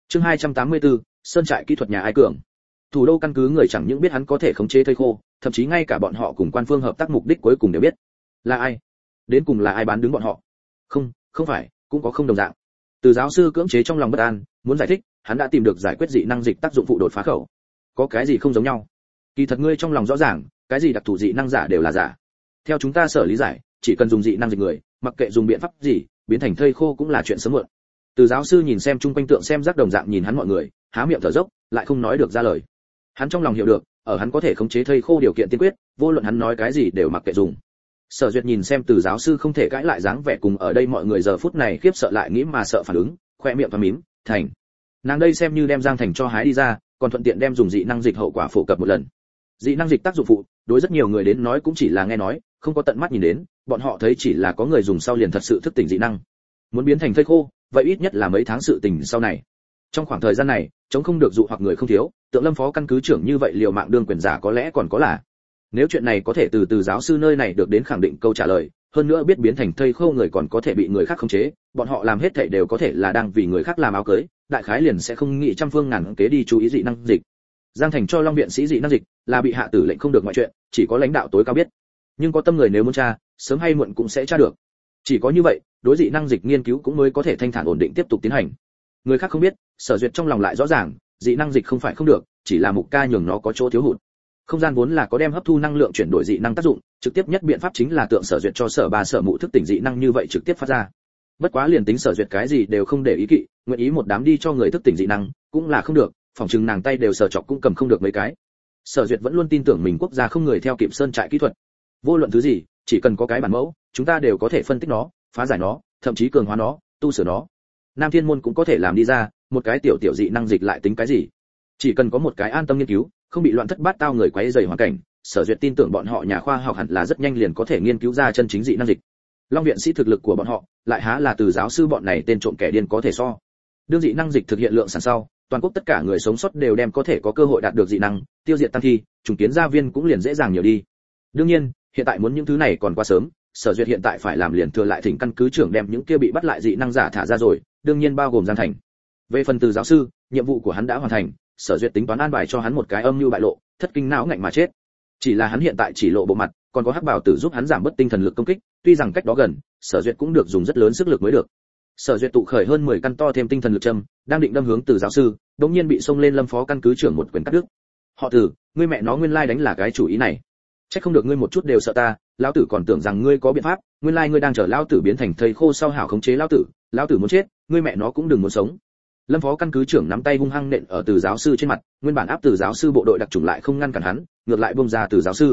Chương 284, sơn trại kỹ thuật nhà ai cường. Thủ đô căn cứ người chẳng những biết hắn có thể khống chế thây khô, thậm chí ngay cả bọn họ cùng quan phương hợp tác mục đích cuối cùng đều biết. Là ai? Đến cùng là ai bán đứng bọn họ? Không phải, cũng có không đồng dạng. Từ giáo sư cưỡng chế trong lòng bất an, muốn giải thích, hắn đã tìm được giải quyết dị năng dịch tác dụng phụ đột phá khẩu. Có cái gì không giống nhau? Kỳ thật ngươi trong lòng rõ ràng, cái gì đặc thù dị năng giả đều là giả. Theo chúng ta sở lý giải, chỉ cần dùng dị năng dịch người, mặc kệ dùng biện pháp gì, biến thành thây khô cũng là chuyện sớm muộn. Từ giáo sư nhìn xem chung quanh tượng xem rắc đồng dạng nhìn hắn mọi người, há miệng thở dốc, lại không nói được ra lời. Hắn trong lòng hiểu được, ở hắn có thể khống chế thây khô điều kiện tiên quyết, vô luận hắn nói cái gì đều mặc kệ dùng. Sở Duyệt nhìn xem Từ giáo sư không thể cãi lại dáng vẻ cùng ở đây mọi người giờ phút này khiếp sợ lại nghĩ mà sợ phản ứng, khoe miệng và mím, thành. Nàng đây xem như đem Giang Thành cho hái đi ra, còn thuận tiện đem dùng dị năng dịch hậu quả phổ cập một lần. Dị năng dịch tác dụng phụ, đối rất nhiều người đến nói cũng chỉ là nghe nói, không có tận mắt nhìn đến, bọn họ thấy chỉ là có người dùng sau liền thật sự thức tỉnh dị năng. Muốn biến thành thây khô, vậy ít nhất là mấy tháng sự tình sau này. Trong khoảng thời gian này, chống không được dụ hoặc người không thiếu, Tượng Lâm phó căn cứ trưởng như vậy liều mạng đương quyền giả có lẽ còn có là. Nếu chuyện này có thể từ giáo sư nơi này được đến khẳng định câu trả lời, hơn nữa biết biến thành thây khô người còn có thể bị người khác khống chế, bọn họ làm hết thảy đều có thể là đang vì người khác làm áo cưới, đại khái liền sẽ không nghĩ trăm phương ngàn kế đi chú ý dị năng dịch. Giang Thành cho Long viện sĩ dị năng dịch, là bị hạ tử lệnh không được ngoại chuyện, chỉ có lãnh đạo tối cao biết. Nhưng có tâm người nếu muốn tra, sớm hay muộn cũng sẽ tra được. Chỉ có như vậy, đối dị năng dịch nghiên cứu cũng mới có thể thanh thản ổn định tiếp tục tiến hành. Người khác không biết, Sở Duyệt trong lòng lại rõ ràng, dị năng dịch không phải không được, chỉ là Mục Ca nhường nó có chỗ thiếu hụt. Không gian vốn là có đem hấp thu năng lượng chuyển đổi dị năng tác dụng, trực tiếp nhất biện pháp chính là Tượng Sở Duyệt cho Sở Ba Sở Mụ thức tỉnh dị năng như vậy trực tiếp phát ra. Bất quá liền tính Sở Duyệt cái gì đều không để ý kỵ, nguyện ý một đám đi cho người thức tỉnh dị năng, cũng là không được, phòng trừng nàng tay đều sờ chọc cũng cầm không được mấy cái. Sở Duyệt vẫn luôn tin tưởng mình quốc gia không người theo kịp sơn trại kỹ thuật. Vô luận thứ gì, chỉ cần có cái bản mẫu, chúng ta đều có thể phân tích nó, phá giải nó, thậm chí cường hóa nó, tu sửa nó. Nam Thiên môn cũng có thể làm đi ra, một cái tiểu dị năng dịch lại tính cái gì? Chỉ cần có một cái an tâm nghiên cứu, không bị loạn thất bát tao người quấy rầy hoàn cảnh, Sở Duyệt tin tưởng bọn họ nhà khoa học hẳn là rất nhanh liền có thể nghiên cứu ra chân chính dị năng dịch. Long viện sĩ thực lực của bọn họ, lại há là Từ giáo sư bọn này tên trộm kẻ điên có thể so. Đương dị năng dịch thực hiện lượng sản sau, toàn quốc tất cả người sống sót đều đem có thể có cơ hội đạt được dị năng, tiêu diệt tăng thi, trùng kiến gia viên cũng liền dễ dàng nhiều đi. Đương nhiên, hiện tại muốn những thứ này còn quá sớm, Sở Duyệt hiện tại phải làm liền thừa lại thỉnh căn cứ trưởng đem những kia bị bắt lại dị năng giả thả ra rồi, đương nhiên bao gồm Giang Thành. Về phần Từ giáo sư, nhiệm vụ của hắn đã hoàn thành, Sở Duyệt tính toán an bài cho hắn một cái âm mưu bại lộ, thất kinh não ngạnh mà chết. Chỉ là hắn hiện tại chỉ lộ bộ mặt, còn có Hắc Bảo Tử giúp hắn giảm bớt tinh thần lực công kích, tuy rằng cách đó gần, Sở Duyệt cũng được dùng rất lớn sức lực mới được. Sở Duyệt tụ khởi hơn 10 căn to thêm tinh thần lực châm, đang định đâm hướng Từ giáo sư, đột nhiên bị xông lên Lâm phó căn cứ trưởng một quyền cắt đứt. Họ Từ, ngươi mẹ nó nguyên lai đánh là cái chủ ý này. Chắc không được ngươi một chút đều sợ ta, lão tử còn tưởng rằng ngươi có biện pháp, nguyên lai ngươi đang chờ lão tử biến thành thây khô sau hảo khống chế lão tử muốn chết, ngươi mẹ nó cũng đừng muốn sống. Lâm phó căn cứ trưởng nắm tay hung hăng nện ở Từ giáo sư trên mặt, nguyên bản áp Từ giáo sư bộ đội đặc chủng lại không ngăn cản hắn, ngược lại buông ra Từ giáo sư.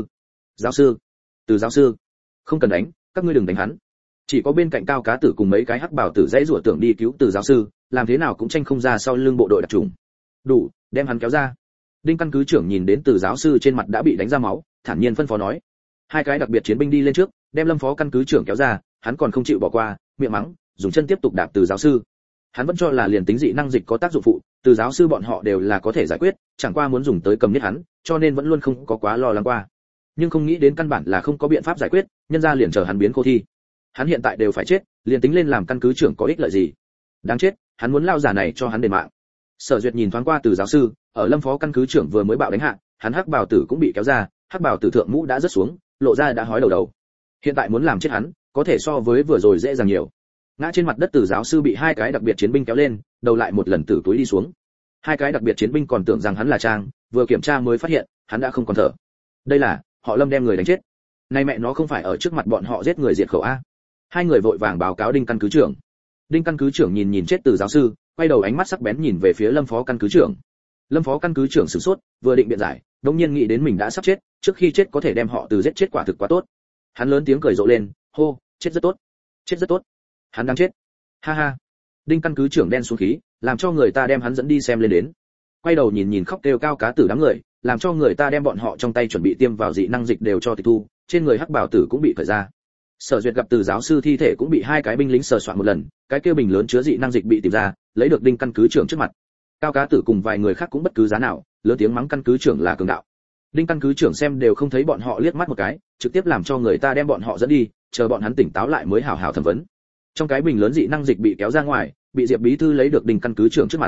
Từ giáo sư, không cần đánh, các ngươi đừng đánh hắn. Chỉ có bên cạnh Cao Cá Tử cùng mấy cái Hắc Bảo Tử dãy rủa tưởng đi cứu Từ giáo sư, làm thế nào cũng tranh không ra sau lưng bộ đội đặc chủng. Đủ, đem hắn kéo ra. Đinh căn cứ trưởng nhìn đến Từ giáo sư trên mặt đã bị đánh ra máu, thản nhiên phân phó nói. Hai cái đặc biệt chiến binh đi lên trước, đem Lâm phó căn cứ trưởng kéo ra, hắn còn không chịu bỏ qua, miệng mắng, dùng chân tiếp tục đạp Từ giáo sư. Hắn vẫn cho là liền tính dị năng dịch có tác dụng phụ, Từ giáo sư bọn họ đều là có thể giải quyết, chẳng qua muốn dùng tới cầm giết hắn, cho nên vẫn luôn không có quá lo lắng qua. Nhưng không nghĩ đến căn bản là không có biện pháp giải quyết, nhân ra liền chờ hắn biến khô thi. Hắn hiện tại đều phải chết, liền tính lên làm căn cứ trưởng có ích lợi gì? Đáng chết, hắn muốn lao giả này cho hắn đền mạng. Sở Duyệt nhìn thoáng qua Từ giáo sư, ở Lâm phó căn cứ trưởng vừa mới bạo đánh hạ, hắn Hắc Bảo Tử cũng bị kéo ra, Hắc Bảo Tử thượng mũ đã rớt xuống, lộ ra đã hói đầu. Hiện tại muốn làm chết hắn, có thể so với vừa rồi dễ dàng nhiều. Ngã trên mặt đất Từ giáo sư bị hai cái đặc biệt chiến binh kéo lên, đầu lại một lần tử túi đi xuống. Hai cái đặc biệt chiến binh còn tưởng rằng hắn là trang, vừa kiểm tra mới phát hiện, hắn đã không còn thở. Đây là, họ Lâm đem người đánh chết. Nay mẹ nó không phải ở trước mặt bọn họ giết người diệt khẩu a. Hai người vội vàng báo cáo Đinh căn cứ trưởng. Đinh căn cứ trưởng nhìn chết Từ giáo sư, quay đầu ánh mắt sắc bén nhìn về phía Lâm phó căn cứ trưởng. Lâm phó căn cứ trưởng sửng sốt, vừa định biện giải, đột nhiên nghĩ đến mình đã sắp chết, trước khi chết có thể đem họ Từ giết chết quả thực quá tốt. Hắn lớn tiếng cười rộ lên, hô, chết rất tốt, chết rất tốt. Hắn đang chết. Ha ha. Đinh căn cứ trưởng đen xuống khí, làm cho người ta đem hắn dẫn đi xem lên đến. Quay đầu nhìn khóc kêu Cao Cá Tử đám người, làm cho người ta đem bọn họ trong tay chuẩn bị tiêm vào dị năng dịch đều cho tịch thu, trên người Hắc Bảo Tử cũng bị cởi ra. Sở Duyệt gặp Từ giáo sư thi thể cũng bị hai cái binh lính sờ soạn một lần, cái kia bình lớn chứa dị năng dịch bị tìm ra, lấy được Đinh căn cứ trưởng trước mặt. Cao Cá Tử cùng vài người khác cũng bất cứ giá nào, lớn tiếng mắng căn cứ trưởng là cường đạo. Đinh căn cứ trưởng xem đều không thấy bọn họ liếc mắt một cái, trực tiếp làm cho người ta đem bọn họ dẫn đi, chờ bọn hắn tỉnh táo lại mới hào hào thẩm vấn. Trong cái bình lớn dị năng dịch bị kéo ra ngoài, bị Diệp bí thư lấy được Đinh căn cứ trưởng trước mặt.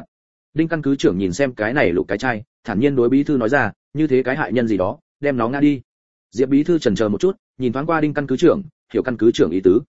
Đinh căn cứ trưởng nhìn xem cái này lục cái chai, thản nhiên đối bí thư nói ra, như thế cái hại nhân gì đó, đem nó ngã đi. Diệp bí thư chần chờ một chút, nhìn thoáng qua Đinh căn cứ trưởng, hiểu căn cứ trưởng ý tứ.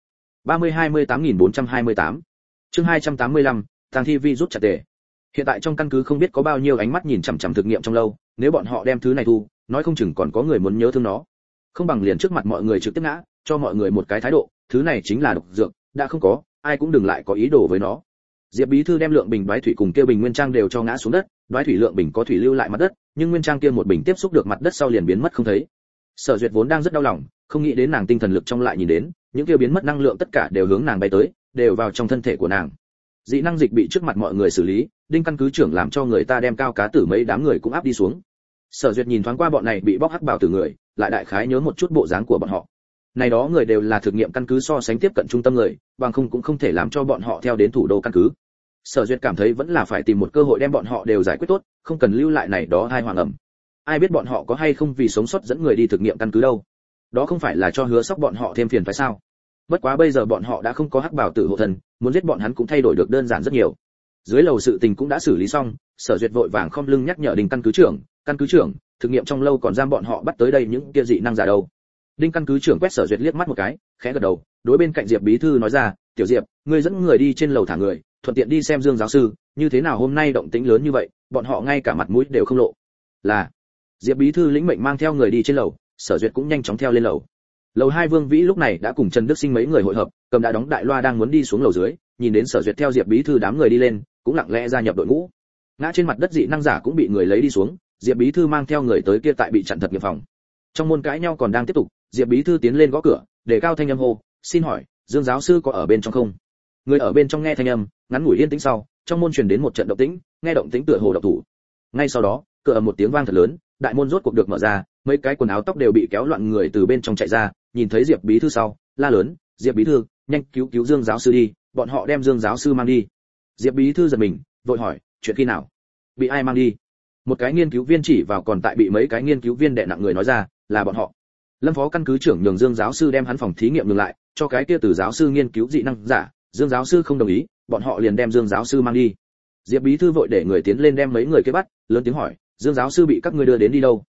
30-28.428 chương 285, tang thi vi rút chặt tề. Hiện tại trong căn cứ không biết có bao nhiêu ánh mắt nhìn chằm chằm thực nghiệm trong lâu, nếu bọn họ đem thứ này thu, nói không chừng còn có người muốn nhớ thương nó. Không bằng liền trước mặt mọi người trực tiếp ngã, cho mọi người một cái thái độ, thứ này chính là độc dược, đã không có, ai cũng đừng lại có ý đồ với nó. Diệp bí thư đem lượng bình đoái thủy cùng kia bình nguyên trang đều cho ngã xuống đất, đoái thủy lượng bình có thủy lưu lại mặt đất, nhưng nguyên trang kia một bình tiếp xúc được mặt đất sau liền biến mất không thấy. Sở Duyệt vốn đang rất đau lòng, không nghĩ đến nàng tinh thần lực trong lại nhìn đến, những kia biến mất năng lượng tất cả đều hướng nàng bay tới, đều vào trong thân thể của nàng. Dị năng dịch bị trước mặt mọi người xử lý, Đinh căn cứ trưởng làm cho người ta đem cao cá tử mấy đám người cũng áp đi xuống. Sở Duyệt nhìn thoáng qua bọn này bị bóc hắc bào tử người, lại đại khái nhớ một chút bộ dáng của bọn họ. Này đó người đều là thực nghiệm căn cứ so sánh tiếp cận trung tâm người, bằng không cũng không thể làm cho bọn họ theo đến thủ đô căn cứ. Sở Duyệt cảm thấy vẫn là phải tìm một cơ hội đem bọn họ đều giải quyết tốt, không cần lưu lại này đó hai hoàng ẩm. Ai biết bọn họ có hay không vì sống sót dẫn người đi thực nghiệm căn cứ đâu. Đó không phải là cho Hứa Sóc bọn họ thêm phiền phải sao? Bất quá bây giờ bọn họ đã không có hắc bảo tử hộ thần, muốn giết bọn hắn cũng thay đổi được đơn giản rất nhiều. Dưới lầu sự tình cũng đã xử lý xong, Sở Duyệt vội vàng khom lưng nhắc nhở Đinh căn cứ trưởng, thực nghiệm trong lâu còn giam bọn họ bắt tới đây những kia dị năng giả đâu. Đinh căn cứ trưởng quét Sở Duyệt liếc mắt một cái, khẽ gật đầu, đối bên cạnh Diệp bí thư nói ra, "Tiểu Diệp, ngươi dẫn người đi trên lầu thả người, thuận tiện đi xem Dương giáo sư, như thế nào hôm nay động tĩnh lớn như vậy, bọn họ ngay cả mặt mũi đều không lộ." Là. Diệp bí thư lĩnh mệnh mang theo người đi trên lầu, Sở Duyệt cũng nhanh chóng theo lên lầu. Lầu 2 Vương Vĩ lúc này đã cùng Trần Đức Sinh mấy người hội hợp, cầm đã đóng đại loa đang muốn đi xuống lầu dưới, nhìn đến Sở Duyệt theo Diệp bí thư đám người đi lên, cũng lặng lẽ gia nhập đội ngũ. Ngã trên mặt đất dị năng giả cũng bị người lấy đi xuống, Diệp bí thư mang theo người tới kia tại bị chặn thật nghiệp phòng. Trong môn cãi nhau còn đang tiếp tục, Diệp bí thư tiến lên gõ cửa, để cao thanh âm hô, "Xin hỏi, Dương giáo sư có ở bên trong không?" Người ở bên trong nghe thanh âm, ngắn ngủi yên tĩnh sau, trong môn truyền đến một trận động tĩnh, nghe động tĩnh tựa hồ độc thủ. Ngay sau đó, cửa ầm một tiếng vang thật lớn, đại môn rốt cuộc được mở ra, mấy cái quần áo tóc đều bị kéo loạn người từ bên trong chạy ra, nhìn thấy Diệp bí thư sau, la lớn, "Diệp bí thư, nhanh cứu Dương giáo sư đi, bọn họ đem Dương giáo sư mang đi." Diệp bí thư giật mình, vội hỏi, "Chuyện khi nào? Bị ai mang đi?" Một cái nghiên cứu viên chỉ vào còn tại bị mấy cái nghiên cứu viên đè nặng người nói ra, "Là bọn họ." Lâm phó căn cứ trưởng nhường Dương giáo sư đem hắn phòng thí nghiệm ngừng lại, cho cái kia từ giáo sư nghiên cứu dị năng giả, Dương giáo sư không đồng ý, bọn họ liền đem Dương giáo sư mang đi. Diệp bí thư vội để người tiến lên đem mấy người kia bắt, lớn tiếng hỏi, Dương giáo sư bị các ngươi đưa đến đi đâu?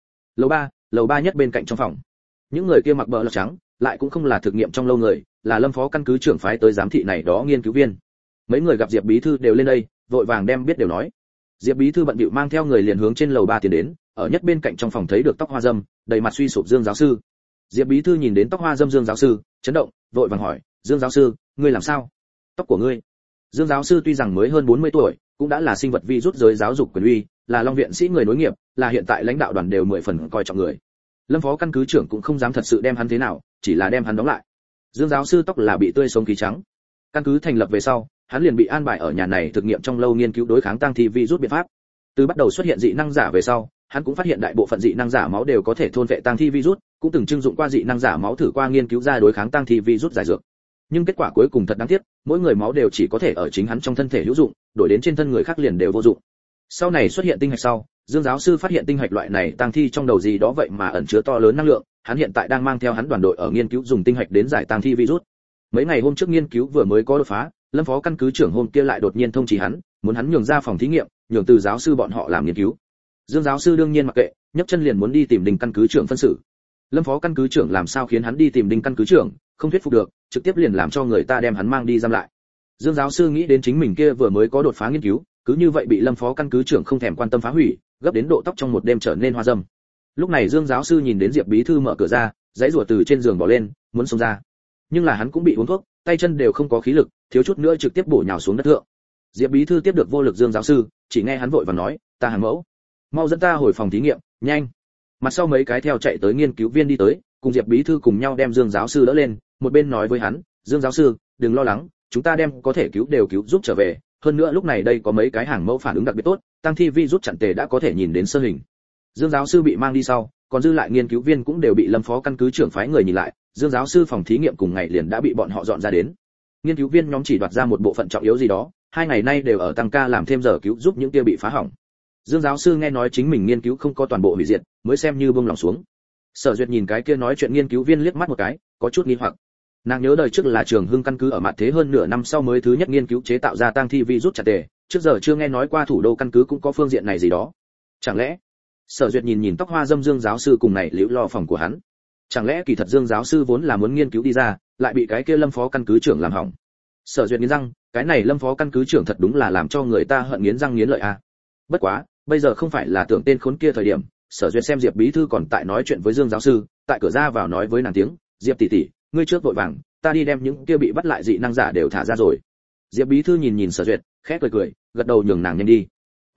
Lầu ba nhất bên cạnh trong phòng. Những người kia mặc bờ lọc trắng, lại cũng không là thực nghiệm trong lâu người, là Lâm phó căn cứ trưởng phái tới giám thị này đó nghiên cứu viên. Mấy người gặp Diệp bí thư đều lên đây, vội vàng đem biết đều nói. Diệp bí thư bận bịu mang theo người liền hướng trên lầu 3 tiến đến, ở nhất bên cạnh trong phòng thấy được tóc hoa dâm, đầy mặt suy sụp Dương giáo sư. Diệp bí thư nhìn đến tóc hoa dâm Dương giáo sư, chấn động, vội vàng hỏi, Dương giáo sư, ngươi làm sao? Tóc của ngươi? Dương giáo sư tuy rằng mới hơn 40 tuổi, cũng đã là sinh vật vi rút giới giáo dục quyền uy, là Long viện sĩ người nối nghiệp, là hiện tại lãnh đạo đoàn đều 10 phần coi trọng người. Lâm phó căn cứ trưởng cũng không dám thật sự đem hắn thế nào, chỉ là đem hắn đóng lại. Dương giáo sư tóc là bị tươi sống khí trắng. Căn cứ thành lập về sau, hắn liền bị an bài ở nhà này thực nghiệm trong lâu nghiên cứu đối kháng tăng thi virus biện pháp. Từ bắt đầu xuất hiện dị năng giả về sau, hắn cũng phát hiện đại bộ phận dị năng giả máu đều có thể thôn vệ tăng thi virus, cũng từng trưng dụng qua dị năng giả máu thử qua nghiên cứu ra đối kháng tăng thi virus giải dược. Nhưng kết quả cuối cùng thật đáng tiếc, mỗi người máu đều chỉ có thể ở chính hắn trong thân thể hữu dụng, đổi đến trên thân người khác liền đều vô dụng. Sau này xuất hiện tinh hạch sau, Dương giáo sư phát hiện tinh hạch loại này tăng thi trong đầu gì đó vậy mà ẩn chứa to lớn năng lượng, hắn hiện tại đang mang theo hắn đoàn đội ở nghiên cứu dùng tinh hạch đến giải tăng thi virus. Mấy ngày hôm trước nghiên cứu vừa mới có đột phá, Lâm phó căn cứ trưởng hôm kia lại đột nhiên thông chỉ hắn, muốn hắn nhường ra phòng thí nghiệm, nhường từ giáo sư bọn họ làm nghiên cứu. Dương giáo sư đương nhiên mặc kệ, nhấc chân liền muốn đi tìm Đinh căn cứ trưởng phân xử. Lâm phó căn cứ trưởng làm sao khiến hắn đi tìm Đinh căn cứ trưởng, không thuyết phục được, trực tiếp liền làm cho người ta đem hắn mang đi giam lại. Dương giáo sư nghĩ đến chính mình kia vừa mới có đột phá nghiên cứu, cứ như vậy bị Lâm phó căn cứ trưởng không thèm quan tâm phá hủy, gấp đến độ tóc trong một đêm trở nên hoa dâm. Lúc này Dương giáo sư nhìn đến Diệp bí thư mở cửa ra, dãy rùa từ trên giường bỏ lên, muốn xông ra. Nhưng là hắn cũng bị uống thuốc, tay chân đều không có khí lực, thiếu chút nữa trực tiếp bổ nhào xuống đất thượng. Diệp bí thư tiếp được vô lực Dương giáo sư, chỉ nghe hắn vội vàng nói, "Ta hàng mẫu, mau dẫn ta hồi phòng thí nghiệm, nhanh." Mặt sau mấy cái theo chạy tới nghiên cứu viên đi tới, cùng Diệp bí thư cùng nhau đem Dương giáo sư đỡ lên, một bên nói với hắn, "Dương giáo sư, đừng lo lắng, chúng ta đem có thể cứu đều cứu giúp trở về, hơn nữa lúc này đây có mấy cái hàng mẫu phản ứng đặc biệt tốt, tăng thi virus chặn tề đã có thể nhìn đến sơ hình." Dương giáo sư bị mang đi sau, còn dư lại nghiên cứu viên cũng đều bị Lâm phó căn cứ trưởng phái người nhìn lại, Dương giáo sư phòng thí nghiệm cùng ngày liền đã bị bọn họ dọn ra đến. Nghiên cứu viên nhóm chỉ đoạt ra một bộ phận trọng yếu gì đó, 2 ngày nay đều ở tăng ca làm thêm giờ cứu giúp những kia bị phá hỏng. Dương giáo sư nghe nói chính mình nghiên cứu không có toàn bộ hủy diệt, mới xem như buông lòng xuống. Sở Duyệt nhìn cái kia nói chuyện nghiên cứu viên liếc mắt một cái, có chút nghi hoặc. Nàng nhớ đời trước là Trường Hưng căn cứ ở mặt thế hơn nửa năm sau mới thứ nhất nghiên cứu chế tạo ra tăng thi virus chặt tề, trước giờ chưa nghe nói qua thủ đô căn cứ cũng có phương diện này gì đó. Chẳng lẽ? Sở Duyệt nhìn nhìn tóc hoa dâm Dương giáo sư cùng này liễu lo phòng của hắn. Chẳng lẽ kỳ thật Dương giáo sư vốn là muốn nghiên cứu đi ra, lại bị cái kia Lâm phó căn cứ trưởng làm hỏng. Sở Duyệt nghiến răng, cái này Lâm phó căn cứ trưởng thật đúng là làm cho người ta hận nghiến răng nghiến lợi a. Bất quá, bây giờ không phải là tưởng tên khốn kia thời điểm. Sở Duyệt xem Diệp bí thư còn tại nói chuyện với Dương giáo sư, tại cửa ra vào nói với nàng tiếng, "Diệp tỷ tỷ, ngươi trước vội vàng, ta đi đem những kia bị bắt lại dị năng giả đều thả ra rồi." Diệp bí thư nhìn nhìn Sở Duyệt, khẽ cười cười, gật đầu nhường nàng nhanh đi.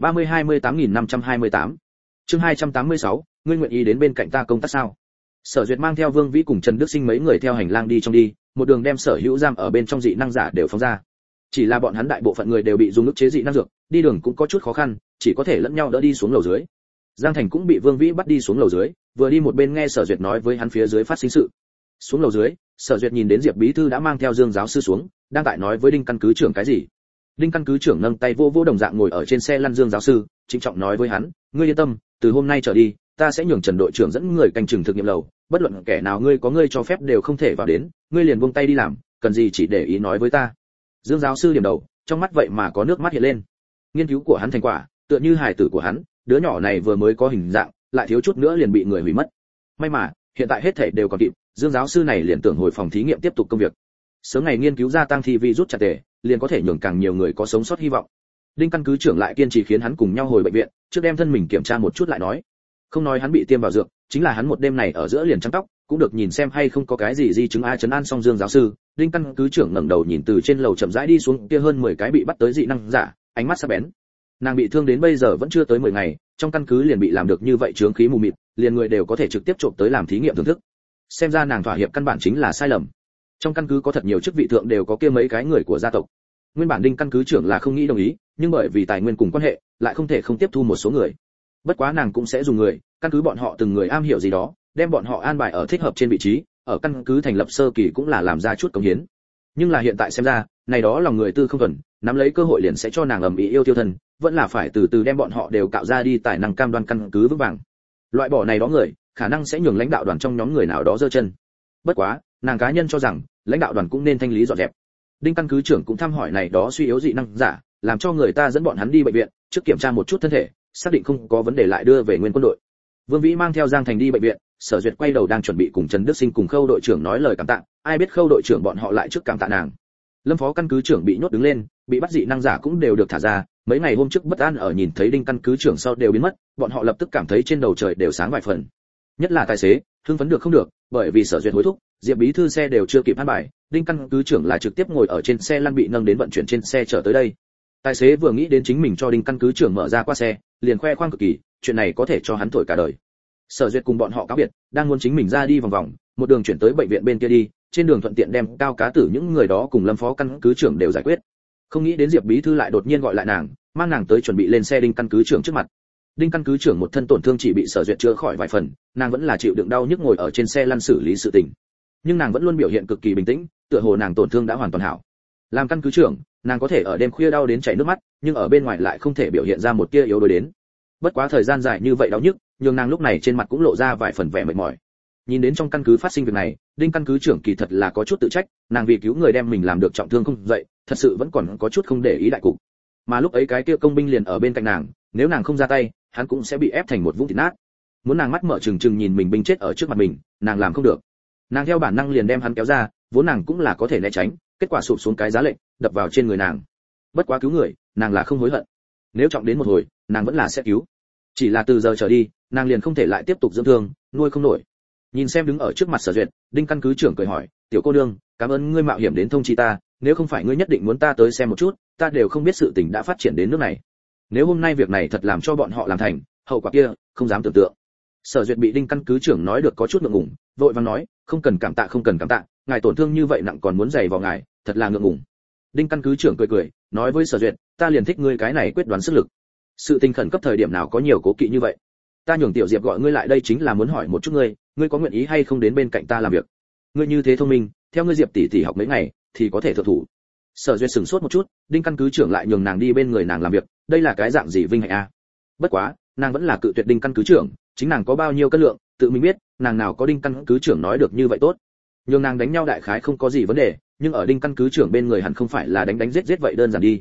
30-28.528 Chương 286, ngươi nguyện ý đến bên cạnh ta công tác sao? Sở Duyệt mang theo Vương Vĩ cùng Trần Đức Sinh mấy người theo hành lang đi trong đi, một đường đem sở hữu giam ở bên trong dị năng giả đều phóng ra. Chỉ là bọn hắn đại bộ phận người đều bị dùng ức chế dị năng dược, đi đường cũng có chút khó khăn, chỉ có thể lẫn nhau đỡ đi xuống lầu dưới. Giang Thành cũng bị Vương Vĩ bắt đi xuống lầu dưới, vừa đi một bên nghe Sở Duyệt nói với hắn phía dưới phát sinh sự. Xuống lầu dưới, Sở Duyệt nhìn đến Diệp bí thư đã mang theo Dương giáo sư xuống, đang tại nói với Đinh căn cứ trưởng cái gì. Đinh căn cứ trưởng nâng tay vô vô đồng dạng ngồi ở trên xe lăn Dương giáo sư, trịnh trọng nói với hắn, ngươi yên tâm, từ hôm nay trở đi, ta sẽ nhường Trần đội trưởng dẫn người canh chừng thực nghiệm lầu, bất luận kẻ nào ngươi có ngươi cho phép đều không thể vào đến, ngươi liền buông tay đi làm, cần gì chỉ để ý nói với ta. Dương giáo sư điểm đầu, trong mắt vậy mà có nước mắt hiện lên. Nghiên cứu của hắn thành quả, tựa như hài tử của hắn, đứa nhỏ này vừa mới có hình dạng, lại thiếu chút nữa liền bị người hủy mất. May mà, hiện tại hết thảy đều còn kịp, Dương giáo sư này liền tưởng hồi phòng thí nghiệm tiếp tục công việc. Sớm ngày nghiên cứu ra tăng thi vi rút chặt tề, liền có thể nhường càng nhiều người có sống sót hy vọng. Đinh căn cứ trưởng lại kiên trì khiến hắn cùng nhau hồi bệnh viện, trước đem thân mình kiểm tra một chút lại nói. Không nói hắn bị tiêm vào dược, chính là hắn một đêm này ở giữa liền trắng tóc, cũng được nhìn xem hay không có cái gì di chứng ai trấn an xong Dương giáo sư. Đinh căn cứ trưởng ngẩng đầu nhìn từ trên lầu chậm rãi đi xuống kia hơn 10 cái bị bắt tới dị năng giả, ánh mắt sắc bén. Nàng bị thương đến bây giờ vẫn chưa tới 10 ngày, trong căn cứ liền bị làm được như vậy chướng khí mù mịt, liền người đều có thể trực tiếp trộm tới làm thí nghiệm thưởng thức. Xem ra nàng thỏa hiệp căn bản chính là sai lầm. Trong căn cứ có thật nhiều chức vị thượng đều có kia mấy cái người của gia tộc. Nguyên bản Đinh căn cứ trưởng là không nghĩ đồng ý, nhưng bởi vì tài nguyên cùng quan hệ, lại không thể không tiếp thu một số người. Bất quá nàng cũng sẽ dùng người, căn cứ bọn họ từng người am hiểu gì đó, đem bọn họ an bài ở thích hợp trên vị trí, ở căn cứ thành lập sơ kỳ cũng là làm ra chút cống hiến. Nhưng là hiện tại xem ra, này đó lòng người tư không thuần, nắm lấy cơ hội liền sẽ cho nàng ầm ĩ yêu tiêu thân, vẫn là phải từ từ đem bọn họ đều cạo ra đi tài năng cam đoan căn cứ vững vàng. Loại bỏ này đó người, khả năng sẽ nhường lãnh đạo đoàn trong nhóm người nào đó giơ chân. Bất quá, nàng cá nhân cho rằng, lãnh đạo đoàn cũng nên thanh lý dọn dẹp. Đinh căn cứ trưởng cũng thăm hỏi này đó suy yếu dị năng giả, làm cho người ta dẫn bọn hắn đi bệnh viện, trước kiểm tra một chút thân thể, xác định không có vấn đề lại đưa về nguyên quân đội. Vương Vĩ mang theo Giang Thành đi bệnh viện, Sở Duyệt quay đầu đang chuẩn bị cùng Trần Đức Sinh cùng Khâu đội trưởng nói lời cảm tạ, ai biết Khâu đội trưởng bọn họ lại trước cảm tạ nàng. Lâm phó căn cứ trưởng bị nhốt đứng lên, bị bắt dị năng giả cũng đều được thả ra, mấy ngày hôm trước bất an ở nhìn thấy Đinh căn cứ trưởng sau đều biến mất, bọn họ lập tức cảm thấy trên đầu trời đều sáng vài phần. Nhất là tài xế, hưng phấn được không được, bởi vì Sở Duyệt hối thúc, Diệp bí thư xe đều chưa kịp an bài, Đinh căn cứ trưởng là trực tiếp ngồi ở trên xe lăn bị nâng đến vận chuyển trên xe chở tới đây. Tài xế vừa nghĩ đến chính mình cho Đinh căn cứ trưởng mở ra qua xe, liền khoe khoang cực kỳ, chuyện này có thể cho hắn thổi cả đời. Sở Duyệt cùng bọn họ cáo biệt, đang muốn chính mình ra đi vòng vòng, một đường chuyển tới bệnh viện bên kia đi, trên đường thuận tiện đem Cao Cá Tử những người đó cùng Lâm phó căn cứ trưởng đều giải quyết. Không nghĩ đến Diệp bí thư lại đột nhiên gọi lại nàng, mang nàng tới chuẩn bị lên xe Đinh căn cứ trưởng trước mặt. Đinh căn cứ trưởng một thân tổn thương chỉ bị Sở Duyệt chữa khỏi vài phần, nàng vẫn là chịu đựng đau nhức ngồi ở trên xe lăn xử lý sự tình. Nhưng nàng vẫn luôn biểu hiện cực kỳ bình tĩnh, tựa hồ nàng tổn thương đã hoàn toàn hảo. Làm căn cứ trưởng, nàng có thể ở đêm khuya đau đến chảy nước mắt, nhưng ở bên ngoài lại không thể biểu hiện ra một tia yếu đuối đến. Bất quá thời gian dài như vậy đau nhức, nhưng nàng lúc này trên mặt cũng lộ ra vài phần vẻ mệt mỏi. Nhìn đến trong căn cứ phát sinh việc này, Đinh căn cứ trưởng kỳ thật là có chút tự trách, nàng vì cứu người đem mình làm được trọng thương không dậy, thật sự vẫn còn có chút không để ý đại cục. Mà lúc ấy cái kia công binh liền ở bên cạnh nàng, nếu nàng không ra tay, hắn cũng sẽ bị ép thành một vũng thịt nát. Muốn nàng mắt mở trừng trừng nhìn mình binh chết ở trước mặt mình, nàng làm không được. Nàng theo bản năng liền đem hắn kéo ra, vốn nàng cũng là có thể né tránh, kết quả sụp xuống cái giá lệnh, đập vào trên người nàng. Bất quá cứu người, nàng là không hối hận. Nếu trọng đến một hồi, nàng vẫn là sẽ cứu. Chỉ là từ giờ trở đi, nàng liền không thể lại tiếp tục dưỡng thương, nuôi không nổi. Nhìn xem đứng ở trước mặt Sở Duyệt, Đinh căn cứ trưởng cười hỏi, "Tiểu cô nương, cảm ơn ngươi mạo hiểm đến thông chi ta, nếu không phải ngươi nhất định muốn ta tới xem một chút, ta đều không biết sự tình đã phát triển đến nước này. Nếu hôm nay việc này thật làm cho bọn họ làm thành, hậu quả kia, không dám tưởng tượng." Sở Duyệt bị Đinh căn cứ trưởng nói được có chút ngượng ngùng, vội vàng nói, "Không cần cảm tạ, không cần cảm tạ, ngài tổn thương như vậy nặng còn muốn giày vào ngài, thật là ngượng ngùng." Đinh căn cứ trưởng cười cười, nói với Sở Duyệt, "Ta liền thích ngươi cái này quyết đoán sức lực. Sự tình khẩn cấp thời điểm nào có nhiều cố kỵ như vậy. Ta nhường Tiểu Diệp gọi ngươi lại đây chính là muốn hỏi một chút ngươi có nguyện ý hay không đến bên cạnh ta làm việc. Ngươi như thế thông minh, theo ngươi Diệp tỷ tỷ học mấy ngày thì có thể thượng thủ." Sở Duyệt sửng sốt một chút, Đinh căn cứ trưởng lại nhường nàng đi bên người nàng làm việc, đây là cái dạng gì vinh hạnh a? Bất quá, nàng vẫn là cự tuyệt Đinh căn cứ trưởng, chính nàng có bao nhiêu cân lượng, tự mình biết, nàng nào có Đinh căn cứ trưởng nói được như vậy tốt. Nhường nàng đánh nhau đại khái không có gì vấn đề, nhưng ở Đinh căn cứ trưởng bên người hẳn không phải là đánh giết vậy đơn giản đi.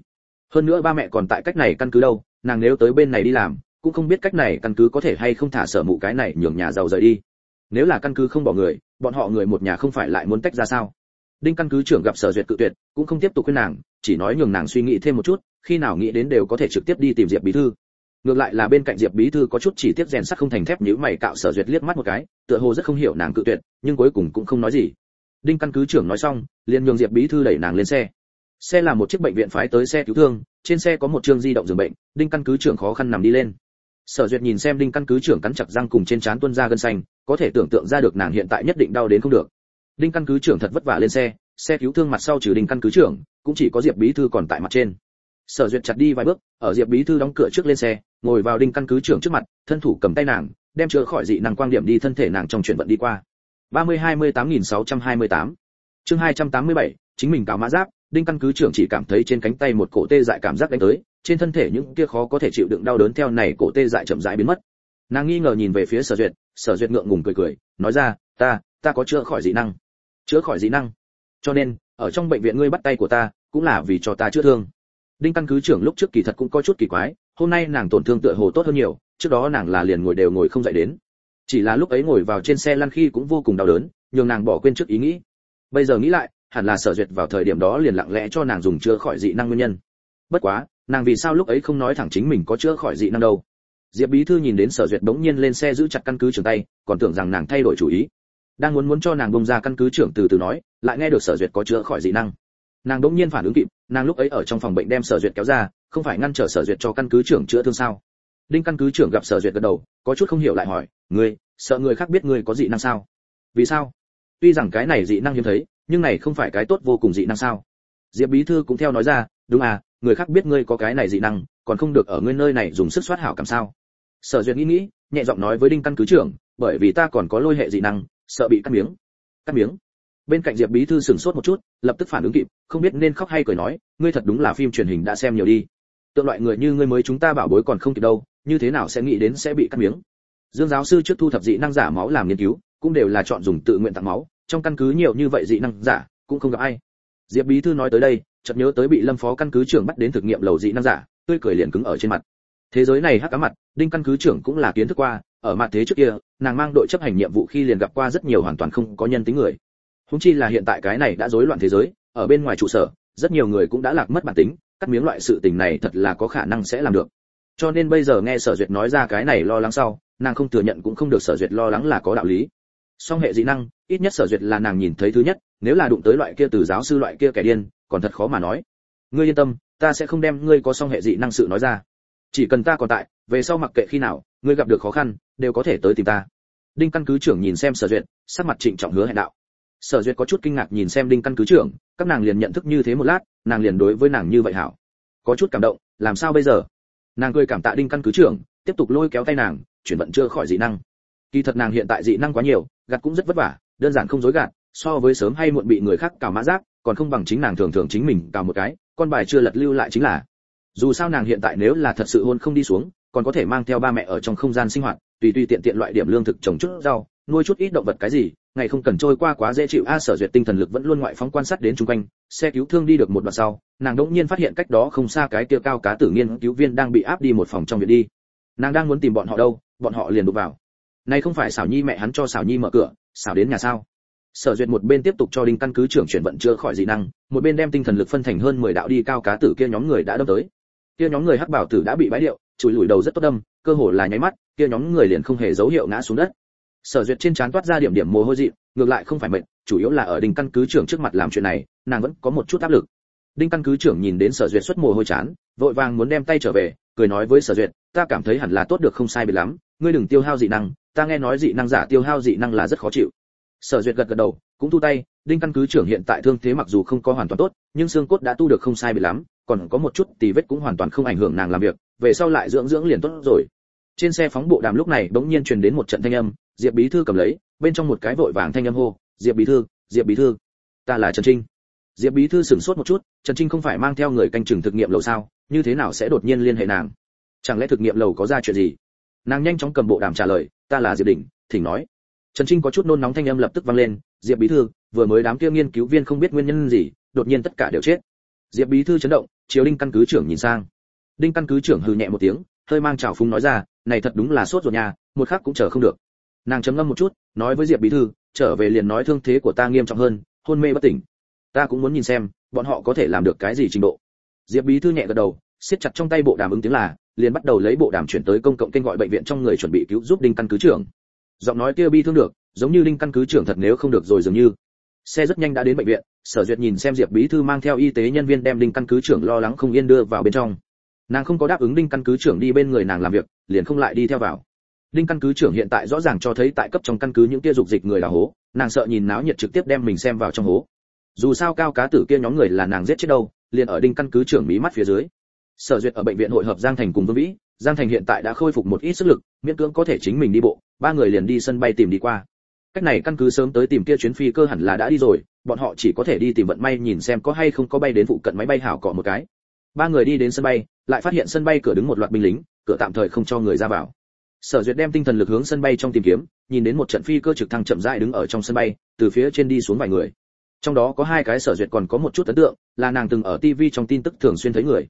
Hơn nữa ba mẹ còn tại cách này căn cứ đâu, nàng nếu tới bên này đi làm cũng không biết cách này căn cứ có thể hay không thả Sở Mụ cái này nhường nhà giàu rời đi. Nếu là căn cứ không bỏ người, bọn họ người một nhà không phải lại muốn tách ra sao? Đinh căn cứ trưởng gặp Sở Duyệt cự tuyệt, cũng không tiếp tục khuyên nàng, chỉ nói nhường nàng suy nghĩ thêm một chút, khi nào nghĩ đến đều có thể trực tiếp đi tìm Diệp bí thư. Ngược lại là bên cạnh Diệp bí thư có chút chỉ tiếc rèn sắt không thành thép, nhíu mày cạo Sở Duyệt liếc mắt một cái, tựa hồ rất không hiểu nàng cự tuyệt, nhưng cuối cùng cũng không nói gì. Đinh căn cứ trưởng nói xong, liền nhường Diệp bí thư đẩy nàng lên xe. Xe là một chiếc bệnh viện phái tới xe cứu thương, trên xe có một chương di động giường bệnh, Đinh căn cứ trưởng khó khăn nằm đi lên. Sở Duyệt nhìn xem Đinh căn cứ trưởng cắn chặt răng cùng trên trán tuôn ra gân xanh, có thể tưởng tượng ra được nàng hiện tại nhất định đau đến không được. Đinh căn cứ trưởng thật vất vả lên xe, xe cứu thương mặt sau trừ Đinh căn cứ trưởng, cũng chỉ có Diệp bí thư còn tại mặt trên. Sở Duyệt chặt đi vài bước, ở Diệp bí thư đóng cửa trước lên xe, ngồi vào Đinh căn cứ trưởng trước mặt, thân thủ cầm tay nàng, đem chữa khỏi dị năng quang điểm đi thân thể nàng trong chuyển vận đi qua. 30-28.628 Chương 287, chính mình cáo mã giáp. Đinh căn cứ trưởng chỉ cảm thấy trên cánh tay một cổ tê dại cảm giác đánh tới, trên thân thể những kia khó có thể chịu đựng đau đớn theo này cổ tê dại chậm rãi biến mất. Nàng nghi ngờ nhìn về phía Sở Duyệt, Sở Duyệt ngượng ngùng cười cười, nói ra, ta có chữa khỏi dị năng. Chữa khỏi dị năng? Cho nên, ở trong bệnh viện ngươi bắt tay của ta, cũng là vì cho ta chữa thương. Đinh căn cứ trưởng lúc trước kỳ thật cũng có chút kỳ quái, hôm nay nàng tổn thương tựa hồ tốt hơn nhiều, trước đó nàng là liền ngồi đều ngồi không dậy đến. Chỉ là lúc ấy ngồi vào trên xe lăn khi cũng vô cùng đau đớn, nhường nàng bỏ quên trước ý nghĩ. Bây giờ nghĩ lại, hẳn là Sở Duyệt vào thời điểm đó liền lặng lẽ cho nàng dùng chữa khỏi dị năng nguyên nhân. Bất quá, nàng vì sao lúc ấy không nói thẳng chính mình có chữa khỏi dị năng đâu? Diệp bí thư nhìn đến Sở Duyệt bỗng nhiên lên xe giữ chặt căn cứ trưởng tay, còn tưởng rằng nàng thay đổi chủ ý. Đang muốn cho nàng bông ra căn cứ trưởng từ từ nói, lại nghe được Sở Duyệt có chữa khỏi dị năng. Nàng bỗng nhiên phản ứng kịp, nàng lúc ấy ở trong phòng bệnh đem Sở Duyệt kéo ra, không phải ngăn trở Sở Duyệt cho căn cứ trưởng chữa thương sao? Đinh căn cứ trưởng gặp Sở Duyệt gật đầu, có chút không hiểu lại hỏi, ngươi sợ người khác biết ngươi có dị năng sao? Vì sao? Tuy rằng cái này dị năng hiếm thấy, nhưng này không phải cái tốt vô cùng dị năng sao? Diệp bí thư cũng theo nói ra, đúng à, người khác biết ngươi có cái này dị năng, còn không được ở ngươi nơi này dùng sức soát hảo cảm sao? Sở Duyệt nghĩ, nhẹ giọng nói với Đinh căn cứ trưởng, bởi vì ta còn có lôi hệ dị năng, sợ bị cắt miếng. Cắt miếng? Bên cạnh Diệp bí thư sửng sốt một chút, lập tức phản ứng kịp, không biết nên khóc hay cười nói, ngươi thật đúng là phim truyền hình đã xem nhiều đi. Tượng loại người như ngươi mới chúng ta bảo bối còn không kịp đâu, như thế nào sẽ nghĩ đến sẽ bị cắt miếng? Dương giáo sư trước thu thập dị năng giả máu làm nghiên cứu, cũng đều là chọn dùng tự nguyện tặng máu, trong căn cứ nhiều như vậy dị năng giả, cũng không gặp ai. Diệp bí thư nói tới đây, chợt nhớ tới bị Lâm phó căn cứ trưởng bắt đến thực nghiệm lầu dị năng giả, tươi cười liền cứng ở trên mặt. Thế giới này hắc ám mặt, Đinh căn cứ trưởng cũng là kiến thức qua, ở mặt thế trước kia, nàng mang đội chấp hành nhiệm vụ khi liền gặp qua rất nhiều hoàn toàn không có nhân tính người. Huống chi là hiện tại cái này đã rối loạn thế giới, ở bên ngoài trụ sở, rất nhiều người cũng đã lạc mất bản tính, cắt miếng loại sự tình này thật là có khả năng sẽ làm được. Cho nên bây giờ nghe Sở Duyệt nói ra cái này lo lắng sau, nàng không thừa nhận cũng không được, Sở Duyệt lo lắng là có đạo lý. Song hệ dị năng, ít nhất Sở Duyệt là nàng nhìn thấy thứ nhất, nếu là đụng tới loại kia từ giáo sư loại kia kẻ điên, còn thật khó mà nói. Ngươi yên tâm, ta sẽ không đem ngươi có song hệ dị năng sự nói ra. Chỉ cần ta còn tại, về sau mặc kệ khi nào, ngươi gặp được khó khăn, đều có thể tới tìm ta. Đinh căn cứ trưởng nhìn xem Sở Duyệt, sắc mặt trịnh trọng hứa hẹn đạo. Sở Duyệt có chút kinh ngạc nhìn xem Đinh căn cứ trưởng, các nàng liền nhận thức như thế một lát, nàng liền đối với nàng như vậy hảo. Có chút cảm động, làm sao bây giờ? Nàng cười cảm tạ Đinh căn cứ trưởng, tiếp tục lôi kéo tay nàng, chuyển vận chưa khỏi dị năng. Kỳ thật nàng hiện tại dị năng quá nhiều, gạt cũng rất vất vả, đơn giản không dối gạt, so với sớm hay muộn bị người khác cào mã giáp, còn không bằng chính nàng thường thường chính mình cào một cái, con bài chưa lật lưu lại chính là. Dù sao nàng hiện tại nếu là thật sự hôn không đi xuống, còn có thể mang theo ba mẹ ở trong không gian sinh hoạt, tùy tiện tiện loại điểm lương thực trồng chút rau, nuôi chút ít động vật cái gì, ngày không cần trôi qua quá dễ chịu. Sở Duyệt tinh thần lực vẫn luôn ngoại phóng quan sát đến xung quanh, xe cứu thương đi được một đoạn sau, nàng đột nhiên phát hiện cách đó không xa cái kia cao cá tử nghiên cứu viên đang bị áp đi một phòng trong viện đi. Nàng đang muốn tìm bọn họ đâu, bọn họ liền đụng vào. Này không phải Sảo Nhi mẹ hắn cho Sảo Nhi mở cửa, Sảo đến nhà sao? Sở Duyệt một bên tiếp tục cho Đinh căn cứ trưởng chuyển vận chữa khỏi dị năng, một bên đem tinh thần lực phân thành hơn 10 đạo đi cao cá tử kia nhóm người đã đâm tới. Kia nhóm người hắc bảo tử đã bị bãi điệu, chùi lùi đầu rất tốt đâm, cơ hồ là nháy mắt, kia nhóm người liền không hề dấu hiệu ngã xuống đất. Sở Duyệt trên trán toát ra điểm điểm mồ hôi dị, ngược lại không phải mệt, chủ yếu là ở Đinh căn cứ trưởng trước mặt làm chuyện này, nàng vẫn có một chút áp lực. Đinh căn cứ trưởng nhìn đến Sở Duyệt xuất mồ hôi chán, vội vàng muốn đem tay trở về, cười nói với Sở Duyệt, ta cảm thấy hẳn là tốt được không sai biệt lắm, ngươi đừng tiêu hao dị năng, ta nghe nói dị năng giả tiêu hao dị năng là rất khó chịu. Sở Duyệt gật gật đầu, cũng thu tay. Đinh căn cứ trưởng hiện tại thương thế mặc dù không có hoàn toàn tốt, nhưng xương cốt đã tu được không sai biệt lắm, còn có một chút tì vết cũng hoàn toàn không ảnh hưởng nàng làm việc, về sau lại dưỡng dưỡng liền tốt rồi. Trên xe phóng bộ đàm lúc này bỗng nhiên truyền đến một trận thanh âm, Diệp bí thư cầm lấy, bên trong một cái vội vàng thanh âm hô, Diệp bí thư, ta là Trần Trinh. Diệp bí thư sửng sốt một chút, Trần Trinh không phải mang theo người canh chừng thực nghiệm lầu sao, như thế nào sẽ đột nhiên liên hệ nàng? Chẳng lẽ thực nghiệm lầu có ra chuyện gì? Nàng nhanh chóng cầm bộ đàm trả lời, ta là Diệp Đỉnh, thỉnh nói. Trần Trinh có chút nôn nóng thanh âm lập tức vang lên, Diệp bí thư, vừa mới đám kia nghiên cứu viên không biết nguyên nhân gì, đột nhiên tất cả đều chết. Diệp bí thư chấn động, chiếu Đinh căn cứ trưởng nhìn sang. Đinh căn cứ trưởng hừ nhẹ một tiếng, hơi mang trào phúng nói ra, này thật đúng là sốt ruột nhà, một khắc cũng chờ không được. Nàng trầm ngâm một chút, nói với Diệp bí thư, trở về liền nói thương thế của ta nghiêm trọng hơn, hôn mê bất tỉnh. Ta cũng muốn nhìn xem, bọn họ có thể làm được cái gì trình độ. Diệp bí thư nhẹ gật đầu, siết chặt trong tay bộ đàm ứng tiếng là, liền bắt đầu lấy bộ đàm chuyển tới công cộng kênh gọi bệnh viện trong người chuẩn bị cứu giúp Đinh căn cứ trưởng. Giọng nói kia bi thương được, giống như Đinh căn cứ trưởng thật nếu không được rồi dường như. Xe rất nhanh đã đến bệnh viện, Sở Duyệt nhìn xem Diệp bí thư mang theo y tế nhân viên đem Đinh căn cứ trưởng lo lắng không yên đưa vào bên trong. Nàng không có đáp ứng Đinh căn cứ trưởng đi bên người nàng làm việc, liền không lại đi theo vào. Đinh căn cứ trưởng hiện tại rõ ràng cho thấy tại cấp trong căn cứ những kia dục dịch người là hố, nàng sợ nhìn náo nhiệt trực tiếp đem mình xem vào trong hố. Dù sao cao cá tử kia nhóm người là nàng giết chết đâu, liền ở Đinh căn cứ trưởng mí mắt phía dưới. Sở Duyệt ở bệnh viện hội hợp Giang Thành cùng Vương Vĩ, Giang Thành hiện tại đã khôi phục một ít sức lực, miễn cưỡng có thể chính mình đi bộ, ba người liền đi sân bay tìm đi qua. Cách này căn cứ sớm tới tìm kia chuyến phi cơ hẳn là đã đi rồi, bọn họ chỉ có thể đi tìm vận may nhìn xem có hay không có bay đến phụ cận máy bay hảo cọ một cái. Ba người đi đến sân bay, lại phát hiện sân bay cửa đứng một loạt binh lính, cửa tạm thời không cho người ra vào. Sở Duyệt đem tinh thần lực hướng sân bay trong tìm kiếm, nhìn đến một trận phi cơ trực thăng chậm rãi đứng ở trong sân bay, từ phía trên đi xuống vài người. Trong đó có hai cái Sở Duyệt còn có một chút ấn tượng, là nàng từng ở TV trong tin tức thường xuyên thấy người.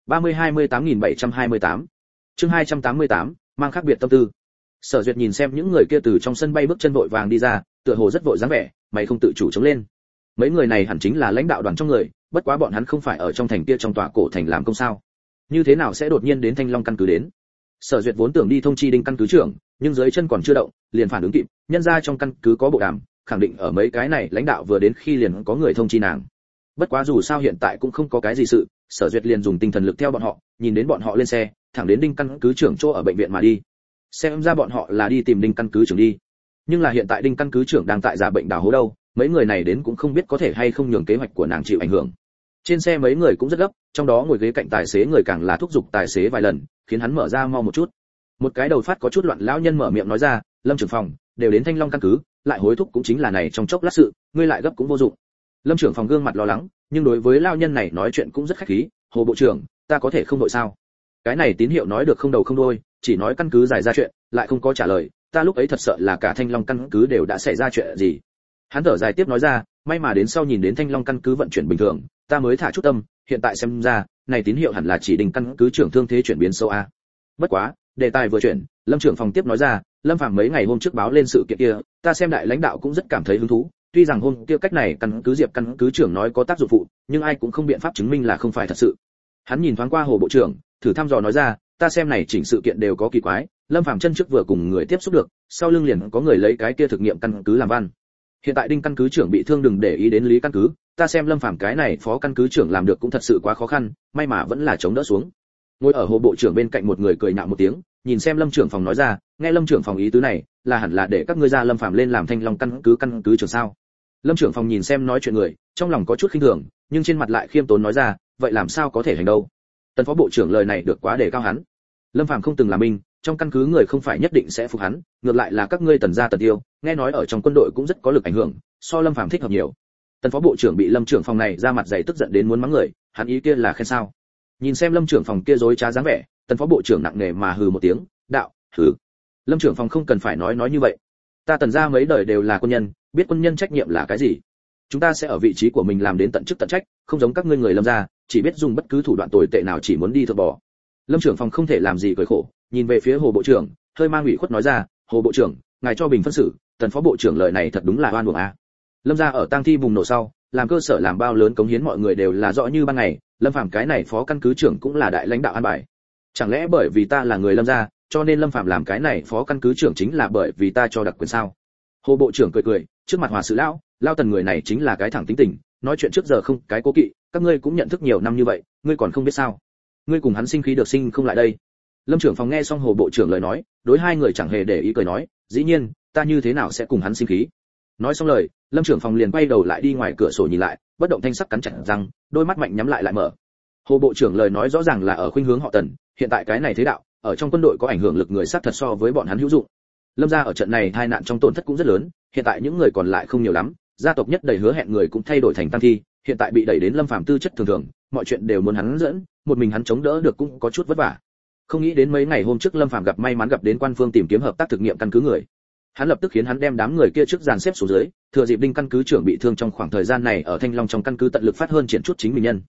30-28.728 Chương 288, mang khác biệt tâm tư. Sở Duyệt nhìn xem những người kia từ trong sân bay bước chân vội vàng đi ra, tựa hồ rất vội dáng vẻ, mày không tự chủ chống lên. Mấy người này hẳn chính là lãnh đạo đoàn trong người, bất quá bọn hắn không phải ở trong thành kia trong tòa cổ thành làm công sao? Như thế nào sẽ đột nhiên đến Thanh Long căn cứ đến? Sở Duyệt vốn tưởng đi thông chi Đinh căn cứ trưởng, nhưng dưới chân còn chưa động, liền phản ứng kịp, nhân ra trong căn cứ có bộ đàm, khẳng định ở mấy cái này lãnh đạo vừa đến khi liền có người thông chi nàng. Bất quá dù sao hiện tại cũng không có cái gì sự, Sở Duyệt liền dùng tinh thần lực theo bọn họ, nhìn đến bọn họ lên xe, thẳng đến Đinh căn cứ trưởng chỗ ở bệnh viện mà đi. Xem ra bọn họ là đi tìm Đinh căn cứ trưởng đi. Nhưng là hiện tại Đinh căn cứ trưởng đang tại giả bệnh đào hố đâu, mấy người này đến cũng không biết có thể hay không nhường kế hoạch của nàng chịu ảnh hưởng. Trên xe mấy người cũng rất gấp, trong đó ngồi ghế cạnh tài xế người càng là thúc giục tài xế vài lần, khiến hắn mở ra mau một chút. Một cái đầu phát có chút loạn lão nhân mở miệng nói ra, Lâm trưởng phòng, đều đến Thanh Long căn cứ, lại hối thúc cũng chính là này trong chốc lát sự, ngươi lại gấp cũng vô dụng. Lâm trưởng phòng gương mặt lo lắng, nhưng đối với lão nhân này nói chuyện cũng rất khách khí, Hồ bộ trưởng, ta có thể không đội sao? Cái này tín hiệu nói được không đầu không đuôi, chỉ nói căn cứ giải ra chuyện, lại không có trả lời, ta lúc ấy thật sợ là cả Thanh Long căn cứ đều đã xảy ra chuyện gì. Hắn thở dài tiếp nói ra, may mà đến sau nhìn đến Thanh Long căn cứ vận chuyển bình thường, ta mới thả chút tâm, hiện tại xem ra, này tín hiệu hẳn là chỉ Đinh căn cứ trưởng thương thế chuyển biến sâu a. Bất quá, đề tài vừa chuyển, Lâm trưởng phòng tiếp nói ra, Lâm Phàm mấy ngày hôm trước báo lên sự kiện kia, ta xem đại lãnh đạo cũng rất cảm thấy hứng thú, tuy rằng hôm kia cách này căn cứ Diệp căn cứ trưởng nói có tác dụng phụ, nhưng ai cũng không biện pháp chứng minh là không phải thật sự. Hắn nhìn thoáng qua Hồ bộ trưởng, thử thăm dò nói ra, ta xem này chỉnh sự kiện đều có kỳ quái, Lâm Phàm chân trước vừa cùng người tiếp xúc được, sau lưng liền có người lấy cái kia thực nghiệm căn cứ làm văn. Hiện tại Đinh căn cứ trưởng bị thương đừng để ý đến Lý căn cứ, ta xem Lâm Phàm cái này phó căn cứ trưởng làm được cũng thật sự quá khó khăn, may mà vẫn là chống đỡ xuống. Ngồi ở Hồ bộ trưởng bên cạnh một người cười nhạo một tiếng, nhìn xem Lâm trưởng phòng nói ra, nghe Lâm trưởng phòng ý tứ này, là hẳn là để các ngươi ra Lâm Phàm lên làm Thanh Long căn cứ trưởng sao? Lâm trưởng phòng nhìn xem nói chuyện người, trong lòng có chút khinh thường, nhưng trên mặt lại khiêm tốn nói ra, vậy làm sao có thể hành đâu? Tần phó bộ trưởng lời này được quá đề cao hắn. Lâm Phàm không từng làm binh, trong căn cứ người không phải nhất định sẽ phục hắn, ngược lại là các ngươi Tần gia Tần Tiêu, nghe nói ở trong quân đội cũng rất có lực ảnh hưởng, so Lâm Phàm thích hợp nhiều. Tần phó bộ trưởng bị Lâm trưởng phòng này ra mặt dày tức giận đến muốn mắng người, hắn ý kia là khen sao? Nhìn xem Lâm trưởng phòng kia dối trá dáng vẻ, Tần phó bộ trưởng nặng nề mà hừ một tiếng, đạo, hừ. Lâm trưởng phòng không cần phải nói như vậy. Ta Tần gia mấy đời đều là quân nhân, biết quân nhân trách nhiệm là cái gì. Chúng ta sẽ ở vị trí của mình làm đến tận chức tận trách, không giống các ngươi người Lâm gia, chỉ biết dùng bất cứ thủ đoạn tồi tệ nào chỉ muốn đi thợ bỏ. Lâm trưởng phòng không thể làm gì cười khổ, nhìn về phía Hồ bộ trưởng, hơi mang ủy khuất nói ra, Hồ bộ trưởng, ngài cho bình phân xử, Tần phó bộ trưởng lời này thật đúng là oan uổng a. Lâm gia ở tang thi bùng nổ sau, làm cơ sở làm bao lớn cống hiến mọi người đều là rõ như ban ngày, Lâm Phàm cái này phó căn cứ trưởng cũng là đại lãnh đạo an bài. Chẳng lẽ bởi vì ta là người Lâm gia, cho nên Lâm Phàm làm cái này phó căn cứ trưởng chính là bởi vì ta cho đặc quyền sao? Hồ bộ trưởng cười cười, trước mặt hòa sự lão, lao Tần người này chính là cái thẳng tính tình, nói chuyện trước giờ không cái cố kỵ, các ngươi cũng nhận thức nhiều năm như vậy, ngươi còn không biết sao? Ngươi cùng hắn sinh khí được sinh không lại đây. Lâm trưởng phòng nghe xong Hồ bộ trưởng lời nói, đối hai người chẳng hề để ý cười nói, dĩ nhiên, ta như thế nào sẽ cùng hắn sinh khí? Nói xong lời, Lâm trưởng phòng liền quay đầu lại đi ngoài cửa sổ nhìn lại, bất động thanh sắc cắn chặt răng, đôi mắt mạnh nhắm lại lại mở. Hồ bộ trưởng lời nói rõ ràng là ở khuynh hướng họ Tần, hiện tại cái này thế đạo, ở trong quân đội có ảnh hưởng lực người sát thật so với bọn hắn hữu dụng. Lâm gia ở trận này tai nạn trong tổn thất cũng rất lớn, hiện tại những người còn lại không nhiều lắm, gia tộc nhất đầy hứa hẹn người cũng thay đổi thành tăng thi, hiện tại bị đẩy đến Lâm Phàm tư chất thường thường, mọi chuyện đều muốn hắn dẫn, một mình hắn chống đỡ được cũng có chút vất vả. Không nghĩ đến mấy ngày hôm trước Lâm Phàm gặp may mắn gặp đến quan phương tìm kiếm hợp tác thực nghiệm căn cứ người. Hắn lập tức khiến hắn đem đám người kia trước dàn xếp xuống dưới, thừa dịp Đinh căn cứ trưởng bị thương trong khoảng thời gian này ở Thanh Long trong căn cứ tận lực phát hơn triển chút chính mình nhân.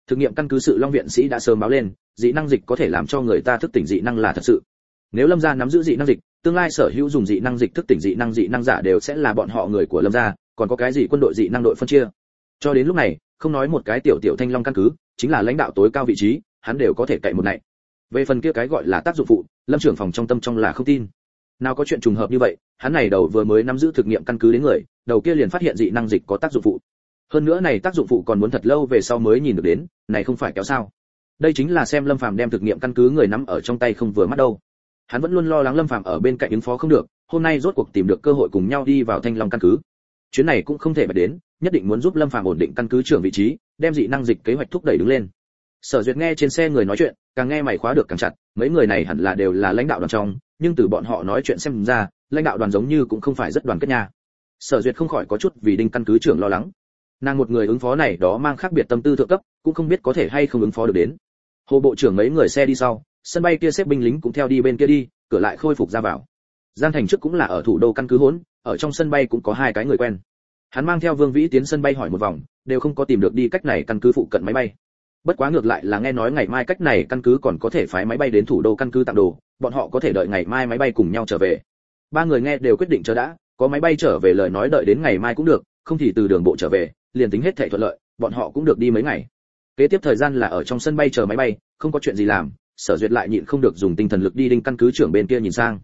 Thực nghiệm căn cứ sự Long viện sĩ đã sớm báo lên, dị năng dịch có thể làm cho người ta thức tỉnh dị năng là thật sự. Nếu Lâm gia nắm giữ dị năng dịch, tương lai sở hữu dùng dị năng dịch thức tỉnh dị năng giả đều sẽ là bọn họ người của Lâm gia, còn có cái gì quân đội dị năng đội phân chia. Cho đến lúc này, không nói một cái tiểu Thanh Long căn cứ, chính là lãnh đạo tối cao vị trí, hắn đều có thể cậy một nạy. Về phần kia cái gọi là tác dụng phụ, Lâm trưởng phòng trong tâm trong là không tin. Nào có chuyện trùng hợp như vậy, hắn này đầu vừa mới nắm giữ thực nghiệm căn cứ đến người, đầu kia liền phát hiện dị năng dịch có tác dụng phụ. Hơn nữa này tác dụng phụ còn muốn thật lâu về sau mới nhìn được đến, này không phải kéo sao? Đây chính là xem Lâm Phàm đem thực nghiệm căn cứ người nắm ở trong tay không vừa mắt đâu. Hắn vẫn luôn lo lắng Lâm Phàm ở bên cạnh ứng phó không được, hôm nay rốt cuộc tìm được cơ hội cùng nhau đi vào Thanh Long căn cứ. Chuyến này cũng không thể bạch đến, nhất định muốn giúp Lâm Phàm ổn định căn cứ trưởng vị trí, đem dị năng dịch kế hoạch thúc đẩy đứng lên. Sở Duyệt nghe trên xe người nói chuyện, càng nghe mày khóa được càng chặt, mấy người này hẳn là đều là lãnh đạo đoàn trong, nhưng từ bọn họ nói chuyện xem ra, lãnh đạo đoàn giống như cũng không phải rất đoàn kết nha. Sở Duyệt không khỏi có chút vì Đinh căn cứ trưởng lo lắng. Nàng một người ứng phó này đó mang khác biệt tâm tư thượng cấp, cũng không biết có thể hay không ứng phó được đến. Hồ bộ trưởng mấy người xe đi sau, sân bay kia xếp binh lính cũng theo đi bên kia đi, cửa lại khôi phục ra vào. Giang Thành trước cũng là ở thủ đô căn cứ hỗn, ở trong sân bay cũng có hai cái người quen. Hắn mang theo Vương Vĩ tiến sân bay hỏi một vòng, đều không có tìm được đi cách này căn cứ phụ cận máy bay. Bất quá ngược lại là nghe nói ngày mai cách này căn cứ còn có thể phái máy bay đến thủ đô căn cứ tặng đồ, bọn họ có thể đợi ngày mai máy bay cùng nhau trở về. Ba người nghe đều quyết định chờ đã, có máy bay trở về lời nói đợi đến ngày mai cũng được, không thì từ đường bộ trở về, liền tính hết thảy thuận lợi, bọn họ cũng được đi mấy ngày. Kế tiếp thời gian là ở trong sân bay chờ máy bay, không có chuyện gì làm, Sở Duyệt lại nhịn không được dùng tinh thần lực đi Đinh căn cứ trưởng bên kia nhìn sang.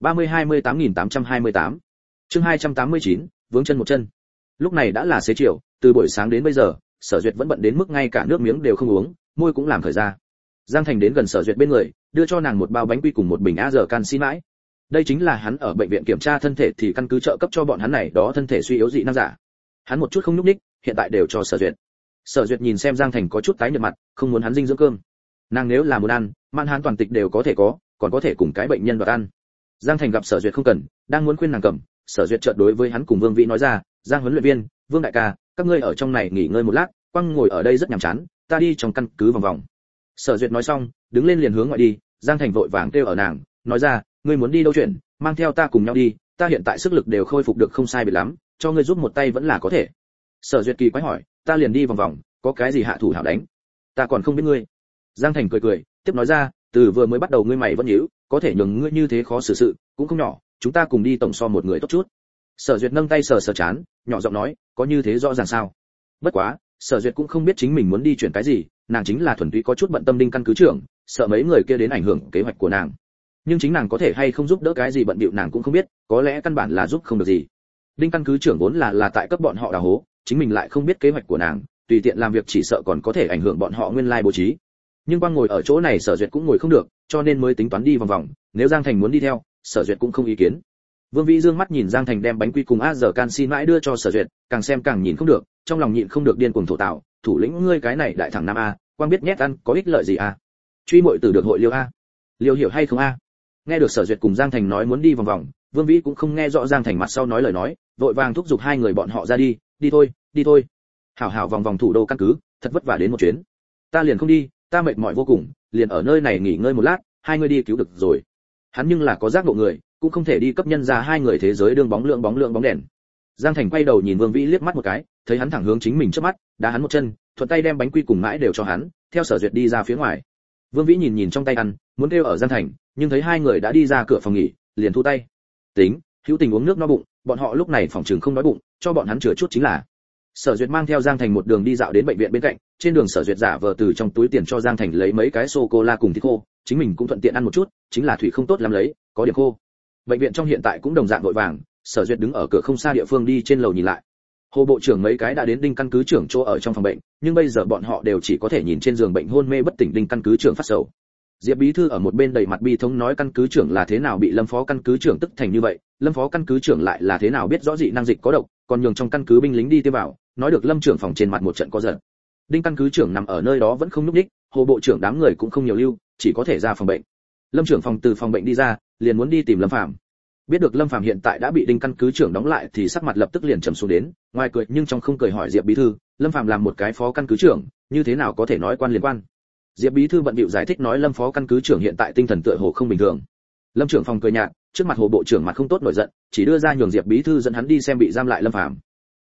30-28.828 Chương 289, vướng chân một chân. Lúc này đã là xế chiều, từ buổi sáng đến bây giờ, Sở Duyệt vẫn bận đến mức ngay cả nước miếng đều không uống, môi cũng làm khởi ra. Giang Thành đến gần Sở Duyệt bên người, đưa cho nàng một bao bánh quy cùng một bình canxi mãi. Đây chính là hắn ở bệnh viện kiểm tra thân thể thì căn cứ trợ cấp cho bọn hắn này đó thân thể suy yếu dị năng giả. Hắn một chút không nhúc nhích, hiện tại đều cho Sở Duyệt. Sở Duyệt nhìn xem Giang Thành có chút tái nhợt mặt, không muốn hắn dinh dưỡng cơm. Nàng nếu là muốn ăn, man hán toàn tịch đều có thể có, còn có thể cùng cái bệnh nhân đoạt ăn. Giang Thành gặp Sở Duyệt không cần, đang muốn khuyên nàng cầm, Sở Duyệt chợt đối với hắn cùng Vương Vĩ nói ra, "Giang huấn luyện viên, Vương đại ca, các ngươi ở trong này nghỉ ngơi một lát, quăng ngồi ở đây rất nhàm chán, ta đi trong căn cứ vòng vòng." Sở Duyệt nói xong, đứng lên liền hướng ngoại đi, Giang Thành vội vàng kêu ở nàng, nói ra, "Ngươi muốn đi đâu chuyện, mang theo ta cùng nhau đi, ta hiện tại sức lực đều khôi phục được không sai biệt lắm, cho ngươi giúp một tay vẫn là có thể." Sở Duyệt kỳ quái hỏi, "Ta liền đi vòng vòng, có cái gì hạ thủ hảo đánh? Ta còn không biết ngươi." Giang Thành cười cười, tiếp nói ra, "Từ vừa mới bắt đầu ngươi mày vẫn nhíu, có thể nhường ngươi như thế khó xử sự, cũng không nhỏ, chúng ta cùng đi tổng so một người tốt chút." Sở Duyệt nâng tay sờ sờ chán, nhỏ giọng nói, "Có như thế rõ ràng sao?" Bất quá, Sở Duyệt cũng không biết chính mình muốn đi chuyển cái gì, nàng chính là thuần túy có chút bận tâm Đinh căn cứ trưởng, sợ mấy người kia đến ảnh hưởng kế hoạch của nàng. Nhưng chính nàng có thể hay không giúp đỡ cái gì bận bịu nàng cũng không biết, có lẽ căn bản là giúp không được gì. Đinh căn cứ trưởng vốn là tại cấp bọn họ đào hố, chính mình lại không biết kế hoạch của nàng, tùy tiện làm việc chỉ sợ còn có thể ảnh hưởng bọn họ nguyên lai bố trí. Nhưng quang ngồi ở chỗ này Sở Duyệt cũng ngồi không được, cho nên mới tính toán đi vòng vòng, nếu Giang Thành muốn đi theo, Sở Duyệt cũng không ý kiến. Vương Vĩ dương mắt nhìn Giang Thành đem bánh quy cùng canxi mãi đưa cho Sở Duyệt, càng xem càng nhìn không được, trong lòng nhịn không được điên cuồng thổ tạo, "Thủ lĩnh ngươi cái này đại thằng nam a, quang biết nhét ăn có ích lợi gì a? Truy muội tử được hội liêu a? Liêu hiểu hay không a?" Nghe được Sở Duyệt cùng Giang Thành nói muốn đi vòng vòng, Vương Vĩ cũng không nghe rõ Giang Thành mặt sau nói lời nói, vội vàng thúc giục hai người bọn họ ra đi, "Đi thôi, đi thôi. Hảo hảo vòng vòng thủ đô căn cứ, thật vất vả đến một chuyến. Ta liền không đi, ta mệt mỏi vô cùng, liền ở nơi này nghỉ ngơi một lát, hai người đi cứu được rồi." Hắn nhưng là có giác ngộ người, cũng không thể đi cấp nhân ra hai người thế giới đương bóng đèn. Giang Thành quay đầu nhìn Vương Vĩ liếc mắt một cái, thấy hắn thẳng hướng chính mình trước mắt, đá hắn một chân, thuận tay đem bánh quy cùng mãi đều cho hắn, theo Sở Duyệt đi ra phía ngoài. Vương Vĩ nhìn trong tay ăn, muốn kêu ở Giang Thành, nhưng thấy hai người đã đi ra cửa phòng nghỉ, liền thu tay. Tính, hữu tình uống nước no bụng, bọn họ lúc này phòng trường không đói bụng, cho bọn hắn chừa chút chính là. Sở Duyệt mang theo Giang Thành một đường đi dạo đến bệnh viện bên cạnh, trên đường Sở Duyệt giả vờ từ trong túi tiền cho Giang Thành lấy mấy cái sô cô la cùng thịt khô, chính mình cũng thuận tiện ăn một chút, chính là thủy không tốt lắm lấy, có điểm khô. Bệnh viện trong hiện tại cũng đồng dạng vội vàng, Sở Duyệt đứng ở cửa không xa địa phương đi trên lầu nhìn lại. Hồ bộ trưởng mấy cái đã đến Đinh căn cứ trưởng chỗ ở trong phòng bệnh, nhưng bây giờ bọn họ đều chỉ có thể nhìn trên giường bệnh hôn mê bất tỉnh Đinh căn cứ trưởng phát sầu. Diệp bí thư ở một bên đầy mặt bi thống nói căn cứ trưởng là thế nào bị Lâm phó căn cứ trưởng tức thành như vậy, Lâm phó căn cứ trưởng lại là thế nào biết rõ dị năng dịch có độc, còn nhường trong căn cứ binh lính đi tiêm vào, nói được Lâm trưởng phòng trên mặt một trận co giật. Đinh căn cứ trưởng nằm ở nơi đó vẫn không nhúc nhích, Hồ bộ trưởng đám người cũng không nhiều lưu, chỉ có thể ra phòng bệnh. Lâm trưởng phòng từ phòng bệnh đi ra, liền muốn đi tìm Lâm Phàm. Biết được Lâm Phàm hiện tại đã bị Đinh căn cứ trưởng đóng lại thì sắc mặt lập tức liền trầm xuống đến, ngoài cười nhưng trong không cười hỏi Diệp bí thư, Lâm Phàm làm một cái phó căn cứ trưởng, như thế nào có thể nói quan liên quan? Diệp bí thư bận bịu giải thích nói Lâm phó căn cứ trưởng hiện tại tinh thần tựa hồ không bình thường. Lâm trưởng phòng cười nhạt, trước mặt Hồ bộ trưởng mặt không tốt nổi giận, chỉ đưa ra nhường Diệp bí thư dẫn hắn đi xem bị giam lại Lâm Phàm.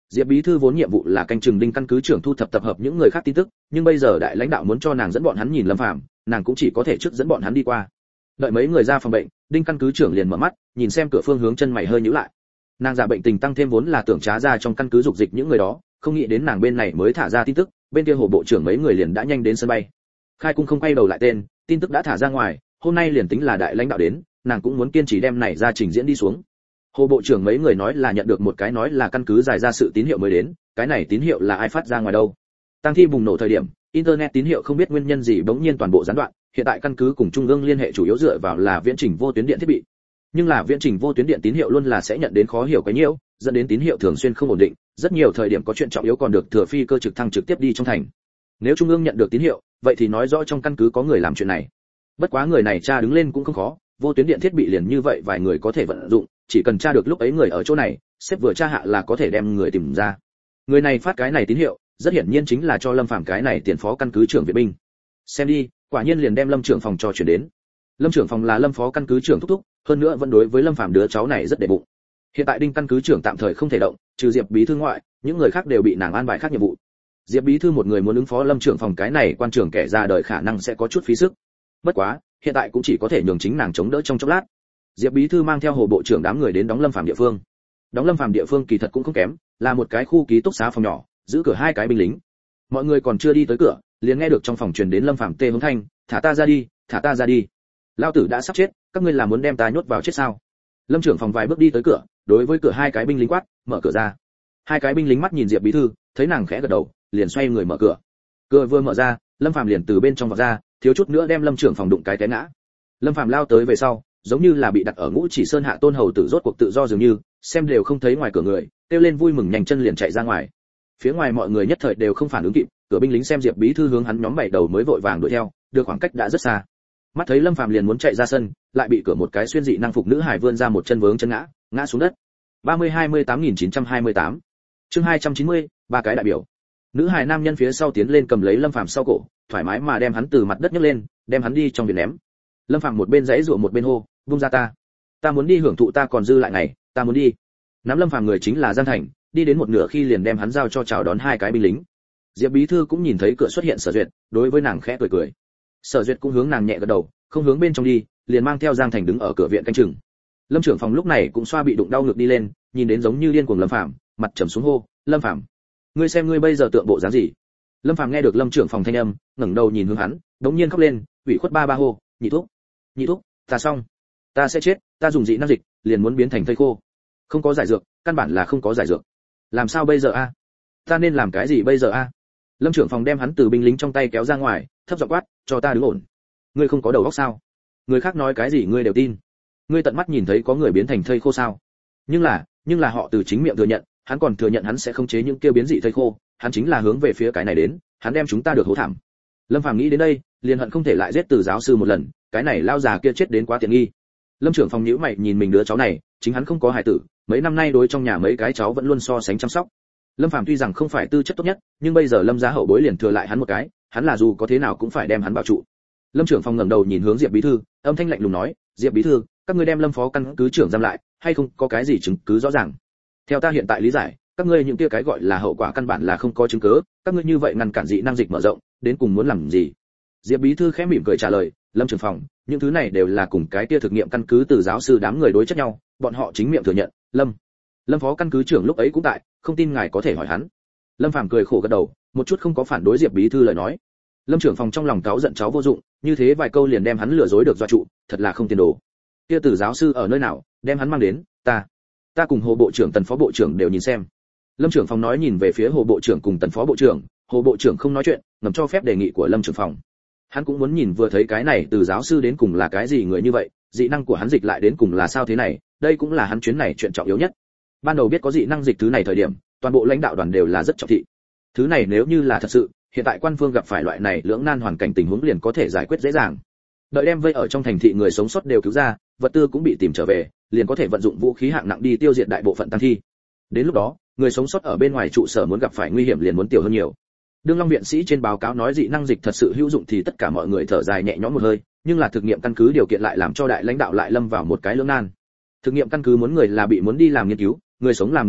Diệp bí thư vốn nhiệm vụ là canh chừng đinh căn cứ trưởng thu thập tập hợp những người khác tin tức, nhưng bây giờ đại lãnh đạo muốn cho nàng dẫn bọn hắn nhìn Lâm Phàm, nàng cũng chỉ có thể trước dẫn bọn hắn đi qua. Đợi mấy người ra phòng bệnh, đinh căn cứ trưởng liền mở mắt, nhìn xem cửa phương hướng, chân mày hơi nhíu lại. Nàng giả bệnh tình tăng thêm vốn là tưởng trá ra trong căn cứ dục dịch những người đó, không nghĩ đến nàng bên này mới thả ra tin tức, bên kia hồ bộ trưởng mấy người liền đã nhanh đến sân bay. Khai cung không quay đầu lại tên, tin tức đã thả ra ngoài, hôm nay liền tính là đại lãnh đạo đến, nàng cũng muốn kiên trì đem này ra trình diễn đi xuống. Hồ bộ trưởng mấy người nói là nhận được một cái nói là căn cứ giải ra sự tín hiệu mới đến, cái này tín hiệu là ai phát ra ngoài đâu? Tăng thi bùng nổ thời điểm, internet tín hiệu không biết nguyên nhân gì bỗng nhiên toàn bộ gián đoạn, hiện tại căn cứ cùng trung ương liên hệ chủ yếu dựa vào là viễn trình vô tuyến điện thiết bị. Nhưng là viễn trình vô tuyến điện tín hiệu luôn là sẽ nhận đến khó hiểu cái nhiễu, dẫn đến tín hiệu thường xuyên không ổn định, rất nhiều thời điểm có chuyện trọng yếu còn được thừa phi cơ trực thăng trực tiếp đi trong thành. Nếu trung ương nhận được tín hiệu, vậy thì nói rõ trong căn cứ có người làm chuyện này. Bất quá người này tra đứng lên cũng không khó, vô tuyến điện thiết bị liền như vậy vài người có thể vận dụng, chỉ cần tra được lúc ấy người ở chỗ này, sếp vừa tra hạ là có thể đem người tìm ra. Người này phát cái này tín hiệu, rất hiển nhiên chính là cho Lâm Phàm cái này tiền phó căn cứ trưởng viện binh. Xem đi, quả nhiên liền đem Lâm trưởng phòng cho chuyển đến. Lâm trưởng phòng là Lâm phó căn cứ trưởng thúc thúc, hơn nữa vẫn đối với Lâm Phàm đứa cháu này rất để bụng. Hiện tại đinh căn cứ trưởng tạm thời không thể động, trừ Diệp bí thư ngoại, những người khác đều bị nàng an bài khác nhiệm vụ. Diệp bí thư một người muốn ứng phó Lâm trưởng phòng cái này quan trưởng kẻ ra đời khả năng sẽ có chút phí sức. Bất quá, hiện tại cũng chỉ có thể nhường chính nàng chống đỡ trong chốc lát. Diệp bí thư mang theo hồ bộ trưởng đám người đến đóng Lâm Phàm địa phương. Đóng Lâm Phàm địa phương kỳ thật cũng không kém, là một cái khu ký túc xá phòng nhỏ, giữ cửa hai cái binh lính. Mọi người còn chưa đi tới cửa, liền nghe được trong phòng truyền đến Lâm Phàm tê hống thanh, "Thả ta ra đi, thả ta ra đi. Lão tử đã sắp chết, các ngươi là muốn đem ta nhốt vào chết sao?" Lâm trưởng phòng vài bước đi tới cửa, đối với cửa hai cái binh lính quát, "Mở cửa ra." Hai cái binh lính mắt nhìn Diệp bí thư, thấy nàng khẽ gật đầu, liền xoay người mở cửa. Cửa vừa mở ra, Lâm Phàm liền từ bên trong vọt ra, thiếu chút nữa đem Lâm trưởng phòng đụng cái té ngã. Lâm Phàm lao tới về sau, giống như là bị đặt ở Ngũ Chỉ Sơn hạ tôn hầu tử rốt cuộc tự do dường như, xem đều không thấy ngoài cửa người, kêu lên vui mừng nhanh chân liền chạy ra ngoài. Phía ngoài mọi người nhất thời đều không phản ứng kịp, cửa binh lính xem Diệp bí thư hướng hắn nhóm bảy đầu mới vội vàng đuổi theo, đưa khoảng cách đã rất xa. Mắt thấy Lâm Phàm liền muốn chạy ra sân, lại bị cửa một cái xuyên dị năng phục nữ hài vươn ra một chân vướng chân ngã xuống đất. 30-28.928 Chương 290, ba cái đại biểu. Nữ hài nam nhân phía sau tiến lên cầm lấy Lâm Phàm sau cổ, thoải mái mà đem hắn từ mặt đất nhấc lên, đem hắn đi trong biển ném. Lâm Phàm một bên giãy giụa một bên hô, "Buông ra ta. Ta muốn đi hưởng thụ ta còn dư lại ngày, ta muốn đi." Nắm Lâm Phàm người chính là Giang Thành, đi đến một nửa khi liền đem hắn giao cho chào đón hai cái binh lính. Diệp bí thư cũng nhìn thấy cửa xuất hiện Sở Duyệt, đối với nàng khẽ cười cười. Sở Duyệt cũng hướng nàng nhẹ gật đầu, không hướng bên trong đi, liền mang theo Giang Thành đứng ở cửa viện canh chừng. Lâm trưởng phòng lúc này cũng xoa bị đụng đau ngực đi lên, nhìn đến giống như điên cuồng Lâm Phàm, mặt trầm xuống hô, "Lâm Phàm, ngươi xem ngươi bây giờ tượng bộ dáng gì?" Lâm Phàm nghe được Lâm trưởng phòng thanh âm, ngẩng đầu nhìn hướng hắn, đống nhiên khóc lên, ủy khuất ba hô, "Nhị thúc, ta xong, ta sẽ chết, ta dùng dị năng dịch, liền muốn biến thành thây khô. Không có giải dược, căn bản là không có giải dược. Làm sao bây giờ a? Ta nên làm cái gì bây giờ a?" Lâm trưởng phòng đem hắn từ binh lính trong tay kéo ra ngoài, thấp giọng quát, "Cho ta đứng ổn. Ngươi không có đầu óc sao? Người khác nói cái gì ngươi đều tin? Ngươi tận mắt nhìn thấy có người biến thành thây khô sao?" Nhưng là họ từ chính miệng thừa nhận, hắn còn thừa nhận hắn sẽ không chế những kia biến dị thây khô, hắn chính là hướng về phía cái này đến, hắn đem chúng ta được hố thảm. Lâm Phàm nghĩ đến đây, liền hận không thể lại giết Từ giáo sư một lần, cái này lao già kia chết đến quá tiện nghi. Lâm trưởng phòng nhíu mày nhìn mình đứa cháu này, chính hắn không có hài tử, mấy năm nay đối trong nhà mấy cái cháu vẫn luôn so sánh chăm sóc. Lâm Phàm tuy rằng không phải tư chất tốt nhất, nhưng bây giờ Lâm gia hậu bối liền thừa lại hắn một cái, hắn là dù có thế nào cũng phải đem hắn bảo trụ. Lâm trưởng phòng ngẩng đầu nhìn hướng Diệp bí thư, âm thanh lạnh lùng nói, "Diệp bí thư, các ngươi đem Lâm phó căn cứ trưởng giam lại, hay không có cái gì chứng cứ rõ ràng? Theo ta hiện tại lý giải, các ngươi những kia cái gọi là hậu quả căn bản là không có chứng cứ, các ngươi như vậy ngăn cản dị năng dịch mở rộng, đến cùng muốn làm gì?" Diệp bí thư khẽ mỉm cười trả lời, "Lâm trưởng phòng, những thứ này đều là cùng cái kia thực nghiệm căn cứ Từ giáo sư đám người đối chất nhau, bọn họ chính miệng thừa nhận, Lâm phó căn cứ trưởng lúc ấy cũng tại, không tin ngài có thể hỏi hắn." Lâm Phàm cười khổ gật đầu, một chút không có phản đối Diệp bí thư lời nói. Lâm trưởng phòng trong lòng cáu giận cháu vô dụng, như thế vài câu liền đem hắn lừa dối được dọa trụ, thật là không tiền đồ. Kia Từ giáo sư ở nơi nào, đem hắn mang đến, ta cùng Hồ bộ trưởng Tần phó bộ trưởng đều nhìn xem. Lâm trưởng phòng nói nhìn về phía Hồ bộ trưởng cùng Tần phó bộ trưởng, Hồ bộ trưởng không nói chuyện, ngầm cho phép đề nghị của Lâm trưởng phòng. Hắn cũng muốn nhìn vừa thấy cái này Từ giáo sư đến cùng là cái gì người như vậy, dị năng của hắn dịch lại đến cùng là sao thế này, đây cũng là hắn chuyến này chuyện trọng yếu nhất. Ban đầu biết có dị năng dịch thứ này thời điểm, toàn bộ lãnh đạo đoàn đều là rất trọng thị. Thứ này nếu như là thật sự, hiện tại quan phương gặp phải loại này lưỡng nan hoàn cảnh tình huống liền có thể giải quyết dễ dàng. Đợi đem vây ở trong thành thị người sống sót đều cứu ra, vật tư cũng bị tìm trở về, liền có thể vận dụng vũ khí hạng nặng đi tiêu diệt đại bộ phận tăng thi. Đến lúc đó, người sống sót ở bên ngoài trụ sở muốn gặp phải nguy hiểm liền muốn tiểu hơn nhiều. Đương Long viện sĩ trên báo cáo nói dị năng dịch thật sự hữu dụng thì tất cả mọi người thở dài nhẹ nhõm một hơi, nhưng là thực nghiệm căn cứ điều kiện lại làm cho đại lãnh đạo lại lâm vào một cái lưỡng nan. Thực nghiệm căn cứ muốn người là bị muốn đi làm nghiên cứu, người sống làm nghiên cứu,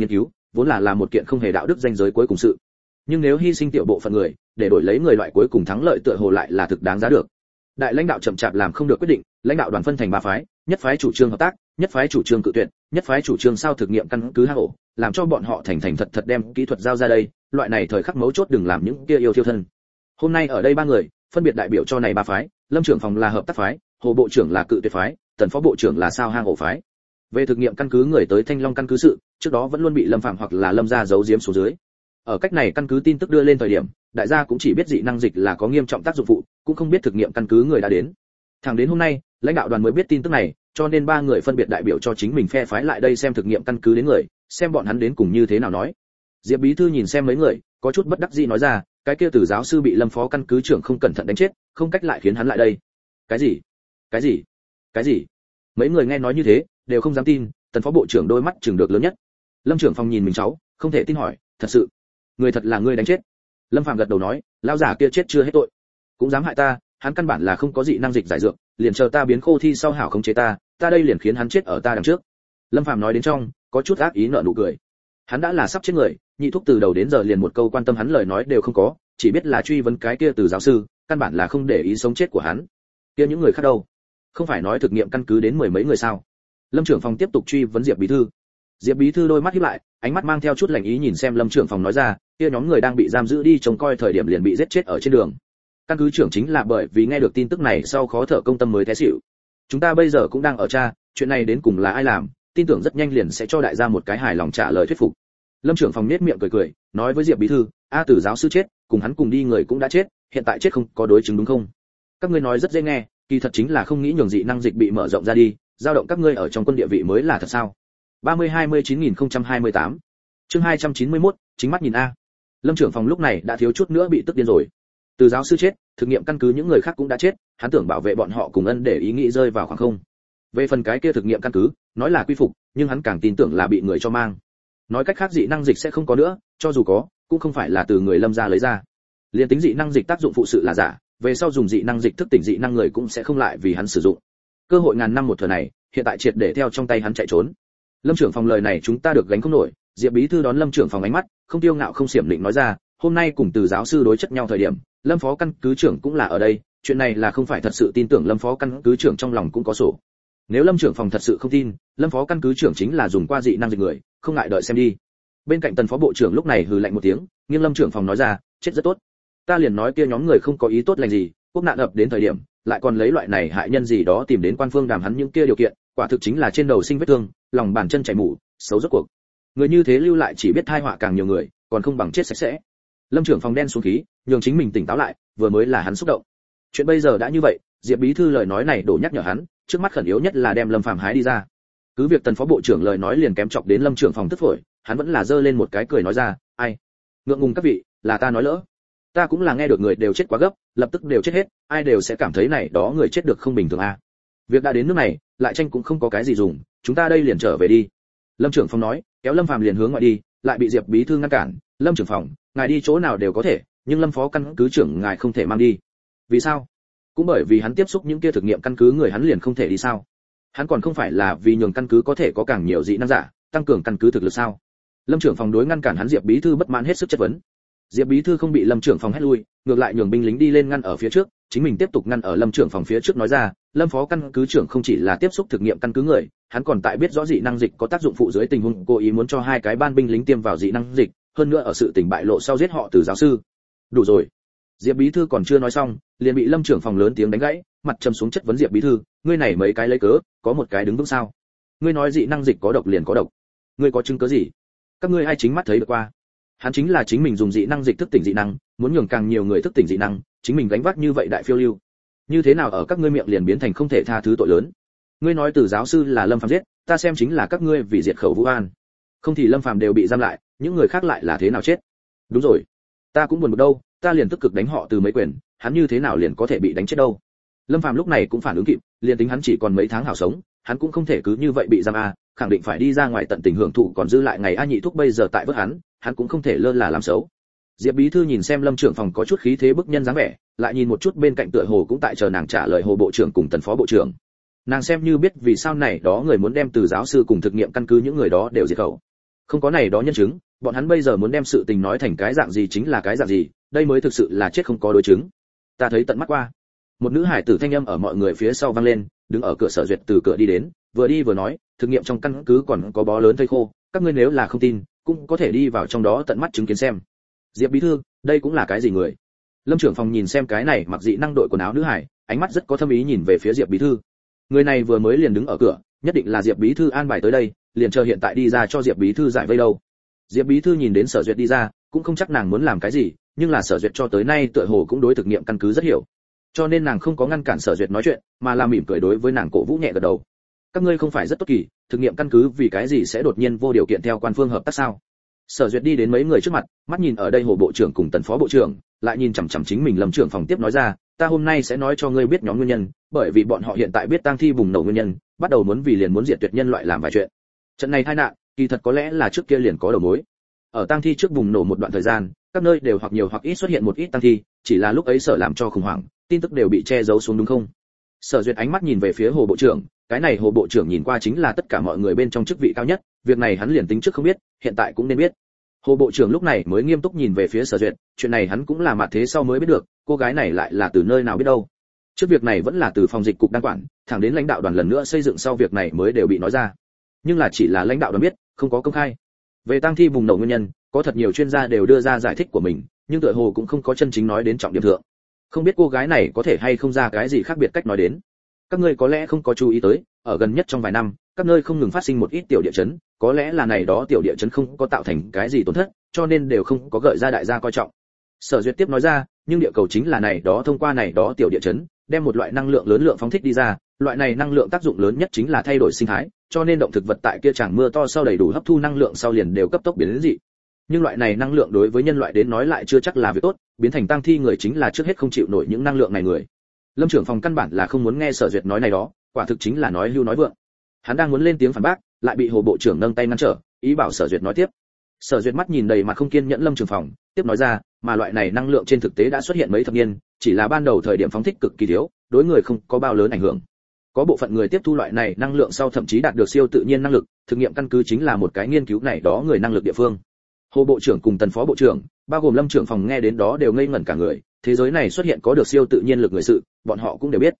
vốn là một kiện không hề đạo đức danh giới cuối cùng sự. Nhưng nếu hy sinh tiểu bộ phận người để đổi lấy người loại cuối cùng thắng lợi tựa hồ lại là thực đáng giá được. Đại lãnh đạo chậm chạp làm không được quyết định, lãnh đạo đoàn phân thành 3 phái, nhất phái chủ trương hợp tác, nhất phái chủ trương cự tuyệt, nhất phái chủ trương sao thực nghiệm căn cứ hang ổ, làm cho bọn họ thành thật đem kỹ thuật giao ra đây, loại này thời khắc mấu chốt đừng làm những kia yêu thiêu thân. Hôm nay ở đây 3 người, phân biệt đại biểu cho này 3 phái, Lâm trưởng phòng là hợp tác phái, Hồ bộ trưởng là cự tuyệt phái, Tần phó bộ trưởng là sao hang ổ phái. Về thực nghiệm căn cứ người tới Thanh Long căn cứ sự, trước đó vẫn luôn bị Lâm Phạm hoặc là Lâm gia giấu giếm xuống dưới. Ở cách này căn cứ tin tức đưa lên thời điểm, đại gia cũng chỉ biết dị năng dịch là có nghiêm trọng tác dụng phụ, cũng không biết thực nghiệm căn cứ người đã đến. Thẳng đến hôm nay, lãnh đạo đoàn mới biết tin tức này, cho nên 3 người phân biệt đại biểu cho chính mình phe phái lại đây xem thực nghiệm căn cứ đến người, xem bọn hắn đến cùng như thế nào nói. Diệp bí thư nhìn xem mấy người, có chút bất đắc dĩ nói ra, cái kia Từ giáo sư bị Lâm phó căn cứ trưởng không cẩn thận đánh chết, không cách lại khiến hắn lại đây. Cái gì? Cái gì? Cái gì? Mấy người nghe nói như thế, đều không dám tin. Tần phó bộ trưởng đôi mắt trừng được lớn nhất. Lâm trưởng phòng nhìn mình cháu, không thể tin hỏi, thật sự? Người thật là ngươi đánh chết? Lâm Phạm gật đầu nói, lão giả kia chết chưa hết tội, cũng dám hại ta, hắn căn bản là không có dị năng dịch giải dược, liền chờ ta biến khô thi sau hảo khống chế ta đây liền khiến hắn chết ở ta đằng trước. Lâm Phạm nói đến trong, có chút ác ý nở nụ cười. Hắn đã là sắp chết người, nhị thúc từ đầu đến giờ liền một câu quan tâm hắn lời nói đều không có, chỉ biết là truy vấn cái kia Từ giáo sư, căn bản là không để ý sống chết của hắn. Kia những người khác đâu? Không phải nói thực nghiệm căn cứ đến 10 mấy người sao? Lâm trưởng phòng tiếp tục truy vấn Diệp bí thư. Diệp bí thư đôi mắt híp lại, ánh mắt mang theo chút lạnh ý nhìn xem Lâm trưởng phòng nói ra, kia nhóm người đang bị giam giữ đi trông coi thời điểm liền bị giết chết ở trên đường. Căn cứ trưởng chính là bởi vì nghe được tin tức này sau khó thở công tâm mới té xỉu. Chúng ta bây giờ cũng đang ở tra, chuyện này đến cùng là ai làm, tin tưởng rất nhanh liền sẽ cho đại gia một cái hài lòng trả lời thuyết phục. Lâm trưởng phòng nhếch miệng cười, nói với Diệp bí thư, Từ giáo sư chết, cùng hắn cùng đi người cũng đã chết, hiện tại chết không có đối chứng đúng không? Các ngươi nói rất dễ nghe, kỳ thật chính là không nghĩ nhường dị năng dịch bị mở rộng ra đi, dao động các ngươi ở trong quân địa vị mới là thật sao? 30-29-028 Chương 291, chính mắt nhìn a. Lâm trưởng phòng lúc này đã thiếu chút nữa bị tức điên rồi. Từ giáo sư chết, thực nghiệm căn cứ những người khác cũng đã chết, hắn tưởng bảo vệ bọn họ cùng ân để ý nghĩ rơi vào khoảng không. Về phần cái kia thực nghiệm căn cứ, nói là quy phục, nhưng hắn càng tin tưởng là bị người cho mang. Nói cách khác dị năng dịch sẽ không có nữa, cho dù có, cũng không phải là từ người Lâm gia lấy ra. Liên tính dị năng dịch tác dụng phụ sự là giả, về sau dùng dị năng dịch thức tỉnh dị năng người cũng sẽ không lại vì hắn sử dụng. Cơ hội ngàn năm một thừa này, hiện tại triệt để theo trong tay hắn chạy trốn. Lâm trưởng phòng lời này chúng ta được gánh không nổi. Diệp bí thư đón Lâm trưởng phòng ánh mắt, không tiêu ngạo không xiểm định nói ra, hôm nay cùng Từ giáo sư đối chất nhau thời điểm, Lâm phó căn cứ trưởng cũng là ở đây, chuyện này là không phải thật sự tin tưởng Lâm phó căn cứ trưởng trong lòng cũng có sổ. Nếu Lâm trưởng phòng thật sự không tin, Lâm phó căn cứ trưởng chính là dùng qua dị năng dịch người, không ngại đợi xem đi. Bên cạnh Tần phó bộ trưởng lúc này hừ lạnh một tiếng, nghiêng Lâm trưởng phòng nói ra, chết rất tốt. Ta liền nói kia nhóm người không có ý tốt lành gì, quốc nạn ập đến thời điểm, lại còn lấy loại này hại nhân gì đó tìm đến quan phương đàm hắn những kia điều kiện, quả thực chính là trên đầu sinh vết thương, lòng bàn chân chảy mủ, xấu rốt cuộc. Người như thế lưu lại chỉ biết tai họa càng nhiều người, còn không bằng chết sạch sẽ. Lâm trưởng phòng đen xuống khí, nhường chính mình tỉnh táo lại, vừa mới là hắn xúc động. Chuyện bây giờ đã như vậy, Diệp bí thư lời nói này đổ nhắc nhở hắn, trước mắt khẩn yếu nhất là đem Lâm Phàm hái đi ra. Cứ việc Tần phó bộ trưởng lời nói liền kém chọc đến Lâm trưởng phòng tức phổi, hắn vẫn là giơ lên một cái cười nói ra, ai, ngượng ngùng các vị, là ta nói lỡ. Ta cũng là nghe được người đều chết quá gấp, lập tức đều chết hết, ai đều sẽ cảm thấy này đó người chết được không bình thường a. Việc đã đến nước này, lại tranh cũng không có cái gì dùng, chúng ta đây liền trở về đi. Lâm trưởng phòng nói, kéo Lâm Phàm liền hướng ngoại đi, lại bị Diệp bí thư ngăn cản. Lâm trưởng phòng, ngài đi chỗ nào đều có thể, nhưng Lâm phó căn cứ trưởng ngài không thể mang đi. Vì sao? Cũng bởi vì hắn tiếp xúc những kia thực nghiệm căn cứ người hắn liền không thể đi sao? Hắn còn không phải là vì nhường căn cứ có thể có càng nhiều dị năng giả, tăng cường căn cứ thực lực sao? Lâm trưởng phòng đối ngăn cản hắn Diệp bí thư bất mãn hết sức chất vấn. Diệp bí thư không bị Lâm trưởng phòng hét lui, ngược lại nhường binh lính đi lên ngăn ở phía trước, chính mình tiếp tục ngăn ở Lâm trưởng phòng phía trước nói ra, Lâm phó căn cứ trưởng không chỉ là tiếp xúc thực nghiệm căn cứ người, hắn còn tại biết rõ dị năng dịch có tác dụng phụ dưới tình huống cố ý muốn cho 2 cái ban binh lính tiêm vào dị năng dịch, hơn nữa ở sự tình bại lộ sau giết họ Từ giáo sư. Đủ rồi. Diệp bí thư còn chưa nói xong, liền bị Lâm trưởng phòng lớn tiếng đánh gãy, mặt trầm xuống chất vấn Diệp bí thư, ngươi này mấy cái lấy cớ, có một cái đứng vững sao? Ngươi nói dị năng dịch có độc liền có độc, ngươi có chứng cứ gì? Các ngươi ai chính mắt thấy được qua? Hắn chính là chính mình dùng dị năng dịch thức tỉnh dị năng, muốn nhường càng nhiều người thức tỉnh dị năng, chính mình gánh vác như vậy đại phiêu lưu. Như thế nào ở các ngươi miệng liền biến thành không thể tha thứ tội lớn? Ngươi nói Từ giáo sư là Lâm Phàm giết, ta xem chính là các ngươi vì diệt khẩu Vũ An. Không thì Lâm Phàm đều bị giam lại, những người khác lại là thế nào chết? Đúng rồi, ta cũng buồn bực đâu, ta liền tức cực đánh họ Từ mấy quyền, hắn như thế nào liền có thể bị đánh chết đâu? Lâm Phàm lúc này cũng phản ứng kịp, liền tính hắn chỉ còn mấy tháng hảo sống, hắn cũng không thể cứ như vậy bị giam a, khẳng định phải đi ra ngoài tận tình hưởng thụ còn dư lại ngày a nhị thúc bây giờ tại vớt hắn cũng không thể lơ là làm xấu. Diệp bí thư nhìn xem Lâm trưởng phòng có chút khí thế bức nhân dáng vẻ, lại nhìn một chút bên cạnh tựa hồ cũng tại chờ nàng trả lời Hồ bộ trưởng cùng Tần phó bộ trưởng. Nàng xem như biết vì sao này đó người muốn đem Từ giáo sư cùng thực nghiệm căn cứ những người đó đều diệt khẩu. Không có này đó nhân chứng, bọn hắn bây giờ muốn đem sự tình nói thành cái dạng gì chính là cái dạng gì, đây mới thực sự là chết không có đối chứng. Ta thấy tận mắt qua. Một nữ hải tử thanh âm ở mọi người phía sau vang lên, đứng ở cửa Sở Duyệt từ cửa đi đến, vừa đi vừa nói, thực nghiệm trong căn cứ còn có bó lớn thây khô, các ngươi nếu là không tin, cũng có thể đi vào trong đó tận mắt chứng kiến xem. Diệp bí thư, đây cũng là cái gì người? Lâm trưởng phòng nhìn xem cái này mặc dị năng đội quần áo nữ hải, ánh mắt rất có thâm ý nhìn về phía Diệp bí thư. Người này vừa mới liền đứng ở cửa, nhất định là Diệp bí thư an bài tới đây, liền chờ hiện tại đi ra cho Diệp bí thư giải vây đâu. Diệp bí thư nhìn đến Sở Duyệt đi ra, cũng không chắc nàng muốn làm cái gì, nhưng là Sở Duyệt cho tới nay tựa hồ cũng đối thực nghiệm căn cứ rất hiểu, cho nên nàng không có ngăn cản Sở Duyệt nói chuyện, mà là mỉm cười đối với nàng cổ vũ nhẹ gật đầu. Các ngươi không phải rất tốt kỳ, thực nghiệm căn cứ vì cái gì sẽ đột nhiên vô điều kiện theo quan phương hợp tác sao? Sở Duyệt đi đến mấy người trước mặt, mắt nhìn ở đây Hồ bộ trưởng cùng Tần phó bộ trưởng, lại nhìn chằm chằm chính mình Lâm trưởng phòng tiếp nói ra, ta hôm nay sẽ nói cho ngươi biết nhóm nguyên nhân, bởi vì bọn họ hiện tại biết tang thi bùng nổ nguyên nhân, bắt đầu muốn vì liền muốn diệt tuyệt nhân loại làm vài chuyện. Trận này tai nạn, kỳ thật có lẽ là trước kia liền có đầu mối. Ở tang thi trước bùng nổ một đoạn thời gian, các nơi đều hoặc nhiều hoặc ít xuất hiện một ít tang thi, chỉ là lúc ấy Sở làm cho khủng hoảng, tin tức đều bị che giấu xuống đúng không? Sở Duyệt ánh mắt nhìn về phía Hồ bộ trưởng, cái này Hồ bộ trưởng nhìn qua chính là tất cả mọi người bên trong chức vị cao nhất, việc này hắn liền tính trước không biết, hiện tại cũng nên biết. Hồ bộ trưởng lúc này mới nghiêm túc nhìn về phía Sở Duyệt, chuyện này hắn cũng là mặt thế sau mới biết được, cô gái này lại là từ nơi nào biết đâu. Trước việc này vẫn là từ phòng dịch cục đăng quản, thẳng đến lãnh đạo đoàn lần nữa xây dựng sau việc này mới đều bị nói ra. Nhưng là chỉ là lãnh đạo đoàn biết, không có công khai. Về tang thi bùng nổ nguyên nhân, có thật nhiều chuyên gia đều đưa ra giải thích của mình, nhưng tựa hồ cũng không có chân chính nói đến trọng điểm thượng. Không biết cô gái này có thể hay không ra cái gì khác biệt cách nói đến. Các ngươi có lẽ không có chú ý tới, ở gần nhất trong vài năm, các nơi không ngừng phát sinh một ít tiểu địa chấn, có lẽ là này đó tiểu địa chấn không có tạo thành cái gì tổn thất, cho nên đều không có gợi ra đại gia coi trọng. Sở Duyệt tiếp nói ra, nhưng địa cầu chính là này đó thông qua này đó tiểu địa chấn, đem một loại năng lượng lớn lượng phóng thích đi ra, loại này năng lượng tác dụng lớn nhất chính là thay đổi sinh thái, cho nên động thực vật tại kia tràng mưa to sau đầy đủ hấp thu năng lượng sau liền đều cấp tốc biến đến dị. Nhưng loại này năng lượng đối với nhân loại đến nói lại chưa chắc là việc tốt, biến thành tang thi người chính là trước hết không chịu nổi những năng lượng này người. Lâm trưởng phòng căn bản là không muốn nghe Sở Duyệt nói này đó, quả thực chính là nói hưu nói vượng. Hắn đang muốn lên tiếng phản bác, lại bị Hồ bộ trưởng nâng tay ngăn trở, ý bảo Sở Duyệt nói tiếp. Sở Duyệt mắt nhìn đầy mặt không kiên nhẫn Lâm trưởng phòng, tiếp nói ra, mà loại này năng lượng trên thực tế đã xuất hiện mấy thập niên, chỉ là ban đầu thời điểm phóng thích cực kỳ thiếu, đối người không có bao lớn ảnh hưởng. Có bộ phận người tiếp thu loại này năng lượng sau thậm chí đạt được siêu tự nhiên năng lực, thực nghiệm căn cứ chính là một cái nghiên cứu này đó người năng lực địa phương. Hồ bộ trưởng cùng Tần phó bộ trưởng, bao gồm Lâm trưởng phòng nghe đến đó đều ngây ngẩn cả người, thế giới này xuất hiện có được siêu tự nhiên lực người sự, bọn họ cũng đều biết.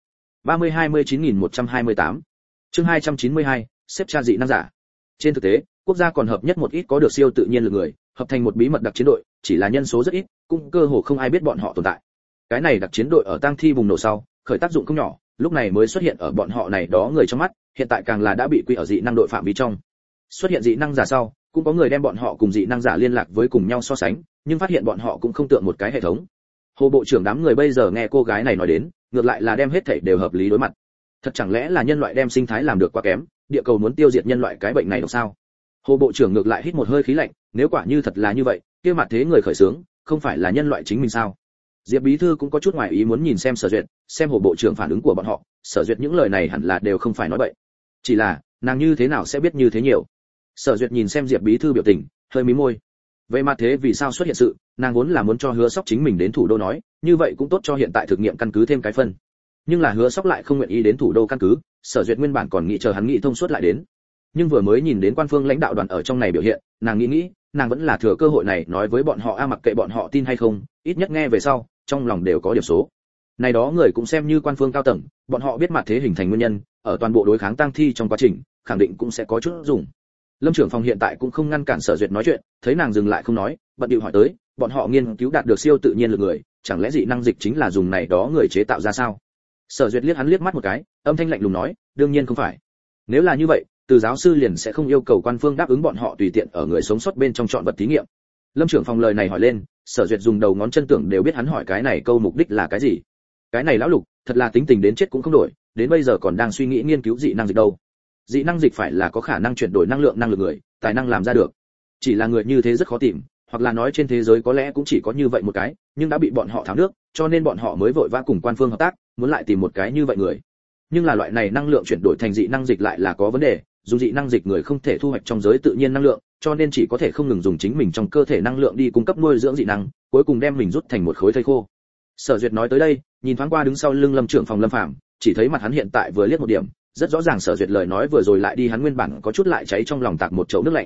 30-29.128 Chương 292, xếp tra dị năng giả. Trên thực tế, quốc gia còn hợp nhất một ít có được siêu tự nhiên lực người, hợp thành một bí mật đặc chiến đội, chỉ là nhân số rất ít, cũng cơ hồ không ai biết bọn họ tồn tại. Cái này đặc chiến đội ở tang thi bùng nổ sau, khởi tác dụng không nhỏ, lúc này mới xuất hiện ở bọn họ này đó người trong mắt, hiện tại càng là đã bị quy ở dị năng đội phạm vi trong. Xuất hiện dị năng giả sau, cũng có người đem bọn họ cùng dị năng giả liên lạc với cùng nhau so sánh, nhưng phát hiện bọn họ cũng không tượng một cái hệ thống. Hồ bộ trưởng đám người bây giờ nghe cô gái này nói đến, ngược lại là đem hết thảy đều hợp lý đối mặt. Thật chẳng lẽ là nhân loại đem sinh thái làm được quá kém, địa cầu muốn tiêu diệt nhân loại cái bệnh này được sao? Hồ bộ trưởng ngược lại hít một hơi khí lạnh, nếu quả như thật là như vậy, kia mặt thế người khởi xướng, không phải là nhân loại chính mình sao? Diệp bí thư cũng có chút ngoài ý muốn nhìn xem Sở Duyệt, xem Hồ bộ trưởng phản ứng của bọn họ, Sở Duyệt những lời này hẳn là đều không phải nói bậy. Chỉ là, nàng như thế nào sẽ biết như thế nhiều? Sở Duyệt nhìn xem Diệp bí thư biểu tình, hơi mím môi. Về mặt thế vì sao xuất hiện sự, nàng vốn là muốn cho Hứa Sóc chính mình đến thủ đô nói, như vậy cũng tốt cho hiện tại thực nghiệm căn cứ thêm cái phân. Nhưng là Hứa Sóc lại không nguyện ý đến thủ đô căn cứ, Sở Duyệt nguyên bản còn nghĩ chờ hắn nghĩ thông suốt lại đến. Nhưng vừa mới nhìn đến quan phương lãnh đạo đoàn ở trong này biểu hiện, nàng nghĩ, nàng vẫn là thừa cơ hội này nói với bọn họ mặc kệ bọn họ tin hay không, ít nhất nghe về sau, trong lòng đều có điểm số. Này đó người cũng xem như quan phương cao tầng, bọn họ biết mặt thế hình thành nguyên nhân, ở toàn bộ đối kháng tang thi trong quá trình, khẳng định cũng sẽ có chút dùng. Lâm trưởng phòng hiện tại cũng không ngăn cản Sở Duyệt nói chuyện, thấy nàng dừng lại không nói, bận điệu hỏi tới, bọn họ nghiên cứu đạt được siêu tự nhiên lực người, chẳng lẽ dị năng dịch chính là dùng này đó người chế tạo ra sao? Sở Duyệt liếc hắn liếc mắt một cái, âm thanh lạnh lùng nói, đương nhiên không phải. Nếu là như vậy, từ giáo sư liền sẽ không yêu cầu quan phương đáp ứng bọn họ tùy tiện ở người sống sót bên trong chọn vật thí nghiệm. Lâm trưởng phòng lời này hỏi lên, Sở Duyệt dùng đầu ngón chân tưởng đều biết hắn hỏi cái này câu mục đích là cái gì. Cái này lão lục, thật là tính tình đến chết cũng không đổi, đến bây giờ còn đang suy nghĩ nghiên cứu dị năng dịch đâu. Dị năng dịch phải là có khả năng chuyển đổi năng lực người, tài năng làm ra được. Chỉ là người như thế rất khó tìm, hoặc là nói trên thế giới có lẽ cũng chỉ có như vậy một cái, nhưng đã bị bọn họ tháo nước, cho nên bọn họ mới vội vã cùng quan phương hợp tác, muốn lại tìm một cái như vậy người. Nhưng là loại này năng lượng chuyển đổi thành dị năng dịch lại là có vấn đề, dùng dị năng dịch người không thể thu hoạch trong giới tự nhiên năng lượng, cho nên chỉ có thể không ngừng dùng chính mình trong cơ thể năng lượng đi cung cấp nuôi dưỡng dị năng, cuối cùng đem mình rút thành một khối thây khô. Sở Duyệt nói tới đây, nhìn thoáng qua đứng sau lưng Lâm trưởng phòng Lâm Phàm, chỉ thấy mặt hắn hiện tại vừa liếc một điểm, rất rõ ràng Sở Duyệt lời nói vừa rồi lại đi hắn nguyên bản có chút lại cháy trong lòng tạc một chậu nước lạnh.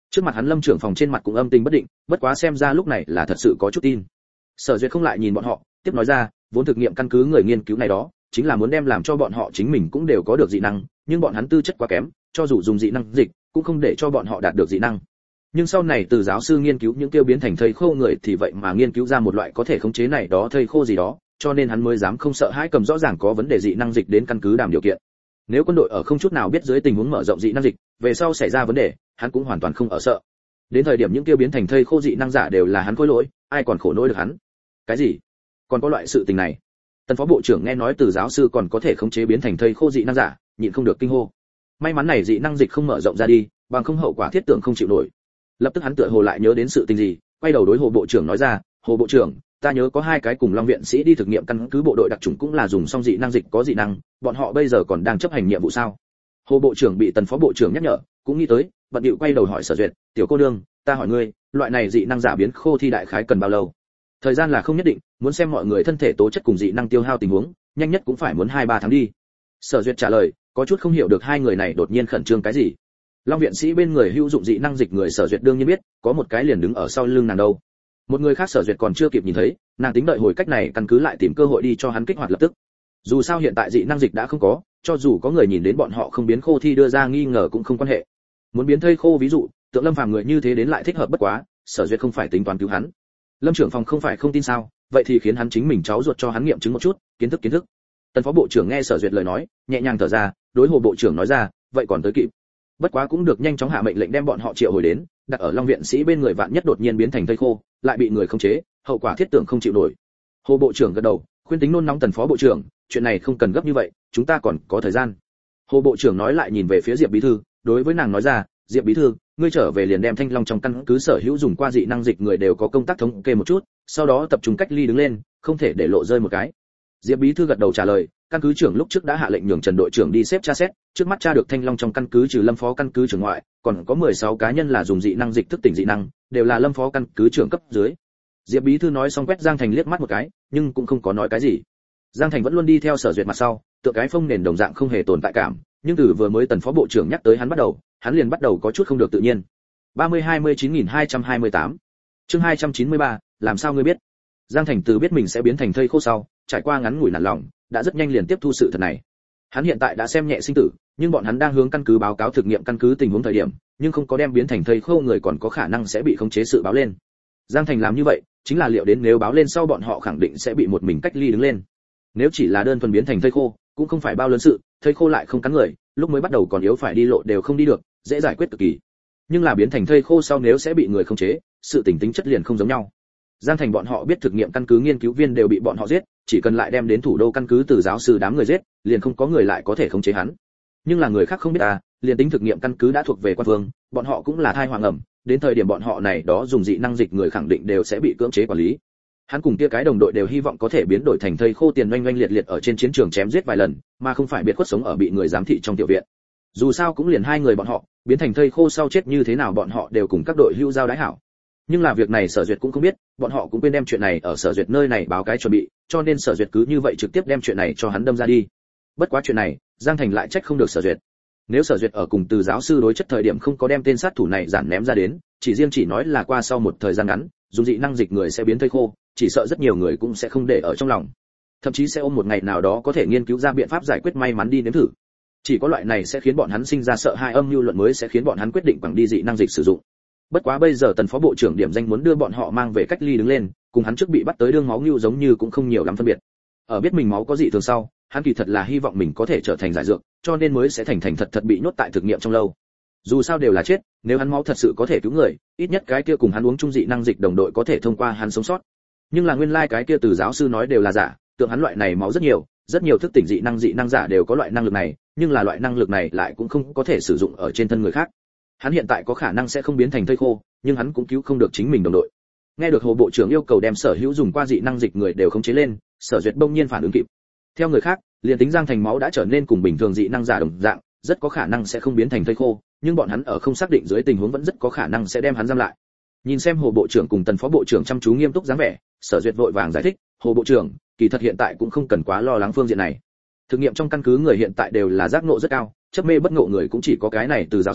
Trước mặt hắn Lâm trưởng phòng trên mặt cũng âm tình bất định, bất quá xem ra lúc này là thật sự có chút tin. Sở Duyệt không lại nhìn bọn họ, tiếp nói ra, vốn thực nghiệm căn cứ người nghiên cứu này đó, chính là muốn đem làm cho bọn họ chính mình cũng đều có được dị năng, nhưng bọn hắn tư chất quá kém, cho dù dùng dị năng dịch, cũng không để cho bọn họ đạt được dị năng. Nhưng sau này từ giáo sư nghiên cứu những tiêu biến thành thây khô người thì vậy mà nghiên cứu ra một loại có thể khống chế này đó thây khô gì đó, cho nên hắn mới dám không sợ hãi cầm rõ ràng có vấn đề dị năng dịch đến căn cứ đàm điều kiện. Nếu quân đội ở không chút nào biết dưới tình huống mở rộng dị năng dịch, về sau xảy ra vấn đề, hắn cũng hoàn toàn không ở sợ. Đến thời điểm những tiêu biến thành thây khô dị năng giả đều là hắn khối lỗi, ai còn khổ nỗi được hắn. Cái gì? Còn có loại sự tình này? Tần phó bộ trưởng nghe nói từ giáo sư còn có thể khống chế biến thành thây khô dị năng giả, nhịn không được kinh hô. May mắn này dị năng dịch không mở rộng ra đi, bằng không hậu quả thiết tưởng không chịu nổi. Lập tức hắn tựa hồ lại nhớ đến sự tình gì, quay đầu đối Hồ bộ trưởng nói ra, Hồ bộ trưởng, ta nhớ có 2 cái cùng Long viện sĩ đi thực nghiệm căn cứ bộ đội đặc chủng cũng là dùng xong dị năng dịch có dị năng, bọn họ bây giờ còn đang chấp hành nhiệm vụ sao? Hồ bộ trưởng bị Tần phó bộ trưởng nhắc nhở, cũng nghĩ tới, bận điệu quay đầu hỏi Sở Duyệt, tiểu cô nương, ta hỏi ngươi, loại này dị năng giả biến khô thi đại khái cần bao lâu? Thời gian là không nhất định, muốn xem mọi người thân thể tố chất cùng dị năng tiêu hao tình huống, nhanh nhất cũng phải muốn 2-3 tháng đi. Sở Duyệt trả lời, có chút không hiểu được hai người này đột nhiên khẩn trương cái gì. Long viện sĩ bên người hữu dụng dị năng dịch người Sở Duyệt đương nhiên biết, có một cái liền đứng ở sau lưng nàng đâu. Một người khác Sở Duyệt còn chưa kịp nhìn thấy, nàng tính đợi hồi cách này căn cứ lại tìm cơ hội đi cho hắn kích hoạt lập tức. Dù sao hiện tại dị năng dịch đã không có, cho dù có người nhìn đến bọn họ không biến khô thi đưa ra nghi ngờ cũng không quan hệ. Muốn biến thây khô ví dụ, tượng Lâm Phàm người như thế đến lại thích hợp bất quá, Sở Duyệt không phải tính toán cứu hắn. Lâm trưởng phòng không phải không tin sao, vậy thì khiến hắn chính mình cháu ruột cho hắn nghiệm chứng một chút, kiến thức. Tần phó bộ trưởng nghe Sở Duyệt lời nói, nhẹ nhàng thở ra, đối Hồ bộ trưởng nói ra, vậy còn tới kịp. Bất quá cũng được nhanh chóng hạ mệnh lệnh đem bọn họ triệu hồi đến, đặt ở Long viện sĩ bên người vạn nhất đột nhiên biến thành thây khô, lại bị người khống chế, hậu quả thiết tưởng không chịu nổi. Hồ bộ trưởng gật đầu, khuyên tính nôn nóng Tần phó bộ trưởng, chuyện này không cần gấp như vậy, chúng ta còn có thời gian. Hồ bộ trưởng nói lại nhìn về phía Diệp bí thư, đối với nàng nói ra, Diệp bí thư, ngươi trở về liền đem Thanh Long trong căn cứ sở hữu dùng qua dị năng dịch người đều có công tác thống kê một chút, sau đó tập trung cách ly đứng lên, không thể để lộ rơi một cái. Diệp bí thư gật đầu trả lời, căn cứ trưởng lúc trước đã hạ lệnh nhường Trần đội trưởng đi xếp tra xét, trước mắt tra được Thanh Long trong căn cứ trừ Lâm phó căn cứ trưởng ngoại, còn có 16 cá nhân là dùng dị năng dịch thức tỉnh dị năng, đều là Lâm phó căn cứ trưởng cấp dưới. Diệp bí thư nói xong quét Giang Thành liếc mắt một cái, nhưng cũng không có nói cái gì. Giang Thành vẫn luôn đi theo Sở Duyệt mặt sau, tựa cái phông nền đồng dạng không hề tồn tại cảm, nhưng từ vừa mới Tần phó bộ trưởng nhắc tới hắn liền bắt đầu có chút không được tự nhiên. 30-29.228 Chương 293, làm sao ngươi biết? Giang Thành từ biết mình sẽ biến thành thây khô sau, trải qua ngắn ngủi nản lòng, đã rất nhanh liền tiếp thu sự thật này. Hắn hiện tại đã xem nhẹ sinh tử, nhưng bọn hắn đang hướng căn cứ báo cáo thực nghiệm căn cứ tình huống thời điểm, nhưng không có đem biến thành thây khô người còn có khả năng sẽ bị khống chế sự báo lên. Giang Thành làm như vậy, chính là liệu đến nếu báo lên sau bọn họ khẳng định sẽ bị một mình cách ly đứng lên. Nếu chỉ là đơn thuần biến thành thây khô, cũng không phải bao lớn sự, thây khô lại không cắn người, lúc mới bắt đầu còn yếu phải đi lộ đều không đi được, dễ giải quyết cực kỳ. Nhưng là biến thành thây khô sau nếu sẽ bị người khống chế, sự tính chất liền không giống nhau. Giang Thành bọn họ biết thực nghiệm căn cứ nghiên cứu viên đều bị bọn họ giết, chỉ cần lại đem đến thủ đô căn cứ từ giáo sư đám người giết, liền không có người lại có thể khống chế hắn. Nhưng là người khác không biết liền tính thực nghiệm căn cứ đã thuộc về quan vương, bọn họ cũng là thai hoàng ẩm, đến thời điểm bọn họ này đó dùng dị năng dịch người khẳng định đều sẽ bị cưỡng chế quản lý. Hắn cùng kia cái đồng đội đều hy vọng có thể biến đổi thành thây khô tiền oanh oanh liệt liệt ở trên chiến trường chém giết vài lần, mà không phải biệt khuất sống ở bị người giám thị trong tiểu viện. Dù sao cũng liền 2 người bọn họ, biến thành thây khô sau chết như thế nào bọn họ đều cùng các đội hưu giao đái hảo. Nhưng là việc này Sở Duyệt cũng không biết, bọn họ cũng quên đem chuyện này ở Sở Duyệt nơi này báo cái chuẩn bị, cho nên Sở Duyệt cứ như vậy trực tiếp đem chuyện này cho hắn đâm ra đi. Bất quá chuyện này, Giang Thành lại trách không được Sở Duyệt. Nếu Sở Duyệt ở cùng từ giáo sư đối chất thời điểm không có đem tên sát thủ này giản ném ra đến, chỉ nói là qua sau một thời gian ngắn, dùng dị năng dịch người sẽ biến thây khô, chỉ sợ rất nhiều người cũng sẽ không để ở trong lòng. Thậm chí sẽ ôm một ngày nào đó có thể nghiên cứu ra biện pháp giải quyết may mắn đi nếm thử. Chỉ có loại này sẽ khiến bọn hắn sinh ra sợ hãi âm mưu luận mới sẽ khiến bọn hắn quyết định bằng đi dị năng dịch sử dụng. Bất quá bây giờ Tần phó bộ trưởng điểm danh muốn đưa bọn họ mang về cách ly đứng lên, cùng hắn trước bị bắt tới đương máu nhưu giống như cũng không nhiều lắm phân biệt. Ở biết mình máu có dị thường sau, hắn kỳ thật là hy vọng mình có thể trở thành giải dược, cho nên mới sẽ thành thật bị nhốt tại thực nghiệm trong lâu. Dù sao đều là chết, nếu hắn máu thật sự có thể cứu người, ít nhất cái kia cùng hắn uống chung dị năng dịch đồng đội có thể thông qua hắn sống sót. Nhưng là nguyên lai cái kia từ giáo sư nói đều là giả, tượng hắn loại này máu rất nhiều thức tỉnh dị năng giả đều có loại năng lực này, nhưng là loại năng lực này lại cũng không có thể sử dụng ở trên thân người khác. Hắn hiện tại có khả năng sẽ không biến thành thây khô, nhưng hắn cũng cứu không được chính mình đồng đội. Nghe được Hồ bộ trưởng yêu cầu đem sở hữu dùng qua dị năng dịch người đều khống chế lên, Sở Duyệt bỗng nhiên phản ứng kịp. Theo người khác, liền tính Giang Thành máu đã trở nên cùng bình thường dị năng giả đồng dạng, rất có khả năng sẽ không biến thành thây khô, nhưng bọn hắn ở không xác định dưới tình huống vẫn rất có khả năng sẽ đem hắn giam lại. Nhìn xem Hồ bộ trưởng cùng Tần phó bộ trưởng chăm chú nghiêm túc dáng vẻ, Sở Duyệt vội vàng giải thích, Hồ bộ trưởng, kỳ thật hiện tại cũng không cần quá lo lắng phương diện này. Thực nghiệm trong căn cứ người hiện tại đều là giác ngộ rất cao, chấp mê bất ngộ người cũng chỉ có cái này từ giáo sư,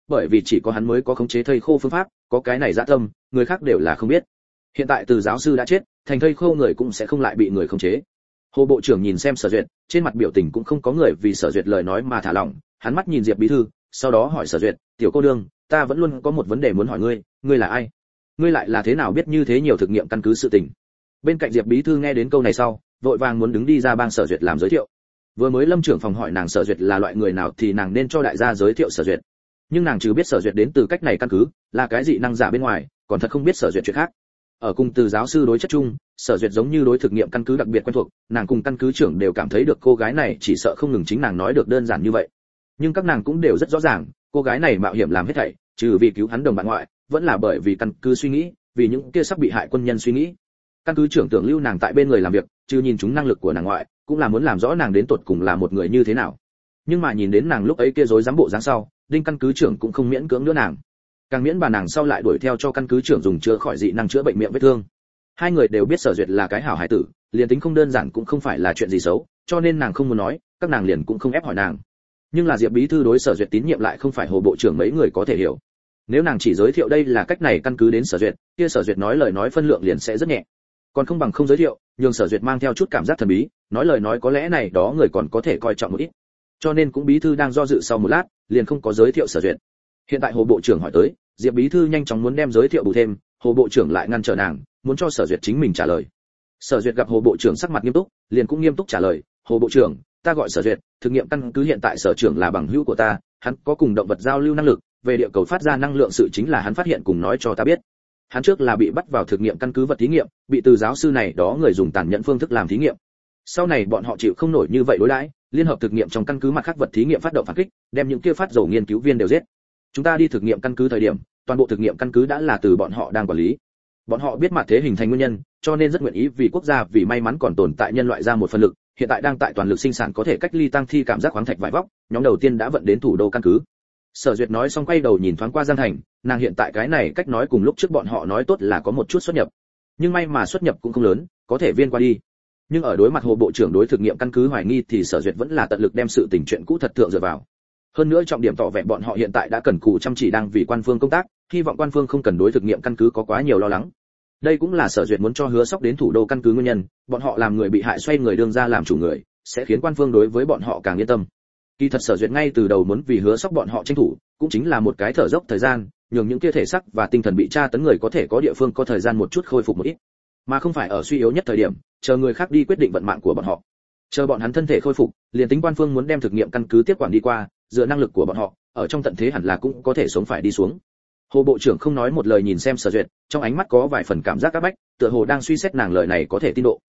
bởi vì chỉ có hắn mới có khống chế thây khô phương pháp, có cái này dạ tâm, người khác đều là không biết. Hiện tại Từ giáo sư đã chết, thành thây khô người cũng sẽ không lại bị người khống chế. Hồ bộ trưởng nhìn xem Sở Duyệt, trên mặt biểu tình cũng không có người vì Sở Duyệt lời nói mà thả lỏng, hắn mắt nhìn Diệp bí thư, sau đó hỏi Sở Duyệt, "Tiểu cô đương, ta vẫn luôn có một vấn đề muốn hỏi ngươi, ngươi là ai? Ngươi lại là thế nào biết như thế nhiều thực nghiệm căn cứ sự tình?" Bên cạnh Diệp bí thư nghe đến câu này sau, vội vàng muốn đứng đi ra bang Sở Duyệt làm giới thiệu. Vừa mới Lâm trưởng phòng hỏi nàng Sở Duyệt là loại người nào thì nàng nên cho đại gia giới thiệu Sở Duyệt. Nhưng nàng chỉ biết Sở Duyệt đến từ cách này căn cứ, là cái dị năng giả bên ngoài, còn thật không biết Sở Duyệt chuyện khác. Ở cùng Từ giáo sư đối chất chung, Sở Duyệt giống như đối thực nghiệm căn cứ đặc biệt quen thuộc, nàng cùng căn cứ trưởng đều cảm thấy được cô gái này chỉ sợ không ngừng chính nàng nói được đơn giản như vậy. Nhưng các nàng cũng đều rất rõ ràng, cô gái này mạo hiểm làm hết thảy, trừ vì cứu hắn đồng bạn ngoại, vẫn là bởi vì căn cứ suy nghĩ, vì những kia sắp bị hại quân nhân suy nghĩ. Căn cứ trưởng tưởng lưu nàng tại bên người làm việc, trừ nhìn chúng năng lực của nàng ngoại, cũng là muốn làm rõ nàng đến tột cùng là một người như thế nào. Nhưng mà nhìn đến nàng lúc ấy kia rối rắm bộ dáng sau, Đinh căn cứ trưởng cũng không miễn cưỡng nữa nàng. Càng miễn bà nàng sau lại đuổi theo cho căn cứ trưởng dùng chữa khỏi dị năng chữa bệnh miệng vết thương. Hai người đều biết Sở Duyệt là cái hảo hải tử, liền tính không đơn giản cũng không phải là chuyện gì xấu, cho nên nàng không muốn nói, các nàng liền cũng không ép hỏi nàng. Nhưng là Diệp bí thư đối Sở Duyệt tín nhiệm lại không phải Hồ bộ trưởng mấy người có thể hiểu. Nếu nàng chỉ giới thiệu đây là cách này căn cứ đến Sở Duyệt, kia Sở Duyệt nói lời nói phân lượng liền sẽ rất nhẹ. Còn không bằng không giới thiệu, nhường Sở Duyệt mang theo chút cảm giác thần bí, nói lời nói có lẽ này đó người còn có thể coi trọng một ít. Cho nên cũng bí thư đang do dự sau một lát, liền không có giới thiệu Sở Duyệt. Hiện tại Hồ bộ trưởng hỏi tới, Diệp bí thư nhanh chóng muốn đem giới thiệu bù thêm, Hồ bộ trưởng lại ngăn trở nàng, muốn cho Sở Duyệt chính mình trả lời. Sở Duyệt gặp Hồ bộ trưởng sắc mặt nghiêm túc, liền cũng nghiêm túc trả lời, "Hồ bộ trưởng, ta gọi Sở Duyệt, thực nghiệm căn cứ hiện tại sở trưởng là bằng hữu của ta, hắn có cùng động vật giao lưu năng lực, về địa cầu phát ra năng lượng sự chính là hắn phát hiện cùng nói cho ta biết. Hắn trước là bị bắt vào thực nghiệm căn cứ vật thí nghiệm, bị Từ giáo sư này đó người dùng tàn nhẫn phương thức làm thí nghiệm. Sau này bọn họ chịu không nổi như vậy đối đãi, liên hợp thực nghiệm trong căn cứ mặt khác vật thí nghiệm phát động phản kích, đem những kia phát dầu nghiên cứu viên đều giết. Chúng ta đi thực nghiệm căn cứ thời điểm, toàn bộ thực nghiệm căn cứ đã là từ bọn họ đang quản lý. Bọn họ biết mặt thế hình thành nguyên nhân, cho nên rất nguyện ý vì quốc gia vì may mắn còn tồn tại nhân loại ra một phần lực, hiện tại đang tại toàn lực sinh sản có thể cách ly tăng thi cảm giác khoáng thạch vải vóc, nhóm đầu tiên đã vận đến thủ đô căn cứ." Sở Duyệt nói xong quay đầu nhìn thoáng qua Giang Thành, nàng hiện tại cái này cách nói cùng lúc trước bọn họ nói tốt là có một chút xuất nhập. Nhưng may mà xuất nhập cũng không lớn, có thể viên qua đi. Nhưng ở đối mặt Hồ bộ trưởng đối thực nghiệm căn cứ hoài nghi thì Sở Duyệt vẫn là tận lực đem sự tình chuyện cũ thật thượng dựa vào. Hơn nữa trọng điểm tỏ vẻ bọn họ hiện tại đã cần cù chăm chỉ đang vì quan phương công tác, hy vọng quan phương không cần đối thực nghiệm căn cứ có quá nhiều lo lắng. Đây cũng là Sở Duyệt muốn cho Hứa Sóc đến thủ đô căn cứ nguyên nhân, bọn họ làm người bị hại xoay người đương ra làm chủ người, sẽ khiến quan phương đối với bọn họ càng yên tâm. Kỳ thật Sở Duyệt ngay từ đầu muốn vì Hứa Sóc bọn họ tranh thủ, cũng chính là một cái thở dốc thời gian, nhường những kia thể xác và tinh thần bị tra tấn người có thể có địa phương có thời gian một chút khôi phục một ít, mà không phải ở suy yếu nhất thời điểm, chờ người khác đi quyết định vận mạng của bọn họ. Chờ bọn hắn thân thể khôi phục, liền tính quan phương muốn đem thực nghiệm căn cứ tiếp quản đi qua, dựa năng lực của bọn họ, ở trong tận thế hẳn là cũng có thể sống phải đi xuống. Hồ bộ trưởng không nói một lời nhìn xem Sở Duyệt, trong ánh mắt có vài phần cảm giác áp bách, tựa hồ đang suy xét nàng lời này có thể tin độ.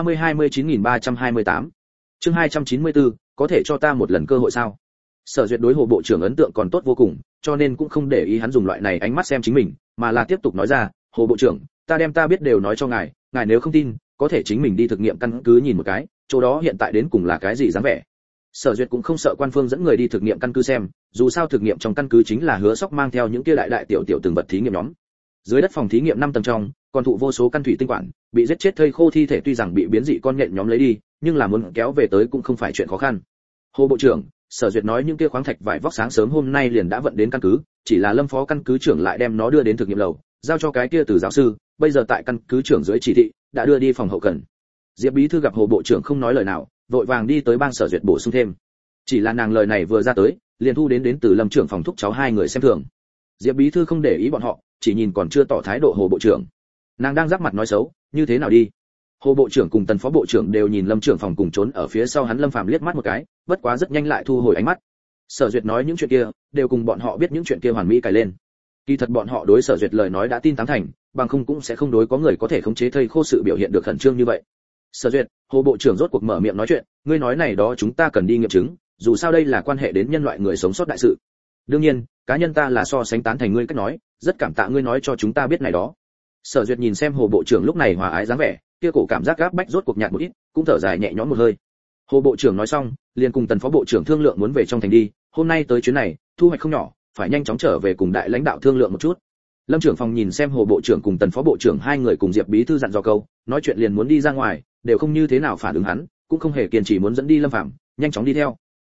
30-29.328 Chương 294, có thể cho ta một lần cơ hội sao? Sở Duyệt đối Hồ bộ trưởng ấn tượng còn tốt vô cùng, cho nên cũng không để ý hắn dùng loại này ánh mắt xem chính mình, mà là tiếp tục nói ra, "Hồ bộ trưởng, ta đem ta biết đều nói cho ngài, ngài nếu không tin, có thể chính mình đi thực nghiệm căn cứ nhìn một cái, chỗ đó hiện tại đến cùng là cái gì dáng vẻ." Sở Duyệt cũng không sợ quan phương dẫn người đi thực nghiệm căn cứ xem, dù sao thực nghiệm trong căn cứ chính là Hứa Sóc mang theo những kia đại tiểu từng vật thí nghiệm nhóm. Dưới đất phòng thí nghiệm 5 tầng trong, còn thụ vô số căn thủy tinh quản, bị giết chết thây khô thi thể tuy rằng bị biến dị con nhện nhóm lấy đi, nhưng là muốn kéo về tới cũng không phải chuyện khó khăn. Hồ bộ trưởng, Sở Duyệt nói những kia khoáng thạch vải vóc sáng sớm hôm nay liền đã vận đến căn cứ, chỉ là Lâm phó căn cứ trưởng lại đem nó đưa đến thực nghiệm lầu, giao cho cái kia Từ giáo sư, bây giờ tại căn cứ trưởng dưới chỉ thị, đã đưa đi phòng hậu cần. Diệp bí thư gặp Hồ bộ trưởng không nói lời nào, vội vàng đi tới bang Sở Duyệt bổ sung thêm. Chỉ là nàng lời này vừa ra tới, liền thu đến từ Lâm trưởng phòng thúc cháu hai người xem thường. Diệp bí thư không để ý bọn họ, chỉ nhìn còn chưa tỏ thái độ Hồ bộ trưởng. Nàng đang giáp mặt nói xấu, như thế nào đi? Hồ bộ trưởng cùng Tần phó bộ trưởng đều nhìn Lâm trưởng phòng cùng trốn ở phía sau hắn Lâm Phàm liếc mắt một cái, bất quá rất nhanh lại thu hồi ánh mắt. Sở Duyệt nói những chuyện kia, đều cùng bọn họ biết những chuyện kia hoàn mỹ cài lên. Kỳ thật bọn họ đối Sở Duyệt lời nói đã tin tán thành, bằng không cũng sẽ không đối có người có thể khống chế thây khô sự biểu hiện được khẩn trương như vậy. Sở Duyệt, Hồ bộ trưởng rốt cuộc mở miệng nói chuyện, ngươi nói này đó chúng ta cần đi nghiệm chứng, dù sao đây là quan hệ đến nhân loại người sống sót đại sự. Đương nhiên, cá nhân ta là so sánh tán thành ngươi cách nói, rất cảm tạ ngươi nói cho chúng ta biết này đó. Sở Duyệt nhìn xem Hồ bộ trưởng lúc này hòa ái dáng vẻ, kia cổ cảm giác gáp bách rốt cuộc nhạt một ít, cũng thở dài nhẹ nhõm một hơi. Hồ bộ trưởng nói xong, liền cùng Tần phó bộ trưởng thương lượng muốn về trong thành đi, hôm nay tới chuyến này, thu hoạch không nhỏ, phải nhanh chóng trở về cùng đại lãnh đạo thương lượng một chút. Lâm trưởng phòng nhìn xem Hồ bộ trưởng cùng Tần phó bộ trưởng hai người cùng Diệp bí thư dặn dò câu, nói chuyện liền muốn đi ra ngoài, đều không như thế nào phản ứng hắn, cũng không hề kiên trì muốn dẫn đi Lâm Phàm, nhanh chóng đi theo.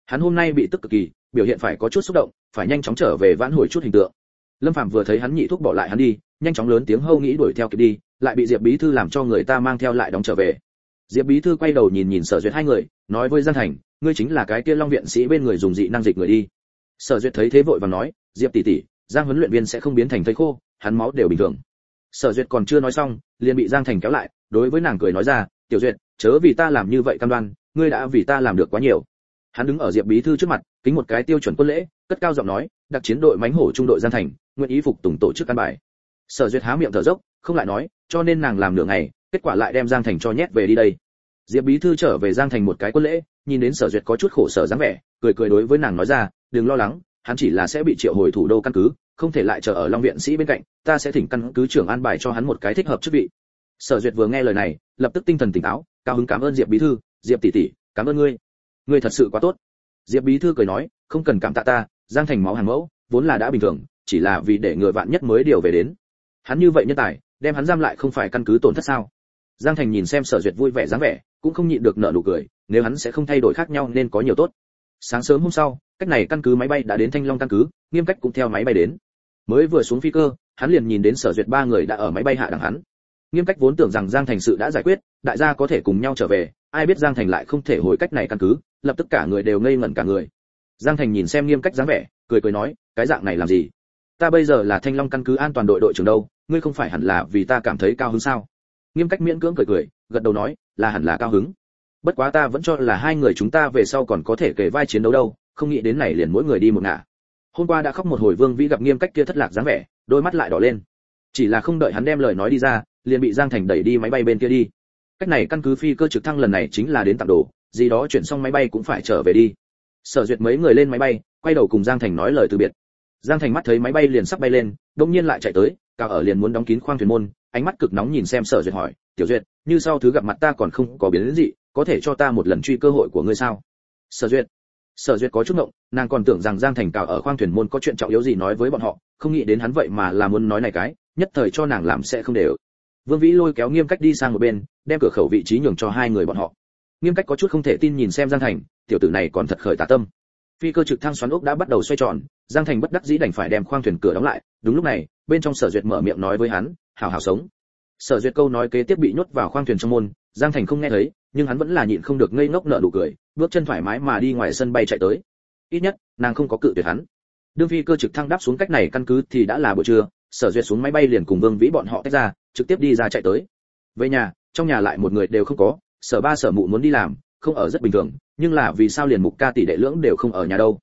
Hắn hôm nay bị tức cực kỳ, biểu hiện phải có chút xúc động, phải nhanh chóng trở về vãn hồi chút hình tượng. Lâm Phàm vừa thấy hắn nhị thúc bỏ lại hắn đi, nhanh chóng lớn tiếng hâu nghĩ đuổi theo kịp đi, lại bị Diệp bí thư làm cho người ta mang theo lại đóng trở về. Diệp bí thư quay đầu nhìn nhìn Sở Duyệt hai người, nói với Giang Thành, ngươi chính là cái kia Long viện sĩ bên người dùng dị năng dịch người đi. Sở Duyệt thấy thế vội vàng nói, Diệp tỷ tỷ, Giang huấn luyện viên sẽ không biến thành thây khô, hắn máu đều bình thường. Sở Duyệt còn chưa nói xong, liền bị Giang Thành kéo lại, đối với nàng cười nói ra, Tiểu Duyệt, chớ vì ta làm như vậy cam đoan, ngươi đã vì ta làm được quá nhiều. Hắn đứng ở Diệp bí thư trước mặt, kính một cái tiêu chuẩn quân lễ, cất cao giọng nói, đặc chiến đội mãnh hổ trung đội Giang Thành, nguyện ý phục tùng tổ chức căn bài. Sở Duyệt há miệng thở dốc, không lại nói, cho nên nàng làm nửa ngày, kết quả lại đem Giang Thành cho nhét về đi đây. Diệp bí thư trở về Giang Thành một cái quân lễ, nhìn đến Sở Duyệt có chút khổ sở dáng vẻ, cười cười đối với nàng nói ra, đừng lo lắng, hắn chỉ là sẽ bị triệu hồi thủ đô căn cứ, không thể lại chờ ở Long viện sĩ bên cạnh, ta sẽ thỉnh căn cứ trưởng an bài cho hắn một cái thích hợp chức vị. Sở Duyệt vừa nghe lời này, lập tức tinh thần tỉnh táo, cao hứng cảm ơn Diệp bí thư, Diệp tỷ tỷ, cảm ơn ngươi, ngươi thật sự quá tốt. Diệp bí thư cười nói, không cần cảm tạ ta, Giang Thành máu hàng mẫu, vốn là đã bình thường, chỉ là vì để người vạn nhất mới điều về đến. Hắn như vậy nhân tài, đem hắn giam lại không phải căn cứ tổn thất sao? Giang Thành nhìn xem Sở Duyệt vui vẻ dáng vẻ, cũng không nhịn được nở nụ cười, nếu hắn sẽ không thay đổi khác nhau nên có nhiều tốt. Sáng sớm hôm sau, cách này căn cứ máy bay đã đến Thanh Long căn cứ, Nghiêm Cách cũng theo máy bay đến. Mới vừa xuống phi cơ, hắn liền nhìn đến Sở Duyệt ba người đã ở máy bay hạ đằng hắn. Nghiêm Cách vốn tưởng rằng Giang Thành sự đã giải quyết, đại gia có thể cùng nhau trở về, ai biết Giang Thành lại không thể hồi cách này căn cứ, lập tức cả người đều ngây ngẩn cả người. Giang Thành nhìn xem Nghiêm Cách dáng vẻ, cười cười nói, cái dạng này làm gì? Ta bây giờ là Thanh Long căn cứ an toàn đội đội trưởng đâu, ngươi không phải hẳn là vì ta cảm thấy cao hứng sao? Nghiêm Cách miễn cưỡng cười cười, gật đầu nói, là hẳn là cao hứng. Bất quá ta vẫn cho là hai người chúng ta về sau còn có thể kề vai chiến đấu đâu, không nghĩ đến này liền mỗi người đi một ngả. Hôm qua đã khóc một hồi Vương Vĩ gặp Nghiêm Cách kia thất lạc dáng vẻ, đôi mắt lại đỏ lên. Chỉ là không đợi hắn đem lời nói đi ra, liền bị Giang Thành đẩy đi máy bay bên kia đi. Cách này căn cứ phi cơ trực thăng lần này chính là đến tặng đồ, gì đó chuyển xong máy bay cũng phải trở về đi. Sở Duyệt mấy người lên máy bay, quay đầu cùng Giang Thành nói lời từ biệt. Giang Thành mắt thấy máy bay liền sắp bay lên, đột nhiên lại chạy tới, cao ở liền muốn đóng kín khoang thuyền môn, ánh mắt cực nóng nhìn xem Sở Duyệt hỏi, Tiểu Duyệt, như sau thứ gặp mặt ta còn không có biến đến gì, có thể cho ta một lần truy cơ hội của ngươi sao? Sở Duyệt có chút ngộng, nàng còn tưởng rằng Giang Thành cào ở khoang thuyền môn có chuyện trọng yếu gì nói với bọn họ, không nghĩ đến hắn vậy mà là muốn nói này cái, nhất thời cho nàng làm sẽ không đều. Vương Vĩ lôi kéo Nghiêm Cách đi sang một bên, đem cửa khẩu vị trí nhường cho hai người bọn họ. Nghiêm Cách có chút không thể tin nhìn xem Giang Thành, tiểu tử này còn thật khởi tà tâm. Phi cơ trực thăng xoắn ốc đã bắt đầu xoay tròn, Giang Thành bất đắc dĩ đành phải đem khoang thuyền cửa đóng lại. Đúng lúc này, bên trong Sở Duyệt mở miệng nói với hắn, hảo hảo sống. Sở Duyệt câu nói kế tiếp bị nhốt vào khoang thuyền trong môn, Giang Thành không nghe thấy, nhưng hắn vẫn là nhịn không được ngây ngốc nở nụ cười, bước chân thoải mái mà đi ngoài sân bay chạy tới. Ít nhất, nàng không có cự tuyệt hắn. Đương phi cơ trực thăng đáp xuống cách này căn cứ thì đã là buổi trưa, Sở Duyệt xuống máy bay liền cùng Vương Vĩ bọn họ tách ra, trực tiếp đi ra chạy tới. Về nhà, trong nhà lại một người đều không có, Sở ba Sở mụ muốn đi làm, không ở rất bình thường, nhưng là vì sao liền Mục Ca tỷ đệ lưỡng đều không ở nhà đâu?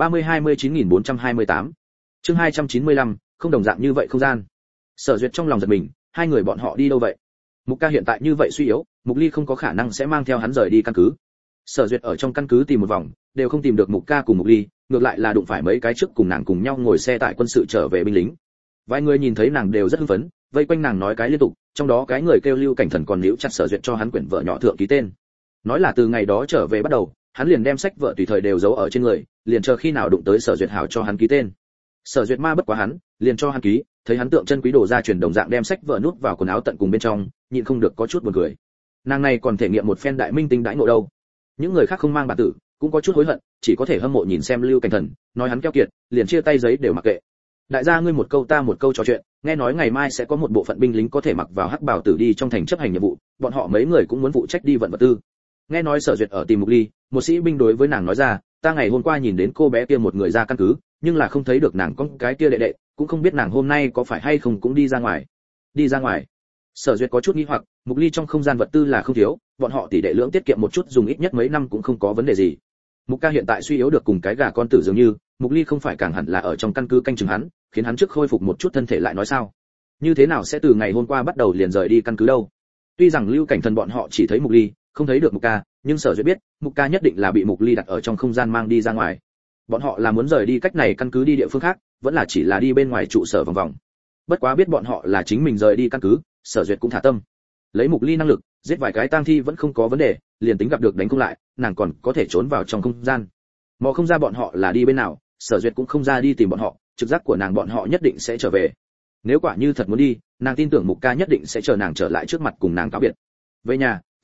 30-29.428 Chương 295, không đồng dạng như vậy không gian. Sở Duyệt trong lòng giật mình, hai người bọn họ đi đâu vậy? Mục Ca hiện tại như vậy suy yếu, Mục Ly không có khả năng sẽ mang theo hắn rời đi căn cứ. Sở Duyệt ở trong căn cứ tìm một vòng, đều không tìm được Mục Ca cùng Mục Ly, ngược lại là đụng phải mấy cái trước cùng nàng cùng nhau ngồi xe tải quân sự trở về binh lính. Vài người nhìn thấy nàng đều rất hưng phấn, vây quanh nàng nói cái liên tục, trong đó cái người kêu Lưu Cảnh Thần còn níu chặt Sở Duyệt cho hắn quyển vợ nhỏ thượng ký tên. Nói là từ ngày đó trở về bắt đầu, hắn liền đem sách vợ tùy thời đều giấu ở trên người, liền chờ khi nào đụng tới Sở Duyệt hảo cho hắn ký tên. Sở Duyệt ma bất quá hắn, liền cho hắn ký, thấy hắn tượng chân quý đồ ra truyền đồng dạng đem sách vợ nút vào quần áo tận cùng bên trong, nhịn không được có chút buồn cười. Nàng này còn thể nghiệm một phen đại minh tinh đãi ngộ đâu. Những người khác không mang bản tử, cũng có chút hối hận, chỉ có thể hâm mộ nhìn xem Lưu Cảnh Thần, nói hắn keo kiệt, liền chia tay giấy đều mặc kệ. Đại gia ngươi một câu ta một câu trò chuyện, nghe nói ngày mai sẽ có một bộ phận binh lính có thể mặc vào hắc bào tử đi trong thành chấp hành nhiệm vụ, bọn họ mấy người cũng muốn phụ trách đi vận vật tư. Nghe nói Sở Duyệt ở tìm Mục Ly, một sĩ binh đối với nàng nói ra, ta ngày hôm qua nhìn đến cô bé kia một người ra căn cứ, nhưng là không thấy được nàng có cái kia đệ đệ, cũng không biết nàng hôm nay có phải hay không cũng đi ra ngoài. Đi ra ngoài? Sở Duyệt có chút nghi hoặc, Mục Ly trong không gian vật tư là không thiếu, bọn họ tỷ đệ lưỡng tiết kiệm một chút dùng ít nhất mấy năm cũng không có vấn đề gì. Mục Ca hiện tại suy yếu được cùng cái gà con tử dường như, Mục Ly không phải càng hẳn là ở trong căn cứ canh chừng hắn, khiến hắn trước khôi phục một chút thân thể lại nói sao? Như thế nào sẽ từ ngày hôm qua bắt đầu liền rời đi căn cứ đâu? Tuy rằng Lưu Cảnh Thần bọn họ chỉ thấy Mục Ly, không thấy được Mục Ca, nhưng Sở Duyệt biết, Mục Ca nhất định là bị Mục Ly đặt ở trong không gian mang đi ra ngoài. Bọn họ là muốn rời đi cách này căn cứ đi địa phương khác, vẫn là chỉ là đi bên ngoài trụ sở vòng vòng. Bất quá biết bọn họ là chính mình rời đi căn cứ, Sở Duyệt cũng thả tâm. Lấy Mục Ly năng lực, giết vài cái tang thi vẫn không có vấn đề, liền tính gặp được đánh không lại, nàng còn có thể trốn vào trong không gian. Mò không ra bọn họ là đi bên nào, Sở Duyệt cũng không ra đi tìm bọn họ, trực giác của nàng bọn họ nhất định sẽ trở về. Nếu quả như thật muốn đi, nàng tin tưởng Mục Ca nhất định sẽ chờ nàng trở lại trước mặt cùng nàng cáo biệt. Về nhà,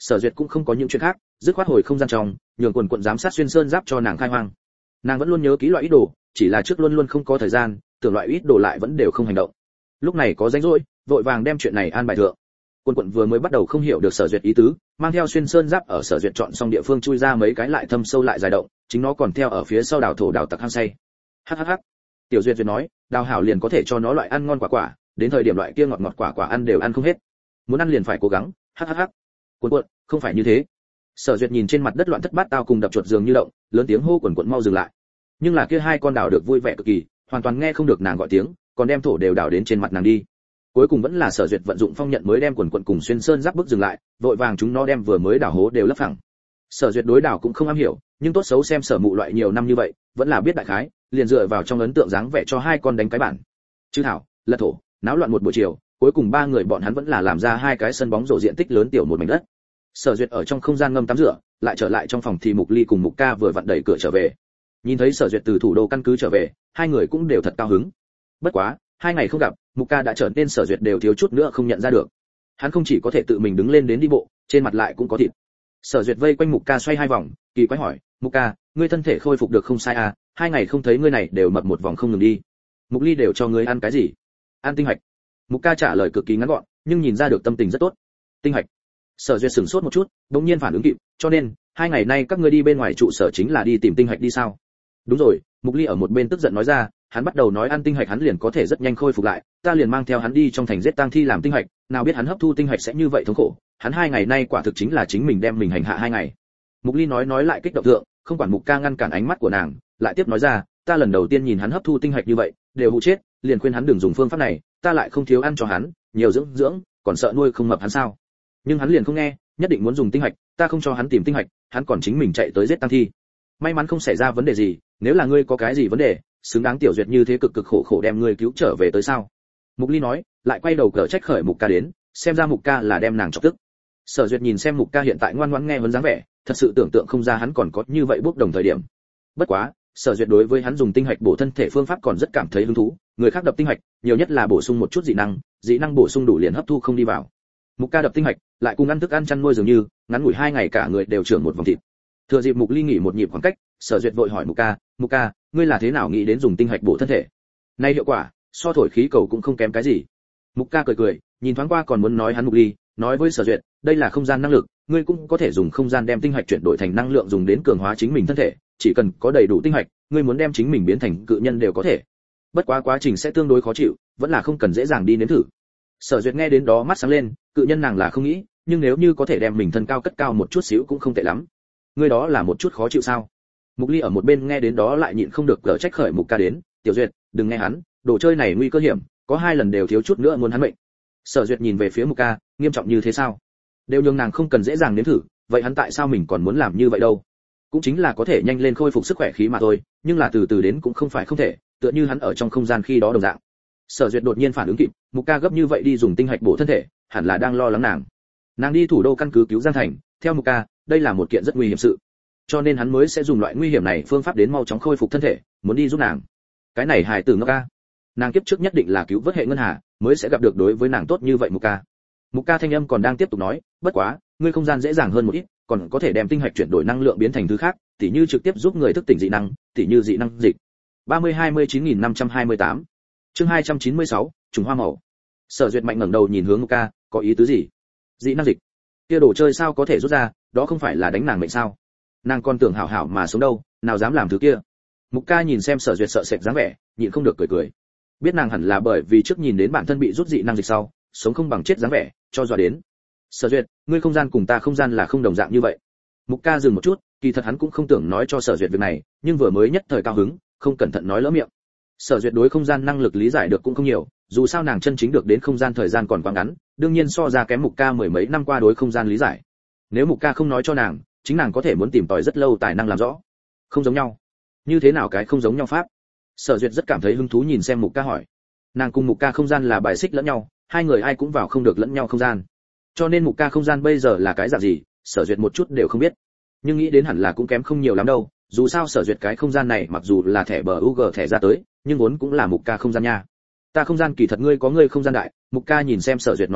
Sở Duyệt cũng không có những chuyện khác, dứt khoát hồi không gian trong, nhường quần quận giám sát xuyên sơn giáp cho nàng khai hoang. Nàng vẫn luôn nhớ kỹ loại ít đồ, chỉ là trước luôn luôn không có thời gian, tưởng loại ít đồ lại vẫn đều không hành động. Lúc này có rảnh rỗi, vội vàng đem chuyện này an bài thượng. Quân quận vừa mới bắt đầu không hiểu được Sở Duyệt ý tứ, mang theo xuyên sơn giáp ở Sở Duyệt chọn xong địa phương chui ra mấy cái lại thâm sâu lại dài động, chính nó còn theo ở phía sau đào thổ đào tặc hang say. Hắc. Tiểu Duyệt nói, đào hảo liền có thể cho nó loại ăn ngon quả quả, đến thời điểm loại kia ngọt ngọt quả quả ăn đều ăn không hết. Muốn ăn liền phải cố gắng. Hắc. Quân quận, không phải như thế. Sở Duyệt nhìn trên mặt đất loạn thất bát tao cùng đập chuột giường như động, lớn tiếng hô quần quận mau dừng lại. Nhưng là kia hai con đào được vui vẻ cực kỳ, hoàn toàn nghe không được nàng gọi tiếng, còn đem thổ đều đào đến trên mặt nàng đi. Cuối cùng vẫn là Sở Duyệt vận dụng phong nhận mới đem quần quận cùng xuyên sơn giáp bước dừng lại, vội vàng chúng nó đem vừa mới đào hố đều lấp phẳng. Sở Duyệt đối đào cũng không am hiểu, nhưng tốt xấu xem Sở Mụ loại nhiều năm như vậy, vẫn là biết đại khái, liền dựa vào trong ấn tượng dáng vẻ cho hai con đánh cái bản. Chư thảo, lật thổ, náo loạn một buổi chiều, cuối cùng ba người bọn hắn vẫn là làm ra hai cái sân bóng rổ diện tích lớn tiểu một mảnh đất. Sở Duyệt ở trong không gian ngâm tắm rửa, lại trở lại trong phòng thì Mục Ly cùng Mục Ca vừa vặn đẩy cửa trở về. Nhìn thấy Sở Duyệt từ thủ đô căn cứ trở về, hai người cũng đều thật cao hứng. Bất quá, 2 ngày không gặp, Mục Ca đã trở nên Sở Duyệt đều thiếu chút nữa không nhận ra được. Hắn không chỉ có thể tự mình đứng lên đến đi bộ, trên mặt lại cũng có thịt. Sở Duyệt vây quanh Mục Ca xoay 2 vòng, kỳ quái hỏi, "Mục Ca, ngươi thân thể khôi phục được không sai à, 2 ngày không thấy ngươi này đều mập một vòng không ngừng đi. Mục Ly đều cho ngươi ăn cái gì?" "Ăn tinh hạch." Mục Ca trả lời cực kỳ ngắn gọn, nhưng nhìn ra được tâm tình rất tốt. "Tinh hạch?" Sở Duyệt sửng sốt một chút, đột nhiên phản ứng kịp, "Cho nên, 2 ngày nay các ngươi đi bên ngoài trụ sở chính là đi tìm tinh hạch đi sao?" "Đúng rồi." Mục Ly ở một bên tức giận nói ra, hắn bắt đầu nói ăn tinh hạch hắn liền có thể rất nhanh khôi phục lại, ta liền mang theo hắn đi trong thành giết tang thi làm tinh hạch, nào biết hắn hấp thu tinh hạch sẽ như vậy thống khổ, hắn 2 ngày nay quả thực chính là chính mình đem mình hành hạ 2 ngày. Mục Ly nói lại kích động thượng, không quản Mục Ca ngăn cản ánh mắt của nàng, lại tiếp nói ra, ta lần đầu tiên nhìn hắn hấp thu tinh hạch như vậy, đều hụ chết, liền khuyên hắn đừng dùng phương pháp này, ta lại không thiếu ăn cho hắn, nhiều dưỡng, còn sợ nuôi không mập hắn sao? Nhưng hắn liền không nghe, nhất định muốn dùng tinh hạch, ta không cho hắn tìm tinh hạch, hắn còn chính mình chạy tới giết tang thi. May mắn không xảy ra vấn đề gì, nếu là ngươi có cái gì vấn đề, xứng đáng Tiểu Duyệt như thế cực khổ đem ngươi cứu trở về tới sao? Mục Ly nói, lại quay đầu cở trách khởi Mục Ca đến, xem ra Mục Ca là đem nàng chọc tức. Sở Duyệt nhìn xem Mục Ca hiện tại ngoan ngoãn nghe huấn dáng vẻ, thật sự tưởng tượng không ra hắn còn có như vậy bốc đồng thời điểm. Bất quá, Sở Duyệt đối với hắn dùng tinh hạch bổ thân thể phương pháp còn rất cảm thấy hứng thú, người khác đập tinh hạch, nhiều nhất là bổ sung một chút dị năng bổ sung đủ liền hấp thu không đi vào. Mục Ca đập tinh hạch, lại cùng ăn thức ăn chăn nuôi dường như, ngắn ngủi 2 ngày cả người đều trưởng một vòng thịt. Thừa dịp Mục Ly nghỉ một nhịp khoảng cách, Sở Duyệt vội hỏi Mục Ca, ngươi là thế nào nghĩ đến dùng tinh hạch bổ thân thể? Nay hiệu quả, so thổi khí cầu cũng không kém cái gì. Mục Ca cười, nhìn thoáng qua còn muốn nói hắn Mục Ly, nói với Sở Duyệt, đây là không gian năng lực, ngươi cũng có thể dùng không gian đem tinh hạch chuyển đổi thành năng lượng dùng đến cường hóa chính mình thân thể, chỉ cần có đầy đủ tinh hạch, ngươi muốn đem chính mình biến thành cự nhân đều có thể. Bất quá quá trình sẽ tương đối khó chịu, vẫn là không cần dễ dàng đi nếm thử. Sở Duyệt nghe đến đó mắt sáng lên, cự nhân nàng là không nghĩ, nhưng nếu như có thể đem mình thân cao cất cao một chút xíu cũng không tệ lắm. Ngươi đó là một chút khó chịu sao? Mục Ly ở một bên nghe đến đó lại nhịn không được cở trách khởi Mục Ca đến, Tiểu Duyệt, đừng nghe hắn, đồ chơi này nguy cơ hiểm, có 2 lần đều thiếu chút nữa muốn hắn mệnh. Sở Duyệt nhìn về phía Mục Ca, nghiêm trọng như thế sao? Đều nhường nàng không cần dễ dàng nếm thử, vậy hắn tại sao mình còn muốn làm như vậy đâu? Cũng chính là có thể nhanh lên khôi phục sức khỏe khí mà thôi, nhưng là từ từ đến cũng không phải không thể, tựa như hắn ở trong không gian khi đó đồng dạng. Sở Duyệt đột nhiên phản ứng kịp, Mục Ca gấp như vậy đi dùng tinh hạch bổ thân thể, hẳn là đang lo lắng nàng. Nàng đi thủ đô căn cứ cứu Giang Thành, theo Mục Ca, đây là một kiện rất nguy hiểm sự. Cho nên hắn mới sẽ dùng loại nguy hiểm này phương pháp đến mau chóng khôi phục thân thể, muốn đi giúp nàng. Cái này hài tử ngốc ca. Nàng kiếp trước nhất định là cứu vớt hệ ngân hà, mới sẽ gặp được đối với nàng tốt như vậy Mục Ca. Mục Ca thanh âm còn đang tiếp tục nói, bất quá, ngươi không gian dễ dàng hơn một ít, còn có thể đem tinh hạch chuyển đổi năng lượng biến thành thứ khác, tỉ như trực tiếp giúp người thức tỉnh dị năng, tỉ như dị năng dịch. 30-29.528 Chương 296, trùng hoa màu. Sở Duyệt mạnh ngẩng đầu nhìn hướng Mục Ca, có ý tứ gì? Dị năng dịch? Kia đồ chơi sao có thể rút ra, đó không phải là đánh nàng mệnh sao? Nàng còn tưởng hảo hảo mà sống đâu, nào dám làm thứ kia. Mục Ca nhìn xem Sở Duyệt sợ sệt dáng vẻ, nhịn không được cười. Biết nàng hẳn là bởi vì trước nhìn đến bản thân bị rút dị năng dịch sau, sống không bằng chết dáng vẻ, cho dọa đến. Sở Duyệt, ngươi không gian cùng ta không gian là không đồng dạng như vậy. Mục Ca dừng một chút, kỳ thật hắn cũng không tưởng nói cho Sở Duyệt việc này, nhưng vừa mới nhất thời cao hứng, không cẩn thận nói lỡ miệng. Sở Duyệt đối không gian năng lực lý giải được cũng không nhiều, dù sao nàng chân chính được đến không gian thời gian còn quá ngắn, đương nhiên so ra kém Mục Ca mười mấy năm qua đối không gian lý giải. Nếu Mục Ca không nói cho nàng, chính nàng có thể muốn tìm tòi rất lâu tài năng làm rõ. Không giống nhau. Như thế nào cái không giống nhau pháp? Sở Duyệt rất cảm thấy hứng thú nhìn xem Mục Ca hỏi. Nàng cùng Mục Ca không gian là bài xích lẫn nhau, hai người ai cũng vào không được lẫn nhau không gian. Cho nên Mục Ca không gian bây giờ là cái dạng gì, Sở Duyệt một chút đều không biết. Nhưng nghĩ đến hẳn là cũng kém không nhiều lắm đâu, dù sao Sở Duyệt cái không gian này mặc dù là thẻ bờ UG thẻ ra tới, nhưng vốn cũng là Mục Ca không gian nha. Ta không gian kỳ thật ngươi có ngươi không gian đại, Mục Ca nhìn xem Sở Duyệt nói ra,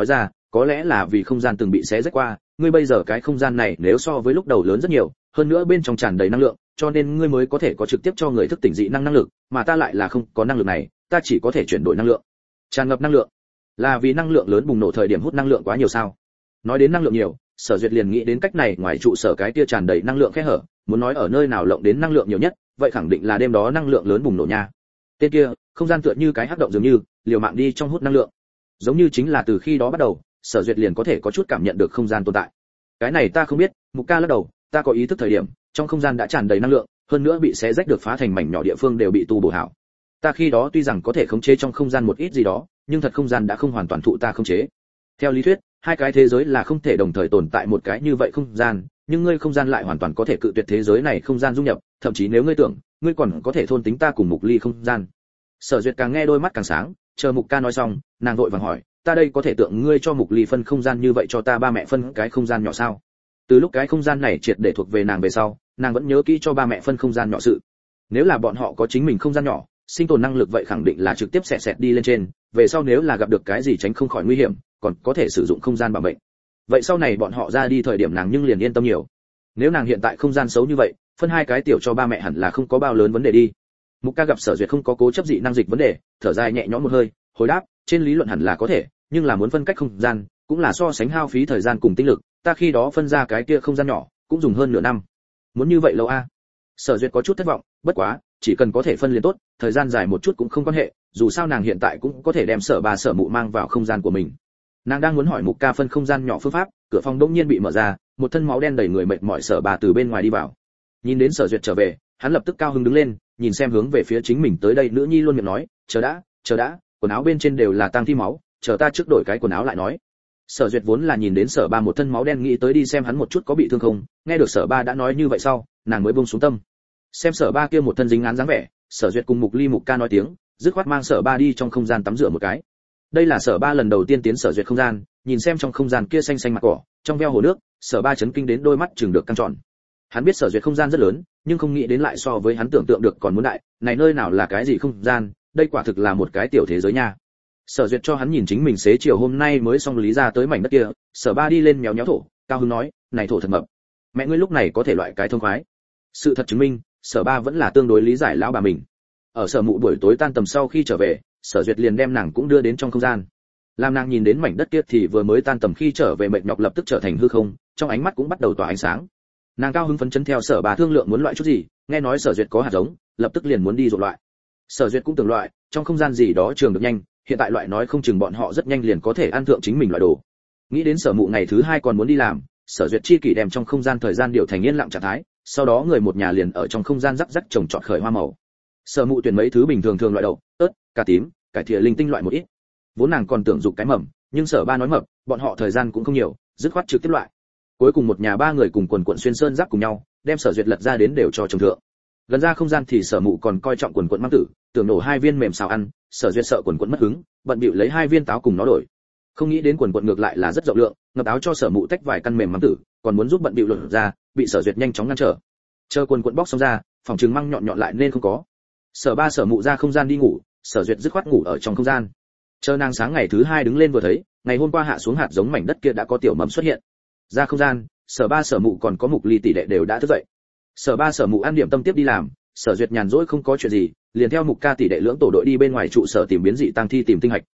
có lẽ là vì không gian từng bị xé rách qua, ngươi bây giờ cái không gian này nếu so với lúc đầu lớn rất nhiều, hơn nữa bên trong tràn đầy năng lượng, cho nên ngươi mới có thể có trực tiếp cho người thức tỉnh dị năng lực, mà ta lại là không có năng lực này, ta chỉ có thể chuyển đổi năng lượng. Tràn ngập năng lượng, là vì năng lượng lớn bùng nổ thời điểm hút năng lượng quá nhiều sao? Nói đến năng lượng nhiều, Sở Duyệt liền nghĩ đến cách này, ngoài trụ sở cái kia tràn đầy năng lượng khe hở, muốn nói ở nơi nào lộng đến năng lượng nhiều nhất, vậy khẳng định là đêm đó năng lượng lớn bùng nổ nha. Tên kia, không gian tựa như cái hắc động dường như, liều mạng đi trong hút năng lượng. Giống như chính là từ khi đó bắt đầu, Sở Duyệt liền có thể có chút cảm nhận được không gian tồn tại. Cái này ta không biết, Mục Ca lắc đầu, ta có ý thức thời điểm, trong không gian đã tràn đầy năng lượng, hơn nữa bị xé rách được phá thành mảnh nhỏ địa phương đều bị tu bổ hảo. Ta khi đó tuy rằng có thể khống chế trong không gian một ít gì đó, nhưng thật không gian đã không hoàn toàn thụ ta khống chế. Theo lý thuyết, hai cái thế giới là không thể đồng thời tồn tại một cái như vậy không gian, nhưng ngươi không gian lại hoàn toàn có thể cự tuyệt thế giới này không gian dung nhập, thậm chí nếu ngươi tưởng, ngươi còn có thể thôn tính ta cùng Mục Ly không gian. Sở Duyệt càng nghe đôi mắt càng sáng, chờ Mục Ca nói xong, nàng vội vàng hỏi, ta đây có thể tượng ngươi cho Mục Ly phân không gian như vậy cho ta ba mẹ phân cái không gian nhỏ sao? Từ lúc cái không gian này triệt để thuộc về nàng về sau, nàng vẫn nhớ kỹ cho ba mẹ phân không gian nhỏ sự. Nếu là bọn họ có chính mình không gian nhỏ, sinh tồn năng lực vậy khẳng định là trực tiếp xẹt đi lên trên, về sau nếu là gặp được cái gì tránh không khỏi nguy hiểm, còn có thể sử dụng không gian bảo mệnh. Vậy sau này bọn họ ra đi thời điểm nàng nhưng liền yên tâm nhiều. Nếu nàng hiện tại không gian xấu như vậy, phân hai cái tiểu cho ba mẹ hẳn là không có bao lớn vấn đề đi. Mục Ca gặp Sở Duyệt không có cố chấp dị năng dịch vấn đề, thở dài nhẹ nhõm một hơi, hồi đáp, trên lý luận hẳn là có thể, nhưng là muốn phân cách không gian, cũng là so sánh hao phí thời gian cùng tinh lực, ta khi đó phân ra cái kia không gian nhỏ, cũng dùng hơn nửa năm. Muốn như vậy lâu a? Sở Duyệt có chút thất vọng, bất quá, chỉ cần có thể phân liền tốt, thời gian dài một chút cũng không quan hệ, dù sao nàng hiện tại cũng có thể đem Sở Ba Sở Mụ mang vào không gian của mình. Nàng đang muốn hỏi Mục Ca phân không gian nhỏ phương pháp, cửa phòng đột nhiên bị mở ra, một thân máu đen đầy người mệt mỏi Sở Ba từ bên ngoài đi vào. Nhìn đến Sở Duyệt trở về, hắn lập tức cao hứng đứng lên, nhìn xem hướng về phía chính mình tới đây nữ nhi luôn miệng nói, chờ đã, quần áo bên trên đều là tang thi máu, chờ ta trước đổi cái quần áo lại nói. Sở Duyệt vốn là nhìn đến Sở Ba một thân máu đen nghĩ tới đi xem hắn một chút có bị thương không, nghe được Sở Ba đã nói như vậy sau, nàng mới buông xuống tâm. Xem Sở Ba kia một thân dính ngán dáng vẻ, Sở Duyệt cùng Mục Ly Mục Ca nói tiếng, dứt khoát mang Sở Ba đi trong không gian tắm rửa một cái. Đây là Sở Ba lần đầu tiên tiến Sở Duyệt không gian, nhìn xem trong không gian kia xanh xanh mặt cỏ, trong veo hồ nước, Sở Ba chấn kinh đến đôi mắt trừng được căng tròn. Hắn biết Sở Duyệt không gian rất lớn, nhưng không nghĩ đến lại so với hắn tưởng tượng được còn muốn đại, này nơi nào là cái gì không gian, đây quả thực là một cái tiểu thế giới nha. Sở Duyệt cho hắn nhìn chính mình xế chiều hôm nay mới xong lý ra tới mảnh đất kia, Sở Ba đi lên méo méo thổ, cao hứng nói, này thổ thật mập. Mẹ ngươi lúc này có thể loại cái thông khoái. Sự thật chứng minh, Sở Ba vẫn là tương đối lý giải lão bà mình. Ở Sở Mụ buổi tối tan tầm sau khi trở về, Sở Duyệt liền đem nàng cũng đưa đến trong không gian. Làm nàng nhìn đến mảnh đất kia thì vừa mới tan tầm khi trở về mệt nhọc lập tức trở thành hư không, trong ánh mắt cũng bắt đầu tỏa ánh sáng. Nàng cao hứng phấn chấn theo Sở Ba thương lượng muốn loại chút gì, nghe nói Sở Duyệt có hạt giống, lập tức liền muốn đi dụ loại. Sở Duyệt cũng tưởng loại, trong không gian gì đó trường được nhanh, hiện tại loại nói không chừng bọn họ rất nhanh liền có thể ăn thượng chính mình loại đồ. Nghĩ đến Sở Mụ ngày thứ hai còn muốn đi làm, Sở Duyệt chi kỷ đem trong không gian thời gian điều thành yên lặng trạng thái, sau đó người một nhà liền ở trong không gian rắc rắc trồng trọt khởi hoa màu. Sở Mụ tuyển mấy thứ bình thường loại đậu, ớt, cà tím, cải thìa linh tinh loại một ít. Vốn nàng còn tưởng dục cái mầm, nhưng Sở Ba nói mập, bọn họ thời gian cũng không nhiều, dứt khoát trực tiếp loại. Cuối cùng một nhà ba người cùng quần quần xuyên sơn giáp cùng nhau, đem Sở Duyệt lật ra đến đều cho trồng thượng. Gần ra không gian thì Sở Mụ còn coi trọng quần quần mang tử, tưởng nổ hai viên mềm xào ăn, Sở Duyệt sợ quần quần mất hứng, bận bịu lấy hai viên táo cùng nó đổi. Không nghĩ đến quần quần ngược lại là rất rộng lượng, ngập áo cho Sở Mụ tách vài căn mềm mắm tử, còn muốn giúp bận bịu lột ra, bị Sở Duyệt nhanh chóng ngăn trở. Chờ quần quần bóc xong ra, phòng trừng măng nhọn nhọn lại nên không có. Sở Ba Sở Mụ ra không gian đi ngủ, Sở Duyệt dứt khoát ngủ ở trong không gian. Chờ nàng sáng ngày thứ hai đứng lên vừa thấy, ngày hôm qua hạ xuống hạt giống mảnh đất kia đã có tiểu mầm xuất hiện. Ra không gian, Sở Ba Sở Mụ còn có Mục Ly tỷ đệ đều đã thức dậy. Sở Ba Sở Mụ ăn điểm tâm tiếp đi làm, Sở Duyệt nhàn rỗi không có chuyện gì, liền theo Mục Ca tỷ đệ lưỡng tổ đội đi bên ngoài trụ sở tìm biến dị tăng thi tìm tinh hạch.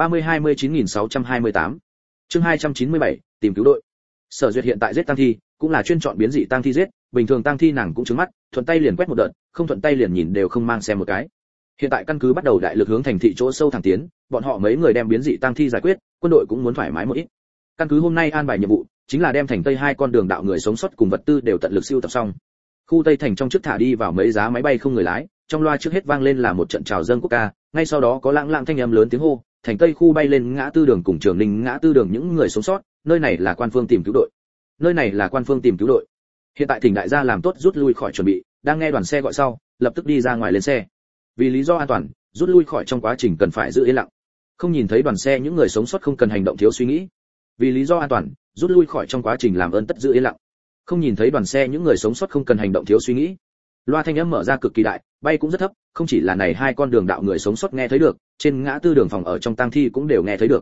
30-29.628 Chương 297, tìm cứu đội. Sở Duyệt hiện tại giết tăng thi, cũng là chuyên chọn biến dị tăng thi giết, bình thường tăng thi nàng cũng trứng mắt, thuận tay liền quét một đợt, không thuận tay liền nhìn đều không mang xem một cái. Hiện tại căn cứ bắt đầu đại lực hướng thành thị chỗ sâu thẳng tiến, bọn họ mấy người đem biến dị tăng thi giải quyết, quân đội cũng muốn thoải mái một ít. Căn cứ hôm nay an bài nhiệm vụ, chính là đem thành Tây hai con đường đạo người sống sót cùng vật tư đều tận lực siêu tập xong. Khu Tây thành trong trước thả đi vào mấy giá máy bay không người lái, trong loa trước hết vang lên là một trận chào dâng quốc ca, ngay sau đó có lãng lãng thanh âm lớn tiếng hô, thành Tây khu bay lên ngã tư đường cùng Trường Ninh ngã tư đường những người sống sót, nơi này là quan phương tìm cứu đội. Nơi này là quan phương tìm cứu đội. Hiện tại Thỉnh đại gia làm tốt rút lui khỏi chuẩn bị, đang nghe đoàn xe gọi sau, lập tức đi ra ngoài lên xe. Vì lý do an toàn, rút lui khỏi trong quá trình cần phải giữ yên lặng. Không nhìn thấy đoàn xe những người sống sót không cần hành động thiếu suy nghĩ. Vì lý do an toàn, rút lui khỏi trong quá trình làm ơn tất giữ yên lặng. Không nhìn thấy đoàn xe những người sống sót không cần hành động thiếu suy nghĩ. Loa thanh âm mở ra cực kỳ đại, bay cũng rất thấp, không chỉ là này hai con đường đạo người sống sót nghe thấy được, trên ngã tư đường phòng ở trong tang thi cũng đều nghe thấy được.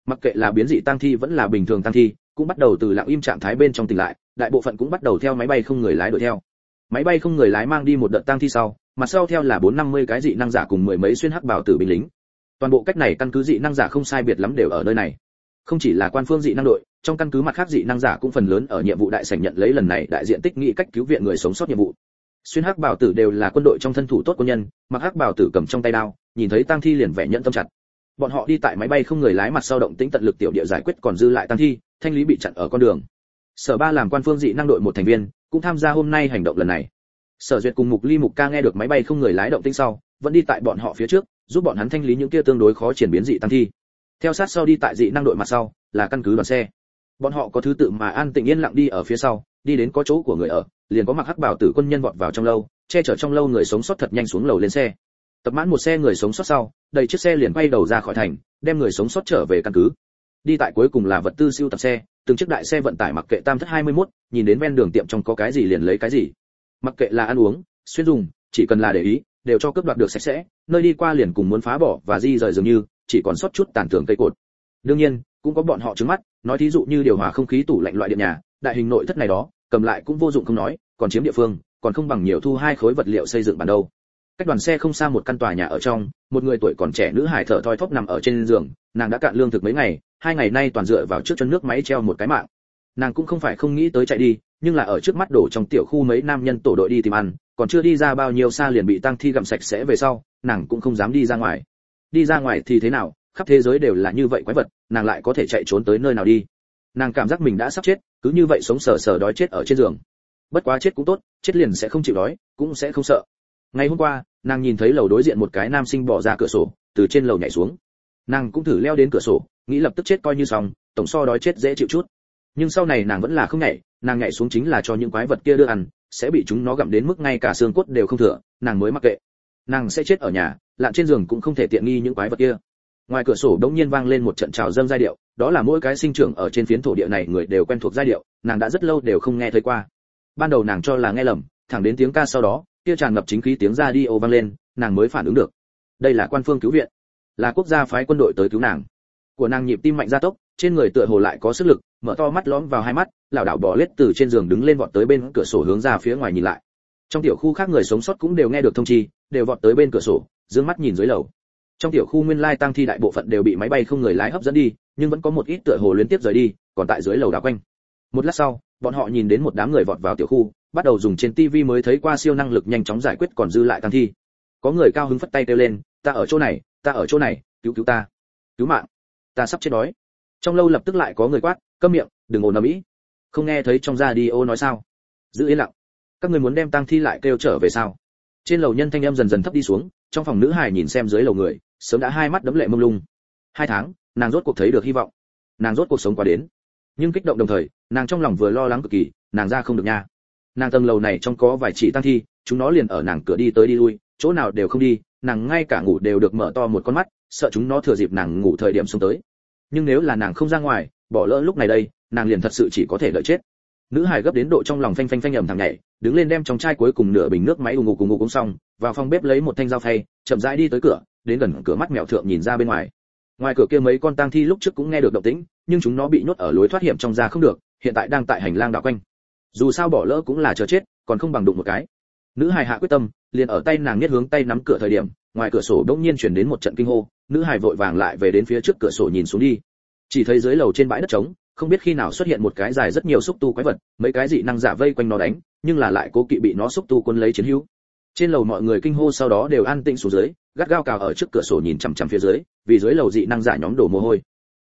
Mặc kệ là biến dị tang thi vẫn là bình thường tang thi, cũng bắt đầu từ lặng im trạng thái bên trong tỉnh lại, đại bộ phận cũng bắt đầu theo máy bay không người lái đuổi theo. Máy bay không người lái mang đi một đợt tang thi sau, mặt sau theo là 450 cái dị năng giả cùng mười mấy xuyên hắc bào tử binh lính. Toàn bộ cách này căn cứ dị năng giả không sai biệt lắm đều ở nơi này. Không chỉ là quan phương dị năng đội, trong căn cứ mặt khác dị năng giả cũng phần lớn ở nhiệm vụ đại sảnh nhận lấy lần này đại diện tích nghị cách cứu viện người sống sót nhiệm vụ. Xuyên hắc bào tử đều là quân đội trong thân thủ tốt quân nhân, mặc hắc bào tử cầm trong tay đao, nhìn thấy tang thi liền vẻ nhẫn tâm chặt. Bọn họ đi tại máy bay không người lái mặt sau động tĩnh tận lực tiểu địa giải quyết còn dư lại tang thi, thanh lý bị chặn ở con đường. Sở Ba làm quan phương dị năng đội một thành viên, cũng tham gia hôm nay hành động lần này. Sở Duyệt cùng Mục Ly Mục Ca nghe được máy bay không người lái động tĩnh sau, vẫn đi tại bọn họ phía trước, giúp bọn hắn thanh lý những kia tương đối khó triển biến dị tang thi. Theo sát sau đi tại dị năng đội mặt sau, là căn cứ đoàn xe. Bọn họ có thứ tự mà an tĩnh yên lặng đi ở phía sau, đi đến có chỗ của người ở, liền có mặc hắc bào tử quân nhân vọt vào trong lâu, che chở trong lâu người sống sót thật nhanh xuống lầu lên xe. Tập mãn một xe người sống sót sau, đầy chiếc xe liền quay đầu ra khỏi thành, đem người sống sót trở về căn cứ. Đi tại cuối cùng là vật tư siêu tập xe, từng chiếc đại xe vận tải mặc kệ tam thất 21, nhìn đến ven đường tiệm trong có cái gì liền lấy cái gì. Mặc kệ là ăn uống, xuyên dùng, chỉ cần là để ý, đều cho cướp đoạt được sạch sẽ, nơi đi qua liền cùng muốn phá bỏ và di rời dường như, chỉ còn sót chút tàn tưởng cây cột. Đương nhiên, cũng có bọn họ trừng mắt, nói thí dụ như điều hòa không khí tủ lạnh loại điện nhà, đại hình nội thất này đó, cầm lại cũng vô dụng không nói, còn chiếm địa phương, còn không bằng nhiều thu hai khối vật liệu xây dựng bản đâu. Cách đoàn xe không xa một căn tòa nhà ở trong, một người tuổi còn trẻ nữ hài thở thoi thóp nằm ở trên giường, nàng đã cạn lương thực mấy ngày, 2 ngày nay toàn dựa vào trước chân nước máy treo một cái mạng. Nàng cũng không phải không nghĩ tới chạy đi, nhưng là ở trước mắt đổ trong tiểu khu mấy nam nhân tổ đội đi tìm ăn, còn chưa đi ra bao nhiêu xa liền bị tang thi gặm sạch sẽ về sau, nàng cũng không dám đi ra ngoài. Đi ra ngoài thì thế nào, khắp thế giới đều là như vậy quái vật, nàng lại có thể chạy trốn tới nơi nào đi. Nàng cảm giác mình đã sắp chết, cứ như vậy sống sờ sờ đói chết ở trên giường. Bất quá chết cũng tốt, chết liền sẽ không chịu đói, cũng sẽ không sợ. Ngày hôm qua, nàng nhìn thấy lầu đối diện một cái nam sinh bỏ ra cửa sổ, từ trên lầu nhảy xuống. Nàng cũng thử leo đến cửa sổ, nghĩ lập tức chết coi như xong, tổng so đói chết dễ chịu chút. Nhưng sau này nàng vẫn là không nhảy, nàng nhảy xuống chính là cho những quái vật kia đưa ăn, sẽ bị chúng nó gặm đến mức ngay cả xương cốt đều không thừa, nàng mới mặc kệ. Nàng sẽ chết ở nhà, lặn trên giường cũng không thể tiện nghi những quái vật kia. Ngoài cửa sổ đống nhiên vang lên một trận chào dâng giai điệu, đó là mỗi cái sinh trưởng ở trên phiến thổ địa này người đều quen thuộc giai điệu, nàng đã rất lâu đều không nghe thấy qua. Ban đầu nàng cho là nghe lầm, thẳng đến tiếng ca sau đó, kia tràn ngập chính khí tiếng radio vang lên, nàng mới phản ứng được. Đây là quan phương cứu viện, là quốc gia phái quân đội tới cứu nàng. Của nàng nhịp tim mạnh gia tốc, trên người tựa hồ lại có sức lực, mở to mắt lõm vào hai mắt, lảo đảo bò lết từ trên giường đứng lên vọt tới bên cửa sổ hướng ra phía ngoài nhìn lại. Trong tiểu khu khác người sống sót cũng đều nghe được thông chi, đều vọt tới bên cửa sổ, dương mắt nhìn dưới lầu. Trong tiểu khu nguyên lai tang thi đại bộ phận đều bị máy bay không người lái hấp dẫn đi, nhưng vẫn có một ít tựa hồ liên tiếp rời đi, còn tại dưới lầu đảo quanh. Một lát sau, bọn họ nhìn đến một đám người vọt vào tiểu khu, bắt đầu dùng trên tivi mới thấy qua siêu năng lực nhanh chóng giải quyết còn dư lại tang thi. Có người cao hứng phất tay kêu lên, ta ở chỗ này, ta ở chỗ này, cứu cứu ta, cứu mạng, ta sắp chết đói. Trong lâu lập tức lại có người quát, câm miệng, đừng ồn ầm ĩ. Không nghe thấy trong radio nói sao? Giữ yên lặng. Các người muốn đem tang thi lại kêu trở về sao? Trên lầu nhân thanh âm dần dần thấp đi xuống, trong phòng nữ hài nhìn xem dưới lầu người, sớm đã hai mắt đẫm lệ mông lung. 2 tháng, nàng rốt cuộc thấy được hy vọng, nàng rốt cuộc sống qua đến. Nhưng kích động đồng thời, nàng trong lòng vừa lo lắng cực kỳ, nàng ra không được nha. Nàng tầng lầu này trong có vài chỉ tang thi, chúng nó liền ở nàng cửa đi tới đi lui, chỗ nào đều không đi, nàng ngay cả ngủ đều được mở to một con mắt, sợ chúng nó thừa dịp nàng ngủ thời điểm xông tới. Nhưng nếu là nàng không ra ngoài, bỏ lỡ lúc này đây, nàng liền thật sự chỉ có thể đợi chết. Nữ hài gấp đến độ trong lòng phanh phanh phanh ầm thằng nhảy, đứng lên đem trong chai cuối cùng nửa bình nước máy ù ngục uống xong, vào phòng bếp lấy một thanh dao phay, chậm rãi đi tới cửa, đến gần cửa mắt mèo thượng nhìn ra bên ngoài. Ngoài cửa kia mấy con tang thi lúc trước cũng nghe được động tĩnh, nhưng chúng nó bị nhốt ở lối thoát hiểm trong ra không được, hiện tại đang tại hành lang đảo quanh. Dù sao bỏ lỡ cũng là chờ chết, còn không bằng đụng một cái. Nữ hài hạ quyết tâm, liền ở tay nàng niết hướng tay nắm cửa thời điểm, ngoài cửa sổ đột nhiên truyền đến một trận kinh hô, nữ hài vội vàng lại về đến phía trước cửa sổ nhìn xuống đi. Chỉ thấy dưới lầu trên bãi đất trống, không biết khi nào xuất hiện một cái dài rất nhiều xúc tu quái vật, mấy cái dị năng giả vây quanh nó đánh, nhưng là lại cố kỵ bị nó xúc tu quân lấy chiến hữu. Trên lầu mọi người kinh hô sau đó đều an tĩnh xuống dưới, gắt gao cào ở trước cửa sổ nhìn chằm chằm phía dưới, vì dưới lầu dị năng giả nhóm đổ mồ hôi.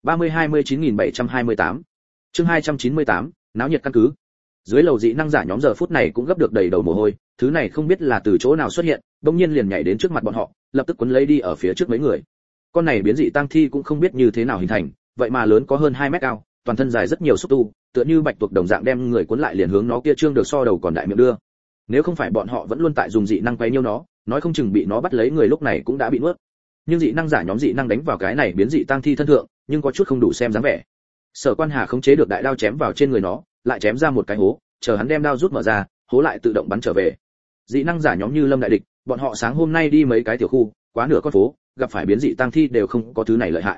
30-29.728 Chương 298, náo nhiệt căn cứ. Dưới lầu dị năng giả nhóm giờ phút này cũng gấp được đầy đầu mồ hôi, thứ này không biết là từ chỗ nào xuất hiện, bỗng nhiên liền nhảy đến trước mặt bọn họ, lập tức quấn lấy đi ở phía trước mấy người. Con này biến dị tang thi cũng không biết như thế nào hình thành, vậy mà lớn có hơn 2 mét cao, toàn thân dài rất nhiều xúc tu, tựa như bạch tuộc đồng dạng đem người cuốn lại liền hướng nó kia trương được so đầu còn đại miệng đưa. Nếu không phải bọn họ vẫn luôn tại dùng dị năng quấy nhiêu nó, nói không chừng bị nó bắt lấy người lúc này cũng đã bị nuốt. Nhưng dị năng giả nhóm dị năng đánh vào cái này biến dị tang thi thân thượng, nhưng có chút không đủ xem dáng vẻ. Sở Quan Hà khống chế được đại đao chém vào trên người nó, lại chém ra một cái hố, chờ hắn đem đao rút mở ra, hố lại tự động bắn trở về. Dị năng giả nhóm như lâm đại địch, bọn họ sáng hôm nay đi mấy cái tiểu khu, quá nửa con phố, gặp phải biến dị tang thi đều không có thứ này lợi hại.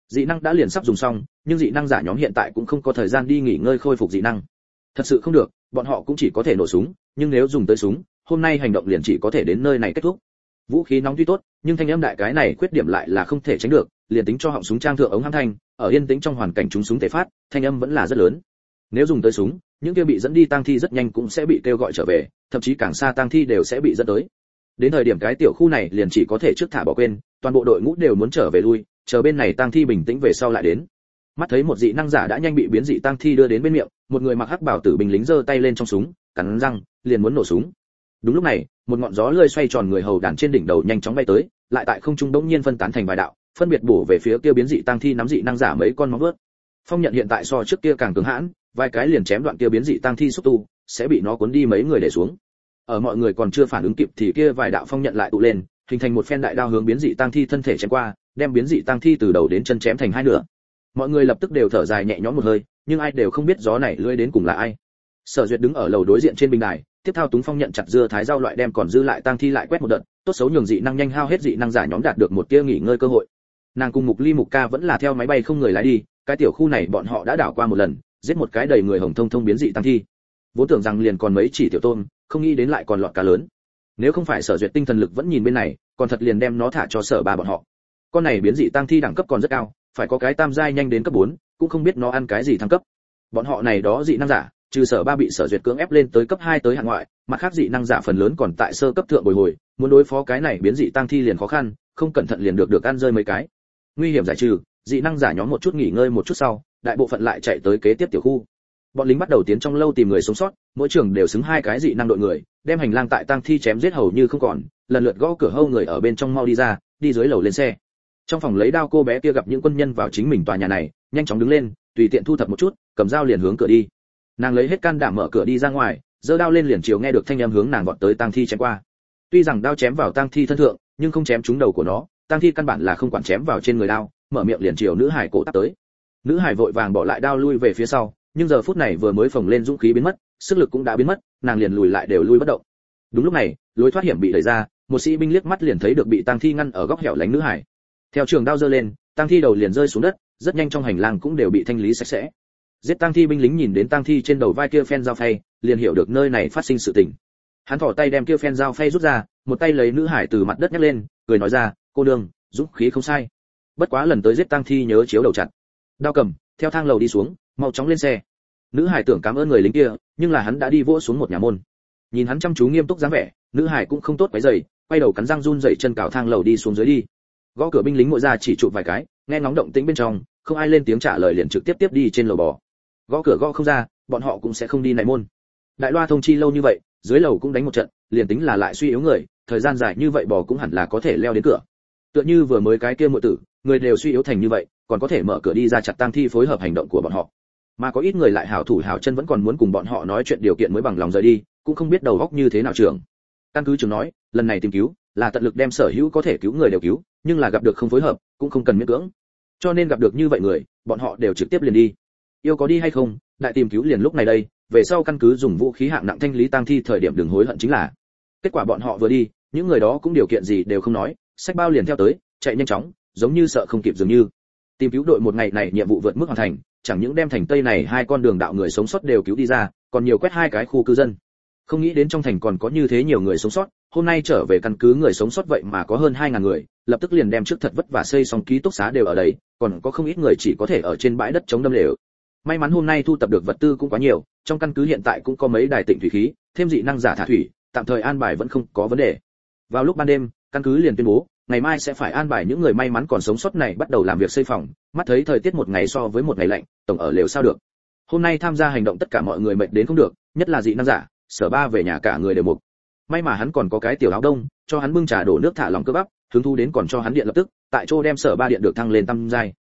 Dị năng đã liền sắp dùng xong, nhưng dị năng giả nhóm hiện tại cũng không có thời gian đi nghỉ ngơi khôi phục dị năng. Thật sự không được, bọn họ cũng chỉ có thể nổ súng, nhưng nếu dùng tới súng, hôm nay hành động liền chỉ có thể đến nơi này kết thúc. Vũ khí nóng tuy tốt, nhưng thanh âm đại cái này khuyết điểm lại là không thể tránh được, liền tính cho họng súng trang thượng ống hãm thanh, ở yên tĩnh trong hoàn cảnh chúng súng thể phát, thanh âm vẫn là rất lớn. Nếu dùng tới súng, những kia bị dẫn đi tang thi rất nhanh cũng sẽ bị kêu gọi trở về, thậm chí càng xa tang thi đều sẽ bị dẫn tới. Đến thời điểm cái tiểu khu này liền chỉ có thể trước thả bỏ quên, toàn bộ đội ngũ đều muốn trở về lui, chờ bên này tang thi bình tĩnh về sau lại đến. Mắt thấy một dị năng giả đã nhanh bị biến dị tang thi đưa đến bên miệng, một người mặc hắc bảo tử binh lính giơ tay lên trong súng, cắn răng, liền muốn nổ súng. Đúng lúc này, một ngọn gió lươi xoay tròn người hầu đàn trên đỉnh đầu nhanh chóng bay tới, lại tại không trung đống nhiên phân tán thành vài đạo, phân biệt bổ về phía kia biến dị tang thi nắm dị năng giả mấy con móng vuốt. Phong nhận hiện tại so trước kia càng cứng hãn, vài cái liền chém đoạn kia biến dị tang thi xúc tu, sẽ bị nó cuốn đi mấy người để xuống. Ở mọi người còn chưa phản ứng kịp thì kia vài đạo phong nhận lại tụ lên, hình thành một phen đại đao hướng biến dị tang thi thân thể chém qua, đem biến dị tang thi từ đầu đến chân chém thành hai nửa. Mọi người lập tức đều thở dài nhẹ nhõm một hơi, nhưng ai đều không biết gió này lưỡi đến cùng là ai. Sở Duyệt đứng ở lầu đối diện trên bình đài, tiếp theo túng phong nhận chặt dưa thái rau loại đem còn dư lại tang thi lại quét một đợt, tốt xấu nhường dị năng nhanh hao hết dị năng giả nhóm đạt được một tia nghỉ ngơi cơ hội. Nàng cùng Mục Ly Mục Ca vẫn là theo máy bay không người lái đi, cái tiểu khu này bọn họ đã đảo qua một lần, giết một cái đầy người hồng thông thông biến dị tang thi. Vốn tưởng rằng liền còn mấy chỉ tiểu tôm, không nghĩ đến lại còn lọt cá lớn. Nếu không phải Sở Duyệt tinh thần lực vẫn nhìn bên này, còn thật liền đem nó thả cho Sở Ba bọn họ. Con này biến dị tang thi đẳng cấp còn rất cao, phải có cái tam giai nhanh đến cấp 4, cũng không biết nó ăn cái gì thăng cấp. Bọn họ này đó dị năng giả, trừ Sở Ba bị Sở Duyệt cưỡng ép lên tới cấp 2 tới hạng ngoại, mặt khác dị năng giả phần lớn còn tại sơ cấp thượng bồi hồi, muốn đối phó cái này biến dị tang thi liền khó khăn, không cẩn thận liền được ăn rơi mấy cái. Nguy hiểm giải trừ, dị năng giả nhóm một chút nghỉ ngơi một chút sau, đại bộ phận lại chạy tới kế tiếp tiểu khu. Bọn lính bắt đầu tiến trong lâu tìm người sống sót, mỗi trường đều xứng 2 cái dị năng đội người, đem hành lang tại tang thi chém giết hầu như không còn, lần lượt gõ cửa hâu người ở bên trong mau đi ra, đi dưới lầu lên xe. Trong phòng lấy đao cô bé kia gặp những quân nhân vào chính mình tòa nhà này, nhanh chóng đứng lên, tùy tiện thu thập một chút, cầm dao liền hướng cửa đi. Nàng lấy hết can đảm mở cửa đi ra ngoài, giơ đao lên liền chiều nghe được thanh âm hướng nàng vọt tới tang thi chém qua. Tuy rằng đao chém vào tang thi thân thượng, nhưng không chém trúng đầu của nó, tang thi căn bản là không quản chém vào trên người đao, mở miệng liền chiều nữ hải cổ tát tới. Nữ hải vội vàng bỏ lại đao lui về phía sau, nhưng giờ phút này vừa mới phồng lên dũng khí biến mất, sức lực cũng đã biến mất, nàng liền lùi lại đều lui bất động. Đúng lúc này, lối thoát hiểm bị đẩy ra, một sĩ binh liếc mắt liền thấy được bị tang thi ngăn ở góc hẻo lánh nữ hải. Theo trường đao giơ lên, tang thi đầu liền rơi xuống đất, rất nhanh trong hành lang cũng đều bị thanh lý sạch sẽ. Giết tang thi binh lính nhìn đến tang thi trên đầu vai kia phen dao phay, liền hiểu được nơi này phát sinh sự tình. Hắn thò tay đem kia phen dao phay rút ra, một tay lấy nữ hải từ mặt đất nhấc lên, cười nói ra, cô nương, dũng khí không sai. Bất quá lần tới giết tang thi nhớ chiếu đầu chặt. Đao cầm, theo thang lầu đi xuống, mau chóng lên xe. Nữ hải tưởng cảm ơn người lính kia, nhưng là hắn đã đi vỗ xuống một nhà môn. Nhìn hắn chăm chú nghiêm túc dáng vẻ, nữ hải cũng không tốt quấy rầy, quay đầu cắn răng run rẩy chân cào thang lầu đi xuống dưới đi. Gõ cửa binh lính ngồi ra chỉ chụp vài cái, nghe ngóng động tĩnh bên trong, không ai lên tiếng trả lời liền trực tiếp tiếp đi trên lầu bò. Gõ cửa gõ không ra, bọn họ cũng sẽ không đi này môn. Đại loa thông chi lâu như vậy, dưới lầu cũng đánh một trận, liền tính là lại suy yếu người, thời gian dài như vậy bò cũng hẳn là có thể leo đến cửa. Tựa như vừa mới cái kia muội tử, người đều suy yếu thành như vậy, còn có thể mở cửa đi ra chặt tang thi phối hợp hành động của bọn họ. Mà có ít người lại hảo thủ hảo chân vẫn còn muốn cùng bọn họ nói chuyện điều kiện mới bằng lòng rời đi, cũng không biết đầu óc như thế nào trưởng. Căn cứ trưởng nói, lần này tìm cứu là tận lực đem sở hữu có thể cứu người đều cứu, nhưng là gặp được không phối hợp, cũng không cần miễn cưỡng. Cho nên gặp được như vậy người, bọn họ đều trực tiếp liền đi. Yêu có đi hay không, đại tìm cứu liền lúc này đây, về sau căn cứ dùng vũ khí hạng nặng thanh lý tang thi thời điểm đừng hối hận chính là. Kết quả bọn họ vừa đi, những người đó cũng điều kiện gì đều không nói, xách bao liền theo tới, chạy nhanh chóng, giống như sợ không kịp dường như. Tìm cứu đội một ngày này nhiệm vụ vượt mức hoàn thành, chẳng những đem thành tây này 2 con đường đạo người sống sót đều cứu đi ra, còn nhiều quét 2 cái khu cư dân. Không nghĩ đến trong thành còn có như thế nhiều người sống sót, hôm nay trở về căn cứ người sống sót vậy mà có hơn 2000 người, lập tức liền đem trước thật vất vả xây xong ký túc xá đều ở đây, còn có không ít người chỉ có thể ở trên bãi đất chống đâm lều. May mắn hôm nay thu tập được vật tư cũng quá nhiều, trong căn cứ hiện tại cũng có mấy đài tịnh thủy khí, thêm dị năng giả thả thủy, tạm thời an bài vẫn không có vấn đề. Vào lúc ban đêm, căn cứ liền tuyên bố, ngày mai sẽ phải an bài những người may mắn còn sống sót này bắt đầu làm việc xây phòng, mắt thấy thời tiết một ngày so với một ngày lạnh, tổng ở lều sao được. Hôm nay tham gia hành động tất cả mọi người mệt đến không được, nhất là dị năng giả, Sở Ba về nhà cả người đều mục. May mà hắn còn có cái tiểu áo đông, cho hắn bưng trà đổ nước thả lỏng cơ bắp, hứng thú đến còn cho hắn điện lập tức, tại chỗ đem Sở Ba điện được thăng lên tam giai.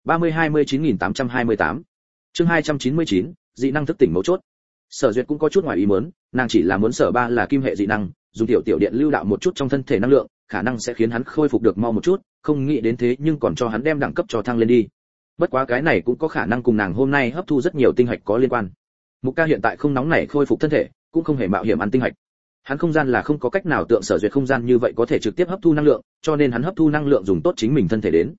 30-29.828. Chương 299, dị năng thức tỉnh mấu chốt. Sở Duyệt cũng có chút ngoài ý muốn, nàng chỉ là muốn Sở Ba là kim hệ dị năng, dùng tiểu điện lưu đạo một chút trong thân thể năng lượng, khả năng sẽ khiến hắn khôi phục được mau một chút, không nghĩ đến thế nhưng còn cho hắn đem đẳng cấp cho thăng lên đi. Bất quá cái này cũng có khả năng cùng nàng hôm nay hấp thu rất nhiều tinh hạch có liên quan. Mục Ca hiện tại không nóng nảy khôi phục thân thể, cũng không hề mạo hiểm ăn tinh hạch. Hắn không gian là không có cách nào tượng Sở Duyệt không gian như vậy có thể trực tiếp hấp thu năng lượng, cho nên hắn hấp thu năng lượng dùng tốt chính mình thân thể đến.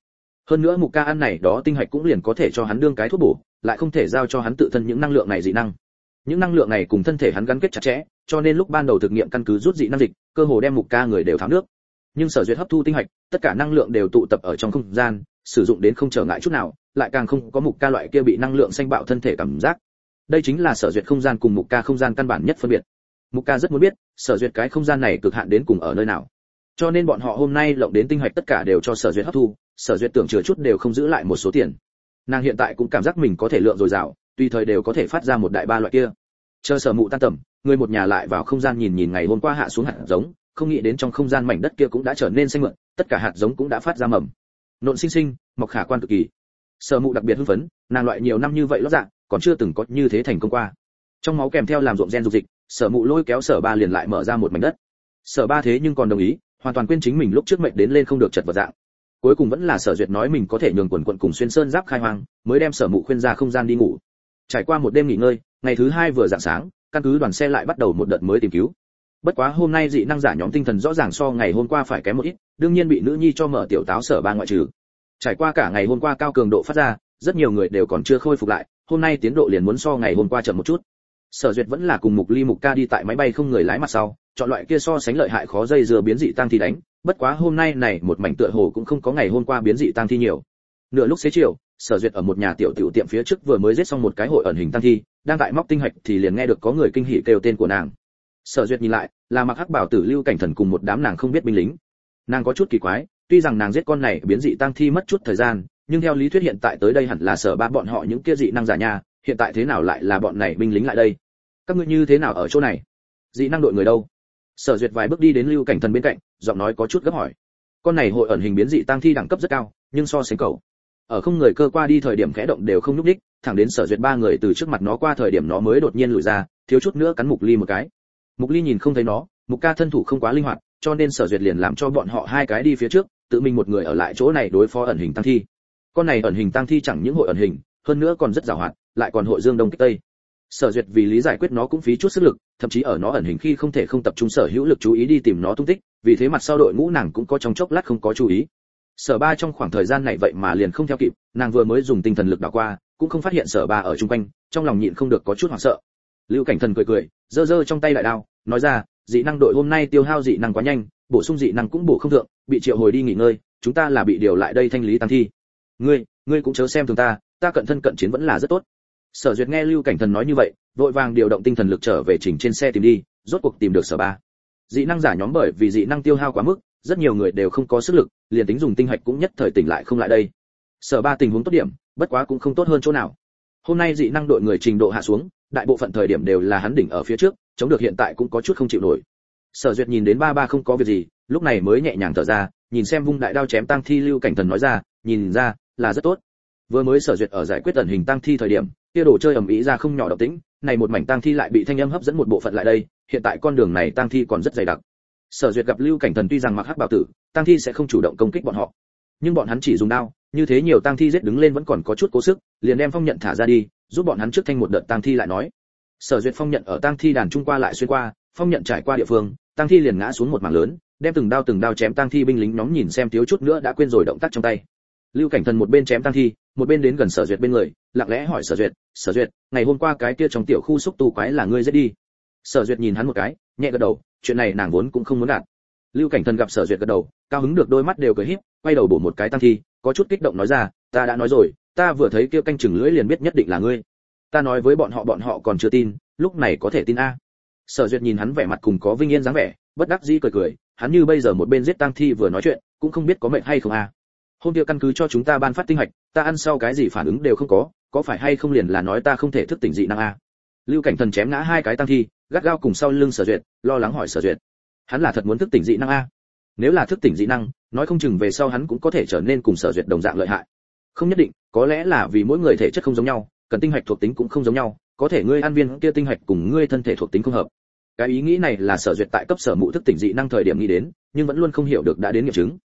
Hơn nữa mục ca ăn này đó tinh hạch cũng liền có thể cho hắn đương cái thuốc bổ, lại không thể giao cho hắn tự thân những năng lượng này dị năng. Những năng lượng này cùng thân thể hắn gắn kết chặt chẽ, cho nên lúc ban đầu thực nghiệm căn cứ rút dị năng dịch, cơ hồ đem mục ca người đều tháo nước. Nhưng Sở Duyệt hấp thu tinh hạch, tất cả năng lượng đều tụ tập ở trong không gian, sử dụng đến không trở ngại chút nào, lại càng không có mục ca loại kia bị năng lượng xanh bạo thân thể cảm giác. Đây chính là Sở Duyệt không gian cùng mục ca không gian căn bản nhất phân biệt. Mục ca rất muốn biết, Sở Duyệt cái không gian này cực hạn đến cùng ở nơi nào. Cho nên bọn họ hôm nay lộng đến tinh hạch tất cả đều cho Sở Duyệt hấp thu, Sở Duyệt tưởng chừa chút đều không giữ lại một số tiền. Nàng hiện tại cũng cảm giác mình có thể lượng dồi dào, tùy thời đều có thể phát ra một đại ba loại kia. Chờ Sở Mụ tan tầm, người một nhà lại vào không gian nhìn nhìn ngày hôm qua hạ xuống hạt giống, không nghĩ đến trong không gian mảnh đất kia cũng đã trở nên xanh mượt, tất cả hạt giống cũng đã phát ra mầm. Nộn xinh xinh, mọc khả quan cực kỳ. Sở Mụ đặc biệt hưng phấn, nàng loại nhiều năm như vậy lót dạng, còn chưa từng có như thế thành công qua. Trong máu kèm theo làm ruộng gen dục dịch, Sở Mụ lôi kéo Sở Ba liền lại mở ra một mảnh đất. Sở Ba thế nhưng còn đồng ý, hoàn toàn quên chính mình lúc trước mệnh đến lên không được chật vật dạng. Cuối cùng vẫn là Sở Duyệt nói mình có thể nhường quần quận cùng xuyên sơn giáp khai hoang, mới đem Sở Mụ khuyên ra không gian đi ngủ. Trải qua một đêm nghỉ ngơi, ngày thứ hai vừa rạng sáng, căn cứ đoàn xe lại bắt đầu một đợt mới tìm cứu. Bất quá hôm nay dị năng giả nhóm tinh thần rõ ràng so ngày hôm qua phải kém một ít, đương nhiên bị nữ nhi cho mở tiểu táo Sở Ba ngoại trừ. Trải qua cả ngày hôm qua cao cường độ phát ra, rất nhiều người đều còn chưa khôi phục lại, hôm nay tiến độ liền muốn so ngày hôm qua chậm một chút. Sở Duyệt vẫn là cùng Mục Ly Mục Ca đi tại máy bay không người lái mặt sau, chọn loại kia so sánh lợi hại khó dây dưa biến dị tăng thi đánh, bất quá hôm nay này một mảnh tựa hồ cũng không có ngày hôm qua biến dị tăng thi nhiều. Nửa lúc xế chiều, Sở Duyệt ở một nhà tiểu tiểu tiệm phía trước vừa mới giết xong một cái hội ẩn hình tăng thi, đang tại móc tinh hạch thì liền nghe được có người kinh hỉ kêu tên của nàng. Sở Duyệt nhìn lại, là mặc hắc bảo tử Lưu Cảnh Thần cùng một đám nàng không biết binh lính. Nàng có chút kỳ quái, tuy rằng nàng giết con này biến dị tăng thi mất chút thời gian, nhưng theo lý thuyết hiện tại tới đây hẳn là Sở Ba bọn họ những kia dị năng giả nha, hiện tại thế nào lại là bọn này binh lính lại đây? Các ngươi như thế nào ở chỗ này? Dị năng đội người đâu? Sở Duyệt vài bước đi đến Lưu Cảnh Thần bên cạnh, giọng nói có chút gấp hỏi. Con này hội ẩn hình biến dị tăng thi đẳng cấp rất cao, nhưng so sánh cậu, ở không người cơ qua đi thời điểm khẽ động đều không nhúc nhích, thẳng đến Sở Duyệt ba người từ trước mặt nó qua thời điểm nó mới đột nhiên lùi ra, thiếu chút nữa cắn Mục Ly một cái. Mục Ly nhìn không thấy nó, Mục Ca thân thủ không quá linh hoạt, cho nên Sở Duyệt liền làm cho bọn họ hai cái đi phía trước, tự mình một người ở lại chỗ này đối phó ẩn hình tăng thi. Con này ẩn hình tăng thi chẳng những hội ẩn hình, hơn nữa còn rất giàu hoạt, lại còn hội dương đông kích tây. Sở Duyệt vì lý giải quyết nó cũng phí chút sức lực, thậm chí ở nó ẩn hình khi không thể không tập trung sở hữu lực chú ý đi tìm nó tung tích, vì thế mặt sau đội ngũ nàng cũng có trong chốc lát không có chú ý. Sở Ba trong khoảng thời gian này vậy mà liền không theo kịp, nàng vừa mới dùng tinh thần lực đảo qua, cũng không phát hiện Sở Ba ở chung quanh, trong lòng nhịn không được có chút hoảng sợ. Lưu Cảnh Thần cười cười, giơ giơ trong tay đại đao, nói ra, dị năng đội hôm nay tiêu hao dị năng quá nhanh, bổ sung dị năng cũng bổ không thượng, bị triệu hồi đi nghỉ ngơi, chúng ta là bị điều lại đây thanh lý tăng thi. Ngươi cũng chớ xem thường ta cận thân cận chiến vẫn là rất tốt. Sở Duyệt nghe Lưu Cảnh Thần nói như vậy, vội vàng điều động tinh thần lực trở về chỉnh trên xe tìm đi, rốt cuộc tìm được Sở Ba. Dị năng giả nhóm bởi vì dị năng tiêu hao quá mức, rất nhiều người đều không có sức lực, liền tính dùng tinh hạch cũng nhất thời tỉnh lại không lại đây. Sở Ba tình huống tốt điểm, bất quá cũng không tốt hơn chỗ nào. Hôm nay dị năng đội người trình độ hạ xuống, đại bộ phận thời điểm đều là hắn đỉnh ở phía trước, chống được hiện tại cũng có chút không chịu nổi. Sở Duyệt nhìn đến ba không có việc gì, lúc này mới nhẹ nhàng thở ra, nhìn xem vung đại đao chém tăng thi Lưu Cảnh Thần nói ra, nhìn ra là rất tốt. Vừa mới Sở Duyệt ở giải quyết ẩn hình tăng thi thời điểm, kia đồ chơi ầm ĩ ra không nhỏ động tĩnh, này một mảnh tăng thi lại bị thanh âm hấp dẫn một bộ phận lại đây, hiện tại con đường này tăng thi còn rất dày đặc. Sở Duyệt gặp Lưu Cảnh Thần tuy rằng mặc hắc bảo tử, tăng thi sẽ không chủ động công kích bọn họ, nhưng bọn hắn chỉ dùng đao, như thế nhiều tăng thi giết đứng lên vẫn còn có chút cố sức, liền đem phong nhận thả ra đi, giúp bọn hắn trước thanh một đợt tăng thi lại nói. Sở Duyệt phong nhận ở tăng thi đàn trung qua lại xuyên qua, phong nhận trải qua địa phương, tăng thi liền ngã xuống một mảng lớn, đem từng đao chém tăng thi binh lính nhóm nhìn xem thiếu chút nữa đã quên rồi động tác trong tay. Lưu Cảnh Thần một bên chém tăng thi, một bên đến gần Sở Duyệt bên người, lặng lẽ hỏi Sở Duyệt, ngày hôm qua cái kia trong tiểu khu xúc tu quái là ngươi giết đi? Sở Duyệt nhìn hắn một cái, nhẹ gật đầu, chuyện này nàng vốn cũng không muốn gạt. Lưu Cảnh Thần gặp Sở Duyệt gật đầu, cao hứng được đôi mắt đều cười híp, quay đầu bổ một cái tăng thi, có chút kích động nói ra, ta đã nói rồi, ta vừa thấy kia canh chừng lưỡi liền biết nhất định là ngươi. Ta nói với bọn họ còn chưa tin, lúc này có thể tin a. Sở Duyệt nhìn hắn vẻ mặt cùng có vinh yên dáng vẻ, bất đắc dĩ cười, hắn như bây giờ một bên giết tăng thi vừa nói chuyện, cũng không biết có mệt hay không a. Hôm kia căn cứ cho chúng ta ban phát tinh hạch, ta ăn sau cái gì phản ứng đều không có phải hay không liền là nói ta không thể thức tỉnh dị năng a. Lưu Cảnh Thần chém ngã hai cái tăng thi, gắt gao cùng sau lưng Sở Duyệt, lo lắng hỏi Sở Duyệt, hắn là thật muốn thức tỉnh dị năng a? Nếu là thức tỉnh dị năng, nói không chừng về sau hắn cũng có thể trở nên cùng Sở Duyệt đồng dạng lợi hại. Không nhất định, có lẽ là vì mỗi người thể chất không giống nhau, cần tinh hạch thuộc tính cũng không giống nhau, có thể ngươi ăn viên kia tinh hạch cùng ngươi thân thể thuộc tính không hợp. Cái ý nghĩ này là Sở Duyệt tại cấp Sở Mụ thức tỉnh dị năng thời điểm nghĩ đến, nhưng vẫn luôn không hiểu được đã đến nghiệm chứng.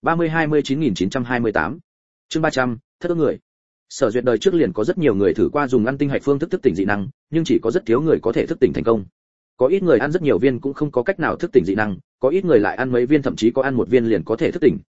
30-29.928 Chương 300, thất ước người. Sở Duyệt đời trước liền có rất nhiều người thử qua dùng ăn tinh hạch phương thức thức tỉnh dị năng, nhưng chỉ có rất thiếu người có thể thức tỉnh thành công. Có ít người ăn rất nhiều viên cũng không có cách nào thức tỉnh dị năng, có ít người lại ăn mấy viên thậm chí có ăn một viên liền có thể thức tỉnh,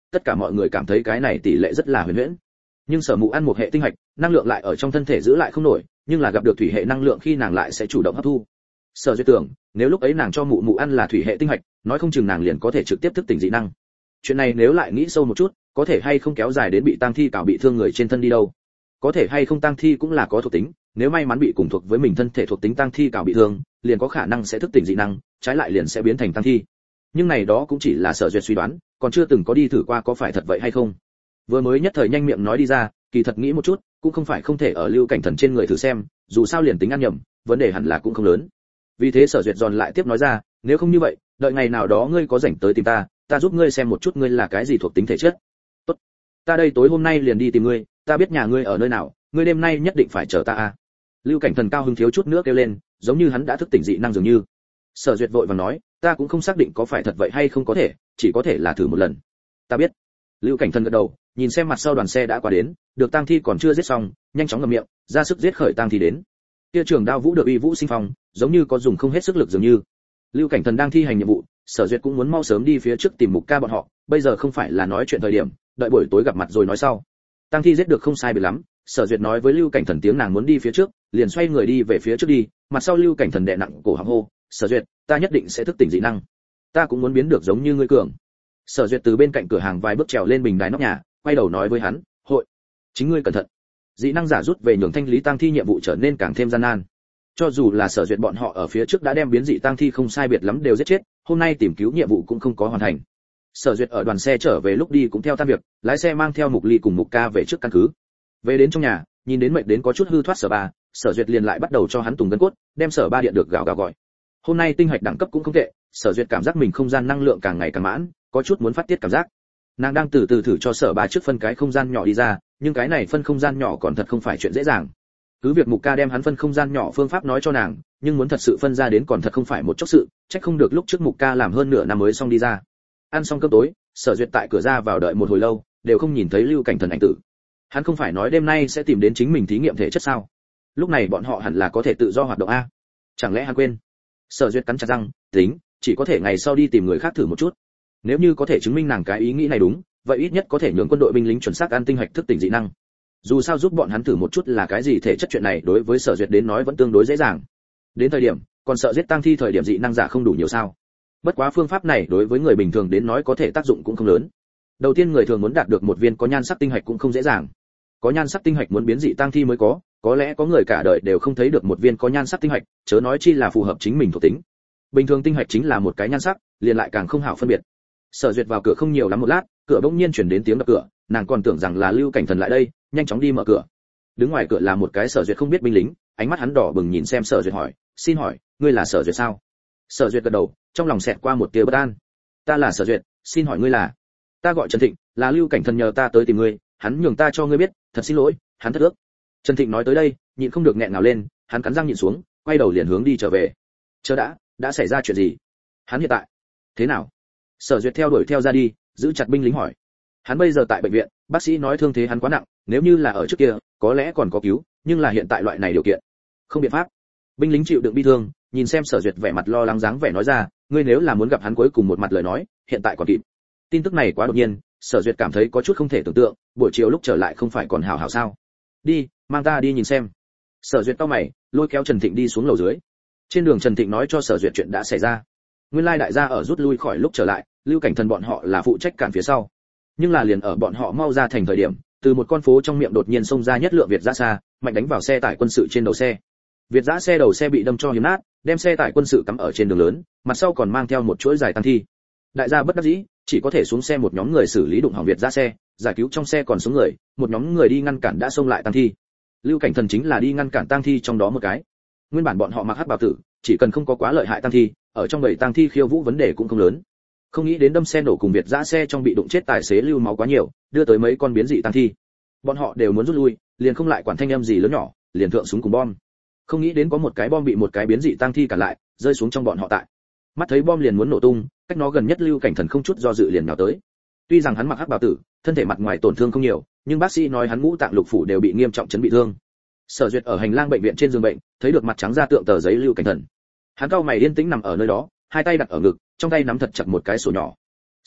tất cả mọi người cảm thấy cái này tỷ lệ rất là huyền huyễn. Nhưng Sở Mụ ăn một hệ tinh hạch, năng lượng lại ở trong thân thể giữ lại không nổi, nhưng là gặp được thủy hệ năng lượng khi nàng lại sẽ chủ động hấp thu. Sở Duyệt tưởng, nếu lúc ấy nàng cho Mụ Mụ ăn là thủy hệ tinh hạch, nói không chừng nàng liền có thể trực tiếp thức tỉnh dị năng. Chuyện này nếu lại nghĩ sâu một chút, có thể hay không kéo dài đến bị tang thi cào bị thương người trên thân đi đâu? Có thể hay không tang thi cũng là có thuộc tính, nếu may mắn bị cùng thuộc với mình thân thể thuộc tính tang thi cào bị thương, liền có khả năng sẽ thức tỉnh dị năng, trái lại liền sẽ biến thành tang thi. Nhưng này đó cũng chỉ là Sở Duyệt suy đoán, còn chưa từng có đi thử qua có phải thật vậy hay không. Vừa mới nhất thời nhanh miệng nói đi ra, kỳ thật nghĩ một chút, cũng không phải không thể ở Lưu Cảnh Thần trên người thử xem, dù sao liền tính ăn nhầm, vấn đề hẳn là cũng không lớn. Vì thế Sở Duyệt giòn lại tiếp nói ra, nếu không như vậy, đợi ngày nào đó ngươi có rảnh tới tìm ta, ta giúp ngươi xem một chút ngươi là cái gì thuộc tính thể chất. Tốt, ta đây tối hôm nay liền đi tìm ngươi, ta biết nhà ngươi ở nơi nào, ngươi đêm nay nhất định phải chờ ta a. Lưu Cảnh Thần cao hứng thiếu chút nữa kêu lên, giống như hắn đã thức tỉnh dị năng dường như. Sở Duyệt vội vàng nói, ta cũng không xác định có phải thật vậy hay không có thể, chỉ có thể là thử một lần. Ta biết. Lưu Cảnh Thần gật đầu, nhìn xem mặt sau đoàn xe đã qua đến, được tang thi còn chưa giết xong, nhanh chóng ngậm miệng, ra sức giết khởi tang thi đến. Kia trường đao vũ được uy vũ sinh phong, giống như có dùng không hết sức lực dường như. Lưu Cảnh Thần đang thi hành nhiệm vụ, Sở Duyệt cũng muốn mau sớm đi phía trước tìm Mục Ca bọn họ, bây giờ không phải là nói chuyện thời điểm, đợi buổi tối gặp mặt rồi nói sau. Tang thi giết được không sai biệt lắm, Sở Duyệt nói với Lưu Cảnh Thần tiếng nàng muốn đi phía trước, liền xoay người đi về phía trước đi, mặt sau Lưu Cảnh Thần đè nặng cổ họng hô, "Sở Duyệt, ta nhất định sẽ thức tỉnh dị năng. Ta cũng muốn biến được giống như ngươi cường." Sở Duyệt từ bên cạnh cửa hàng vài bước trèo lên bình đài nóc nhà, quay đầu nói với hắn, "Hội, chính ngươi cẩn thận." Dị năng giả rút về nhường thanh lý tang thi nhiệm vụ trở nên càng thêm gian nan. Cho dù là Sở Duyệt bọn họ ở phía trước đã đem biến dị tang thi không sai biệt lắm đều giết chết, hôm nay tìm cứu nhiệm vụ cũng không có hoàn thành. Sở Duyệt ở đoàn xe trở về lúc đi cũng theo tan việc, lái xe mang theo Mục Ly cùng Mục Ca về trước căn cứ. Về đến trong nhà, nhìn đến mệt đến có chút hư thoát Sở Ba, Sở Duyệt liền lại bắt đầu cho hắn tùng gân cốt, đem Sở Ba điện được gào gào gọi. Hôm nay tinh hạch đẳng cấp cũng không tệ, Sở Duyệt cảm giác mình không gian năng lượng càng ngày càng mãn, có chút muốn phát tiết cảm giác. Nàng đang từ từ thử cho Sở Ba trước phân cái không gian nhỏ đi ra, nhưng cái này phân không gian nhỏ còn thật không phải chuyện dễ dàng. Cứ việc Mục Ca đem hắn phân không gian nhỏ phương pháp nói cho nàng, nhưng muốn thật sự phân ra đến còn thật không phải một chốc sự, trách không được lúc trước Mục Ca làm hơn nửa năm mới xong đi ra. Ăn xong cơm tối, Sở Duyệt tại cửa ra vào đợi một hồi lâu, đều không nhìn thấy Lưu Cảnh Thần ảnh tử. Hắn không phải nói đêm nay sẽ tìm đến chính mình thí nghiệm thể chất sao? Lúc này bọn họ hẳn là có thể tự do hoạt động a. Chẳng lẽ hắn quên? Sở Duyệt cắn chặt răng, tính, chỉ có thể ngày sau đi tìm người khác thử một chút. Nếu như có thể chứng minh nàng cái ý nghĩ này đúng, vậy ít nhất có thể nhường quân đội binh lính chuẩn xác ăn tinh hạch thức tỉnh dị năng. Dù sao giúp bọn hắn thử một chút là cái gì thể chất chuyện này đối với Sở Duyệt đến nói vẫn tương đối dễ dàng. Đến thời điểm, còn sợ giết tang thi thời điểm dị năng giả không đủ nhiều sao? Bất quá phương pháp này đối với người bình thường đến nói có thể tác dụng cũng không lớn. Đầu tiên người thường muốn đạt được một viên có nhan sắc tinh hạch cũng không dễ dàng. Có nhan sắc tinh hạch muốn biến dị tang thi mới có lẽ có người cả đời đều không thấy được một viên có nhan sắc tinh hạch, chớ nói chi là phù hợp chính mình thuộc tính. Bình thường tinh hạch chính là một cái nhan sắc, liền lại càng không hảo phân biệt. Sở Duyệt vào cửa không nhiều lắm một lát, cửa bỗng nhiên chuyển đến tiếng đập cửa, nàng còn tưởng rằng là Lưu Cảnh Thần lại đây, nhanh chóng đi mở cửa. Đứng ngoài cửa là một cái Sở Duyệt không biết binh lính, ánh mắt hắn đỏ bừng nhìn xem Sở Duyệt hỏi, "Xin hỏi, ngươi là Sở Duyệt sao?" Sở Duyệt gật đầu, trong lòng xẹt qua một tia bất an. "Ta là Sở Duyệt, xin hỏi ngươi là?" "Ta gọi Trần Thịnh, là Lưu Cảnh Thần nhờ ta tới tìm ngươi, hắn nhường ta cho ngươi biết, thật xin lỗi, hắn thất ước." Trần Thịnh nói tới đây, nhịn không được nghẹn ngào lên, hắn cắn răng nhịn xuống, quay đầu liền hướng đi trở về. "Chờ đã xảy ra chuyện gì? Hắn hiện tại thế nào?" Sở Duyệt theo đuổi theo ra đi, giữ chặt binh lính hỏi. "Hắn bây giờ tại bệnh viện, bác sĩ nói thương thế hắn quá nặng, nếu như là ở trước kia, có lẽ còn có cứu, nhưng là hiện tại loại này điều kiện, không biện pháp." Binh lính chịu đựng bi thương, nhìn xem Sở Duyệt vẻ mặt lo lắng dáng vẻ nói ra, "Ngươi nếu là muốn gặp hắn cuối cùng một mặt lời nói, hiện tại còn kịp." Tin tức này quá đột nhiên, Sở Duyệt cảm thấy có chút không thể tưởng tượng, buổi chiều lúc trở lại không phải còn hảo hảo sao? "Đi, mang ta đi nhìn xem." Sở Duyệt cau mày, lôi kéo Trần Thịnh đi xuống lầu dưới. Trên đường Trần Thịnh nói cho Sở Duyệt chuyện đã xảy ra. Nguyên lai đại gia ở rút lui khỏi lúc trở lại, Lưu Cảnh Thần bọn họ là phụ trách cản phía sau. Nhưng là liền ở bọn họ mau ra thành thời điểm, từ một con phố trong miệng đột nhiên xông ra nhất lượng Việt giã xa, mạnh đánh vào xe tải quân sự trên đầu xe. Việt giã xe đầu xe bị đâm cho hiếm nát, đem xe tải quân sự cắm ở trên đường lớn, mặt sau còn mang theo một chuỗi dài tang thi. Đại gia bất đắc dĩ, chỉ có thể xuống xe một nhóm người xử lý đụng hỏng Việt giã xe, giải cứu trong xe còn sống người, một nhóm người đi ngăn cản đã xông lại tang thi. Lưu Cảnh Thần chính là đi ngăn cản tang thi trong đó một cái. Nguyên bản bọn họ mặc hắc bào tử, chỉ cần không có quá lợi hại tang thi, ở trong bầy tang thi khiêu vũ vấn đề cũng không lớn. Không nghĩ đến đâm xe nổ cùng Việt giã xe trong bị đụng chết tài xế lưu máu quá nhiều, đưa tới mấy con biến dị tang thi. Bọn họ đều muốn rút lui, liền không lại quản thanh âm gì lớn nhỏ, liền thượng súng cùng bom. Không nghĩ đến có một cái bom bị một cái biến dị tang thi cản lại, rơi xuống trong bọn họ tại. Mắt thấy bom liền muốn nổ tung, cách nó gần nhất Lưu Cảnh Thần không chút do dự liền nhào tới. Tuy rằng hắn mặc hắc bào tử, thân thể mặt ngoài tổn thương không nhiều, nhưng bác sĩ nói hắn ngũ tạng lục phủ đều bị nghiêm trọng chấn bị thương. Sở Duyệt ở hành lang bệnh viện trên giường bệnh, thấy được mặt trắng da tượng tờ giấy Lưu Cảnh Thần. Hắn cau mày yên tĩnh nằm ở nơi đó, hai tay đặt ở ngực, trong tay nắm thật chặt một cái sổ nhỏ.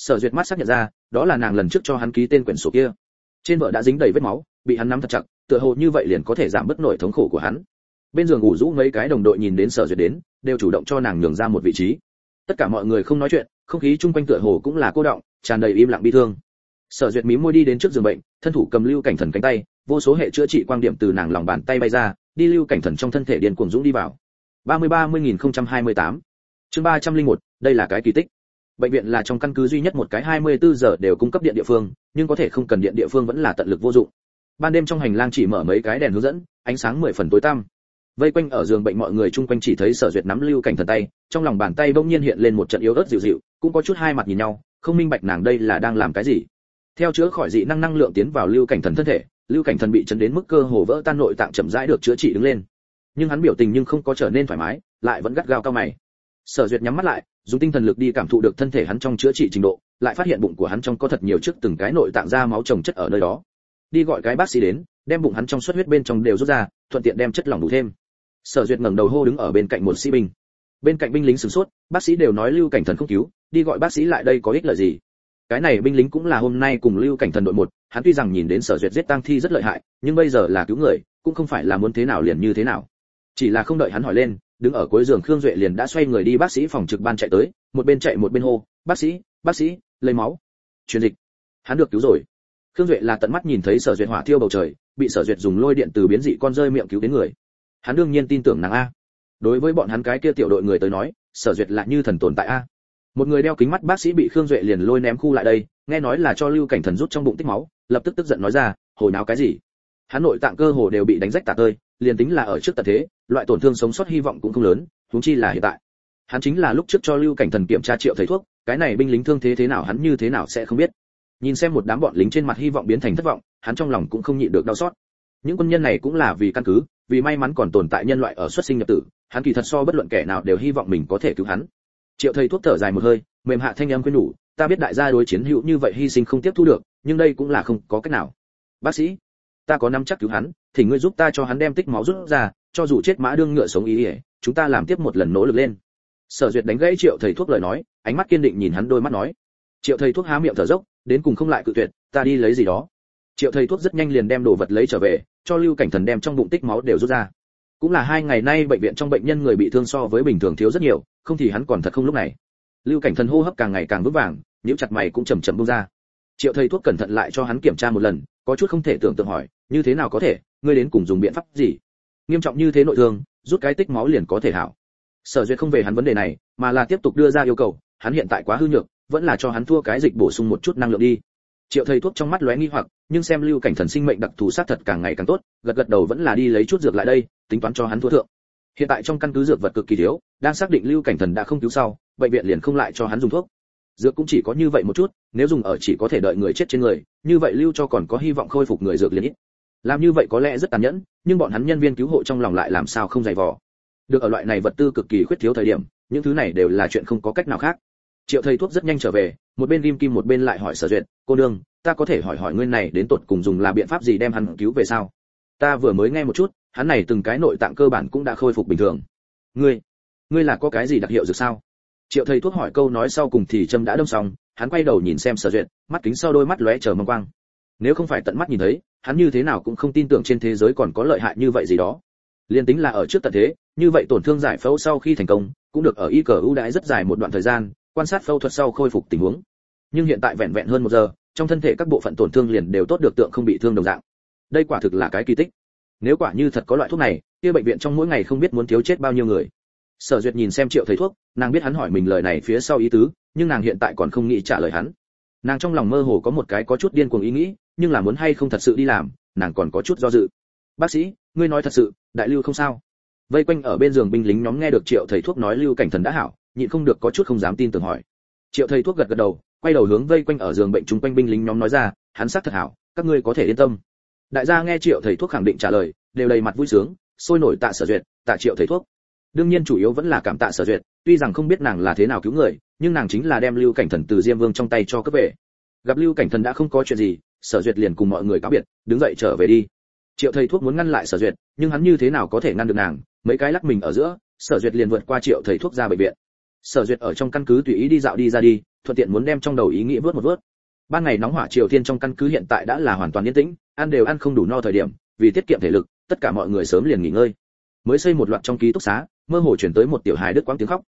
Sở Duyệt mắt xác nhận ra, đó là nàng lần trước cho hắn ký tên quyển sổ kia. Trên vợ đã dính đầy vết máu, bị hắn nắm thật chặt, tựa hồ như vậy liền có thể giảm bớt nỗi thống khổ của hắn. Bên giường ngủ rũ mấy cái đồng đội nhìn đến Sở Duyệt đến, đều chủ động cho nàng nhường ra một vị trí. Tất cả mọi người không nói chuyện, không khí chung quanh tựa hồ cũng là cô đọng, tràn đầy im lặng bi thương. Sở Duyệt mím môi đi đến trước giường bệnh, thân thủ cầm Lưu Cảnh Thần cánh tay, vô số hệ chữa trị quang điểm từ nàng lòng bàn tay bay ra, đi Lưu Cảnh Thần trong thân thể điên cuồng dũng đi vào. 30-30.028 Chương 301, đây là cái kỳ tích. Bệnh viện là trong căn cứ duy nhất một cái 24 giờ đều cung cấp điện địa phương, nhưng có thể không cần điện địa phương vẫn là tận lực vô dụng. Ban đêm trong hành lang chỉ mở mấy cái đèn hướng dẫn, ánh sáng 10 phần tối tăm. Vây quanh ở giường bệnh mọi người chung quanh chỉ thấy Sở Duyệt nắm Lưu Cảnh Thần tay, trong lòng bàn tay bỗng nhiên hiện lên một trận yếu ớt dịu dịu, cũng có chút hai mặt nhìn nhau, không minh bạch nàng đây là đang làm cái gì. Theo chữa khỏi dị năng lượng tiến vào Lưu Cảnh Thần thân thể, Lưu Cảnh Thần bị chấn đến mức cơ hồ vỡ tan, nội tạng chậm rãi được chữa trị đứng lên. Nhưng hắn biểu tình nhưng không có trở nên thoải mái, lại vẫn gắt gao cau mày. Sở Duyệt nhắm mắt lại, dùng tinh thần lực đi cảm thụ được thân thể hắn trong chữa trị trình độ, lại phát hiện bụng của hắn trong có thật nhiều chiếc từng cái nội tạng ra máu chồng chất ở nơi đó. Đi gọi cái bác sĩ đến, đem bụng hắn trong xuất huyết bên trong đều rút ra, thuận tiện đem chất lỏng đủ thêm. Sở Duyệt ngẩng đầu hô đứng ở bên cạnh một sĩ binh. Bên cạnh binh lính sửng sốt, bác sĩ đều nói Lưu Cảnh Thần không cứu, đi gọi bác sĩ lại đây có ích lợi gì? Cái này binh lính cũng là hôm nay cùng Lưu Cảnh Thần đội một, hắn tuy rằng nhìn đến Sở Duyệt giết tang thi rất lợi hại, nhưng bây giờ là cứu người, cũng không phải là muốn thế nào liền như thế nào. Chỉ là không đợi hắn hỏi lên, đứng ở cuối giường Khương Duệ liền đã xoay người đi bác sĩ phòng trực ban chạy tới, một bên chạy một bên hô, bác sĩ, lấy máu, truyền dịch. Hắn được cứu rồi. Khương Duệ là tận mắt nhìn thấy Sở Duyệt hỏa thiêu bầu trời, bị Sở Duyệt dùng lôi điện từ biến dị con rơi miệng cứu đến người. Hắn đương nhiên tin tưởng nàng a. Đối với bọn hắn cái kia tiểu đội người tới nói, Sở Duyệt là như thần tồn tại a. Một người đeo kính mắt bác sĩ bị Khương Duệ liền lôi ném khu lại đây, nghe nói là cho Lưu Cảnh Thần rút trong bụng tích máu, lập tức tức giận nói ra, hồi náo cái gì? Hắn nội tạng cơ hồ đều bị đánh rách tả tơi, liền tính là ở trước tận thế, loại tổn thương sống sót hy vọng cũng không lớn, huống chi là hiện tại. Hắn chính là lúc trước cho Lưu Cảnh Thần kiểm tra Triệu thầy thuốc, cái này binh lính thương thế nào hắn như thế nào sẽ không biết. Nhìn xem một đám bọn lính trên mặt hy vọng biến thành thất vọng, hắn trong lòng cũng không nhịn được đau xót. Những quân nhân này cũng là vì căn cứ, vì may mắn còn tồn tại nhân loại ở xuất sinh nhập tử, hắn kỳ thật so bất luận kẻ nào đều hy vọng mình có thể cứu hắn. Triệu thầy thuốc thở dài một hơi, mềm hạ thanh âm khuyên nhủ, ta biết đại gia đối chiến hữu như vậy hy sinh không tiếp thu được, nhưng đây cũng là không có cách nào. Bác sĩ, ta có nắm chắc cứu hắn, thì ngươi giúp ta cho hắn đem tích máu rút ra, cho dù chết mã đương ngựa sống ý ỉa, chúng ta làm tiếp một lần nỗ lực lên. Sở Duyệt đánh gãy Triệu thầy thuốc lời nói, ánh mắt kiên định nhìn hắn đôi mắt nói. Triệu thầy thuốc há miệng thở dốc, đến cùng không lại cự tuyệt, ta đi lấy gì đó. Triệu thầy thuốc rất nhanh liền đem đồ vật lấy trở về, cho Lưu Cảnh Thần đem trong bụng tích máu đều rút ra. Cũng là 2 ngày nay bệnh viện trong bệnh nhân người bị thương so với bình thường thiếu rất nhiều, không thì hắn còn thật không lúc này. Lưu Cảnh Thần hô hấp càng ngày càng vững vàng, nhíu chặt mày cũng chậm chậm buông ra. Triệu thầy thuốc cẩn thận lại cho hắn kiểm tra một lần, có chút không thể tưởng tượng hỏi, như thế nào có thể, ngươi đến cùng dùng biện pháp gì? Nghiêm trọng như thế nội thương, rút cái tích máu liền có thể hảo. Sở Duyệt không về hắn vấn đề này, mà là tiếp tục đưa ra yêu cầu, hắn hiện tại quá hư nhược, vẫn là cho hắn thua cái dịch bổ sung một chút năng lượng đi. Triệu thầy thuốc trong mắt lóe nghi hoặc, nhưng xem Lưu Cảnh Thần sinh mệnh đặc thù sát thật càng ngày càng tốt, gật gật đầu vẫn là đi lấy chút dược lại đây, tính toán cho hắn thua thượng. Hiện tại trong căn cứ dược vật cực kỳ thiếu, đang xác định Lưu Cảnh Thần đã không cứu sau, bệnh viện liền không lại cho hắn dùng thuốc. Dược cũng chỉ có như vậy một chút, nếu dùng ở chỉ có thể đợi người chết trên người, như vậy lưu cho còn có hy vọng khôi phục người dược liền ít. Làm như vậy có lẽ rất tàn nhẫn, nhưng bọn hắn nhân viên cứu hộ trong lòng lại làm sao không dày vò. Được ở loại này vật tư cực kỳ khuyết thiếu thời điểm, những thứ này đều là chuyện không có cách nào khác. Triệu thầy thuốc rất nhanh trở về, một bên lim kim một bên lại hỏi Sở Duyệt, cô đương, ta có thể hỏi ngươi này đến tột cùng dùng là biện pháp gì đem hắn cứu về sao? Ta vừa mới nghe một chút, hắn này từng cái nội tạng cơ bản cũng đã khôi phục bình thường. Ngươi là có cái gì đặc hiệu dược sao? Triệu thầy thuốc hỏi câu nói sau cùng thì châm đã đâm xong, hắn quay đầu nhìn xem Sở Duyệt, mắt kính sau đôi mắt lóe chờ mong quang. Nếu không phải tận mắt nhìn thấy, hắn như thế nào cũng không tin tưởng trên thế giới còn có lợi hại như vậy gì đó. Liên tính là ở trước tận thế, như vậy tổn thương giải phẫu sau khi thành công, cũng được ở y cờ ưu đãi rất dài một đoạn thời gian, quan sát phẫu thuật sau khôi phục tình huống. Nhưng hiện tại vẹn vẹn hơn 1 giờ, trong thân thể các bộ phận tổn thương liền đều tốt được tượng không bị thương đồng dạng. Đây quả thực là cái kỳ tích. Nếu quả như thật có loại thuốc này, kia bệnh viện trong mỗi ngày không biết muốn thiếu chết bao nhiêu người. Sở Duyệt nhìn xem Triệu thầy thuốc, nàng biết hắn hỏi mình lời này phía sau ý tứ, nhưng nàng hiện tại còn không nghĩ trả lời hắn. Nàng trong lòng mơ hồ có một cái có chút điên cuồng ý nghĩ, nhưng là muốn hay không thật sự đi làm, nàng còn có chút do dự. Bác sĩ, ngươi nói thật sự, đại Lưu không sao? Vây quanh ở bên giường binh lính nhóm nghe được Triệu thầy thuốc nói Lưu Cảnh Thần đã hảo, nhịn không được có chút không dám tin tưởng hỏi. Triệu thầy thuốc gật gật đầu, quay đầu hướng vây quanh ở giường bệnh chúng quanh binh lính nhóm nói ra, hắn xác thật hảo, các ngươi có thể yên tâm. Đại gia nghe Triệu thầy thuốc khẳng định trả lời, đều đầy mặt vui sướng, sôi nổi tạ Sở Duyệt, tạ Triệu thầy thuốc. Đương nhiên chủ yếu vẫn là cảm tạ Sở Duyệt, tuy rằng không biết nàng là thế nào cứu người, nhưng nàng chính là đem Lưu Cảnh Thần từ Diêm Vương trong tay cho cướp về. Gặp Lưu Cảnh Thần đã không có chuyện gì, Sở Duyệt liền cùng mọi người cáo biệt, đứng dậy trở về đi. Triệu thầy thuốc muốn ngăn lại Sở Duyệt, nhưng hắn như thế nào có thể ngăn được nàng, mấy cái lắc mình ở giữa, Sở Duyệt liền vượt qua Triệu thầy thuốc ra bệnh viện. Sở Duyệt ở trong căn cứ tùy ý đi dạo đi ra đi, thuận tiện muốn đem trong đầu ý nghĩ vớt một vớt. Ban ngày nóng hỏa triều thiên trong căn cứ hiện tại đã là hoàn toàn yên tĩnh, ăn đều ăn không đủ no thời điểm, vì tiết kiệm thể lực, tất cả mọi người sớm liền nghỉ ngơi. Mới xây một loạt trong ký túc xá, mơ hồ chuyển tới một tiểu hài đứt quãng tiếng khóc.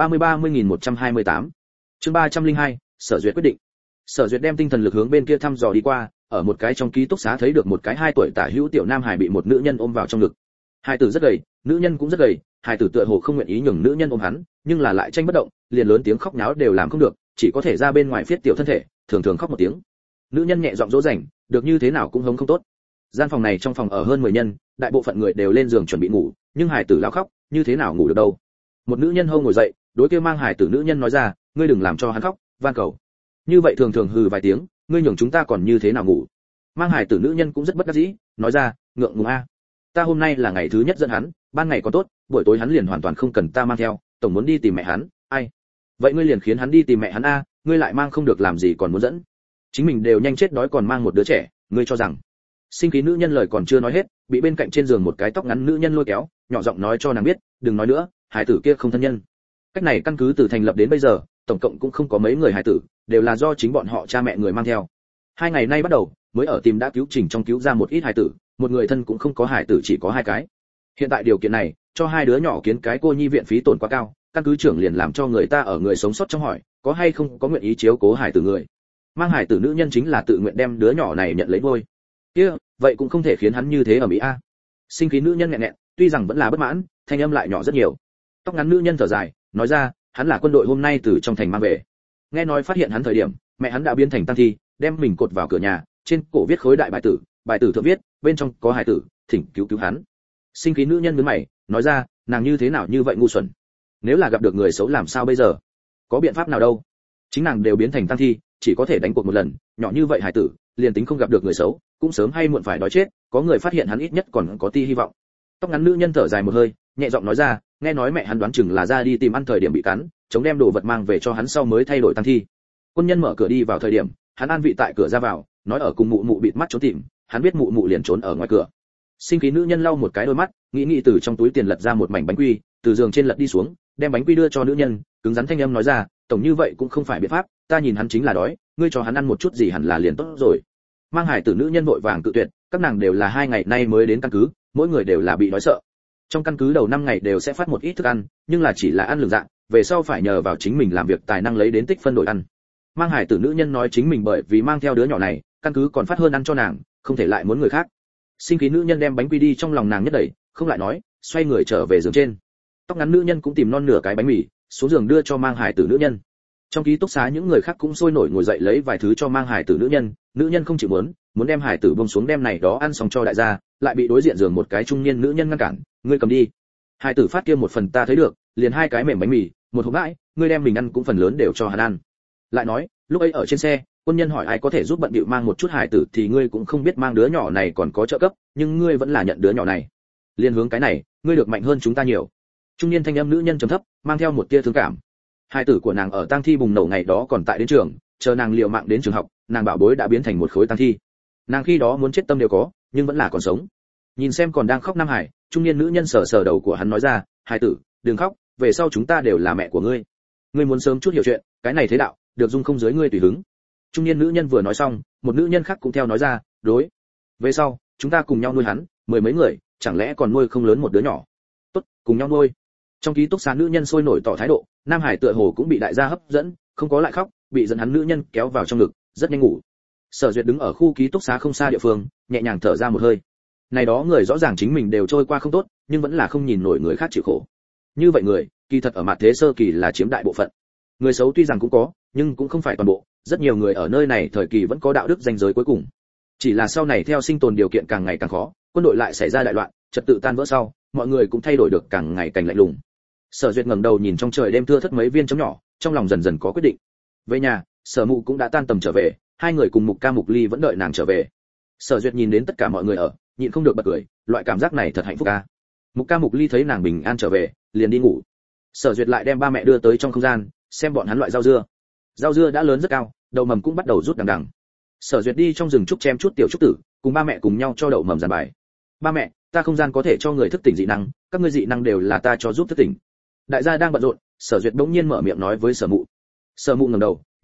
30-30.128. Chương 302, Sở Duyệt quyết định. Sở Duyệt đem tinh thần lực hướng bên kia thăm dò đi qua, ở một cái trong ký túc xá thấy được một cái 2 tuổi tả hữu tiểu nam hài bị một nữ nhân ôm vào trong ngực. Hài tử rất gầy, nữ nhân cũng rất gầy, hài tử tựa hồ không nguyện ý nhường nữ nhân ôm hắn, nhưng là lại tranh bất động, liền lớn tiếng khóc náo đều làm không được, chỉ có thể ra bên ngoài phiết tiểu thân thể, thường thường khóc một tiếng. Nữ nhân nhẹ giọng dỗ dành, được như thế nào cũng hống không tốt. Gian phòng này trong phòng ở hơn 10 nhân, đại bộ phận người đều lên giường chuẩn bị ngủ, nhưng hài tử lao khóc, như thế nào ngủ được đâu. Một nữ nhân hô ngồi dậy, đối kia mang hài tử nữ nhân nói ra, ngươi đừng làm cho hắn khóc, van cầu. Như vậy thường thường hừ vài tiếng, ngươi nhường chúng ta còn như thế nào ngủ. Mang hài tử nữ nhân cũng rất bất đắc dĩ, nói ra, ngượng ngùng a. Ta hôm nay là ngày thứ nhất dẫn hắn, ban ngày còn tốt, buổi tối hắn liền hoàn toàn không cần ta mang theo, tổng muốn đi tìm mẹ hắn, ai. Vậy ngươi liền khiến hắn đi tìm mẹ hắn a, ngươi lại mang không được làm gì còn muốn dẫn. Chính mình đều nhanh chết đói còn mang một đứa trẻ, ngươi cho rằng. Sinh khí nữ nhân lời còn chưa nói hết, bị bên cạnh trên giường một cái tóc ngắn nữ nhân lôi kéo, nhỏ giọng nói cho nàng biết, đừng nói nữa, hải tử kia không thân nhân. Cách này căn cứ từ thành lập đến bây giờ, tổng cộng cũng không có mấy người hải tử, đều là do chính bọn họ cha mẹ người mang theo. 2 ngày nay bắt đầu, mới ở tìm đã cứu trình trong cứu ra một ít hải tử, một người thân cũng không có hải tử chỉ có 2 cái. Hiện tại điều kiện này, cho 2 đứa nhỏ kiến cái cô nhi viện phí tổn quá cao, căn cứ trưởng liền làm cho người ta ở người sống sót trong hỏi, có hay không có nguyện ý chiếu cố hải tử người. Mang hải tử nữ nhân chính là tự nguyện đem đứa nhỏ này nhận lấy vôi. Kia, vậy cũng không thể khiến hắn như thế ở Mỹ a. Sinh khí nữ nhân nghẹn nghẹn, tuy rằng vẫn là bất mãn, thanh âm lại nhỏ rất nhiều. Tóc ngắn nữ nhân thở dài, nói ra, hắn là quân đội hôm nay từ trong thành mang về. Nghe nói phát hiện hắn thời điểm, mẹ hắn đã biến thành tang thi, đem mình cột vào cửa nhà, trên cổ viết khối đại bài tử thượng viết, bên trong có hải tử, thỉnh cứu cứu hắn. Sinh khí nữ nhân nhướng mày, nói ra, nàng như thế nào như vậy ngu xuẩn. Nếu là gặp được người xấu làm sao bây giờ? Có biện pháp nào đâu? Chính nàng đều biến thành tang thi, chỉ có thể đánh cuộc một lần, nhỏ như vậy hải tử, liền tính không gặp được người xấu, cũng sớm hay muộn phải đói chết, có người phát hiện hắn ít nhất còn có tia hy vọng. Tóc ngắn nữ nhân thở dài một hơi, nhẹ giọng nói ra, nghe nói mẹ hắn đoán chừng là ra đi tìm ăn thời điểm bị cắn, chống đem đồ vật mang về cho hắn sau mới thay đổi tang thi. Quân nhân mở cửa đi vào thời điểm, hắn an vị tại cửa ra vào, nói ở cùng mụ mụ bịt mắt trốn tìm, hắn biết mụ mụ liền trốn ở ngoài cửa. Sinh khí nữ nhân lau một cái đôi mắt, nghĩ từ trong túi tiền lật ra một mảnh bánh quy, từ giường trên lật đi xuống, đem bánh quy đưa cho nữ nhân, cứng rắn thanh âm nói ra, tổng như vậy cũng không phải biện pháp, ta nhìn hắn chính là đói, ngươi cho hắn ăn một chút gì hẳn là liền tốt rồi. Mang hải tử nữ nhân vội vàng cự tuyệt, các nàng đều là 2 ngày nay mới đến căn cứ, mỗi người đều là bị đói sợ. Trong căn cứ đầu 5 ngày đều sẽ phát một ít thức ăn, nhưng là chỉ là ăn lường dạng, về sau phải nhờ vào chính mình làm việc tài năng lấy đến tích phân đổi ăn. Mang hải tử nữ nhân nói chính mình bởi vì mang theo đứa nhỏ này, căn cứ còn phát hơn ăn cho nàng, không thể lại muốn người khác. Sinh khí nữ nhân đem bánh quy đi trong lòng nàng nhất đẩy, không lại nói, xoay người trở về giường trên. Tóc ngắn nữ nhân cũng tìm non nửa cái bánh mì, xuống giường đưa cho mang hải tử nữ nhân. Trong ký túc xá những người khác cũng sôi nổi ngồi dậy lấy vài thứ cho mang hải tử nữ nhân không chịu muốn đem hải tử buông xuống đem này đó ăn xong cho đại gia, lại bị đối diện giường một cái trung niên nữ nhân ngăn cản, ngươi cầm đi. Hải tử phát kia một phần ta thấy được, liền 2 cái mềm bánh mì, một hộp bãi, ngươi đem mình ăn cũng phần lớn đều cho hắn ăn. Lại nói, lúc ấy ở trên xe, quân nhân hỏi ai có thể giúp bận bịu mang một chút hải tử thì ngươi cũng không biết mang đứa nhỏ này còn có trợ cấp, nhưng ngươi vẫn là nhận đứa nhỏ này. Liên hướng cái này, ngươi được mạnh hơn chúng ta nhiều. Trung niên thanh âm nữ nhân trầm thấp, mang theo một tia thương cảm. Hải tử của nàng ở tang thi bùng nổ ngày đó còn tại đến trường, chờ nàng liều mạng đến trường học, nàng bảo bối đã biến thành một khối tang thi. Nàng khi đó muốn chết tâm đều có, nhưng vẫn là còn sống. Nhìn xem còn đang khóc Nam Hải, trung niên nữ nhân sờ sờ đầu của hắn nói ra, hải tử, đừng khóc, về sau chúng ta đều là mẹ của ngươi. Ngươi muốn sớm chút hiểu chuyện, cái này thế đạo, được dung không dưới ngươi tùy hứng. Trung niên nữ nhân vừa nói xong, một nữ nhân khác cũng theo nói ra, đối. Về sau, chúng ta cùng nhau nuôi hắn, 10 mấy người, chẳng lẽ còn nuôi không lớn một đứa nhỏ? Tốt, cùng nhau nuôi. Trong ký túc xá nữ nhân sôi nổi tỏ thái độ, Nam Hải tựa hồ cũng bị đại gia hấp dẫn, không có lại khóc, bị dẫn hắn nữ nhân kéo vào trong ngực, rất nhanh ngủ. Sở Duyệt đứng ở khu ký túc xá không xa địa phương, nhẹ nhàng thở ra một hơi. Này đó người rõ ràng chính mình đều trôi qua không tốt, nhưng vẫn là không nhìn nổi người khác chịu khổ. Như vậy người, kỳ thật ở mặt thế sơ kỳ là chiếm đại bộ phận. Người xấu tuy rằng cũng có, nhưng cũng không phải toàn bộ, rất nhiều người ở nơi này thời kỳ vẫn có đạo đức ranh giới cuối cùng. Chỉ là sau này theo sinh tồn điều kiện càng ngày càng khó, quân đội lại xảy ra đại loạn, trật tự tan vỡ sau, mọi người cũng thay đổi được càng ngày càng lạnh lùng. Sở Duyệt ngẩng đầu nhìn trong trời đêm thưa thớt mấy viên chấm nhỏ, trong lòng dần dần có quyết định. Về nhà, Sở Mụ cũng đã tan tầm trở về, 2 người cùng Mục Ca Mục Ly vẫn đợi nàng trở về. Sở Duyệt nhìn đến tất cả mọi người ở, nhịn không được bật cười, loại cảm giác này thật hạnh phúc a. Mục Ca Mục Ly thấy nàng bình an trở về, liền đi ngủ. Sở Duyệt lại đem ba mẹ đưa tới trong không gian, xem bọn hắn loại rau dưa. Rau dưa đã lớn rất cao, đậu mầm cũng bắt đầu rút đằng đằng. Sở Duyệt đi trong rừng trúc chém chút tiểu trúc tử, cùng ba mẹ cùng nhau cho đậu mầm giàn bài. Ba mẹ, ta không gian có thể cho người thức tỉnh dị năng, các ngươi dị năng đều là ta cho giúp thức tỉnh. Đại gia đang bận rộn, Sở Duyệt bỗng nhiên mở miệng nói với Sở Mụ. Sở Mụ ngẩng đầu,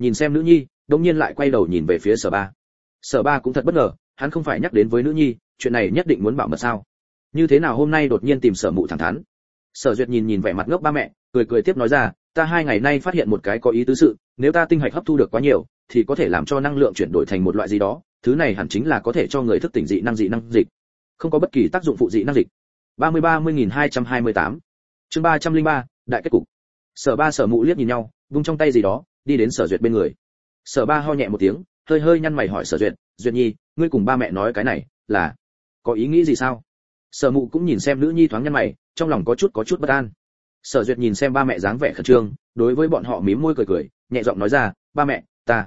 Nhìn xem nữ nhi, đống nhiên lại quay đầu nhìn về phía Sở Ba. Sở Ba cũng thật bất ngờ, hắn không phải nhắc đến với nữ nhi, chuyện này nhất định muốn bảo mật sao? Như thế nào hôm nay đột nhiên tìm Sở Mụ thẳng thắn? Sở Duyệt nhìn vẻ mặt ngốc ba mẹ, cười tiếp nói ra, ta 2 ngày nay phát hiện một cái có ý tứ sự, nếu ta tinh hạch hấp thu được quá nhiều, thì có thể làm cho năng lượng chuyển đổi thành một loại gì đó, thứ này hẳn chính là có thể cho người thức tỉnh dị năng dịch. Không có bất kỳ tác dụng phụ dị năng dịch. 30-30.228 Chương 303, đại kết cục. Sở Ba Sở Mụ liếc nhìn nhau, vung trong tay gì đó, đi đến Sở Duyệt bên người. Sở Ba ho nhẹ một tiếng, hơi nhăn mày hỏi Sở Duyệt, "Duyệt Nhi, ngươi cùng ba mẹ nói cái này là có ý nghĩ gì sao?" Sở Mụ cũng nhìn xem nữ nhi thoáng nhăn mày, trong lòng có chút bất an. Sở Duyệt nhìn xem ba mẹ dáng vẻ khẩn trương, đối với bọn họ mím môi cười, nhẹ giọng nói ra, "Ba mẹ,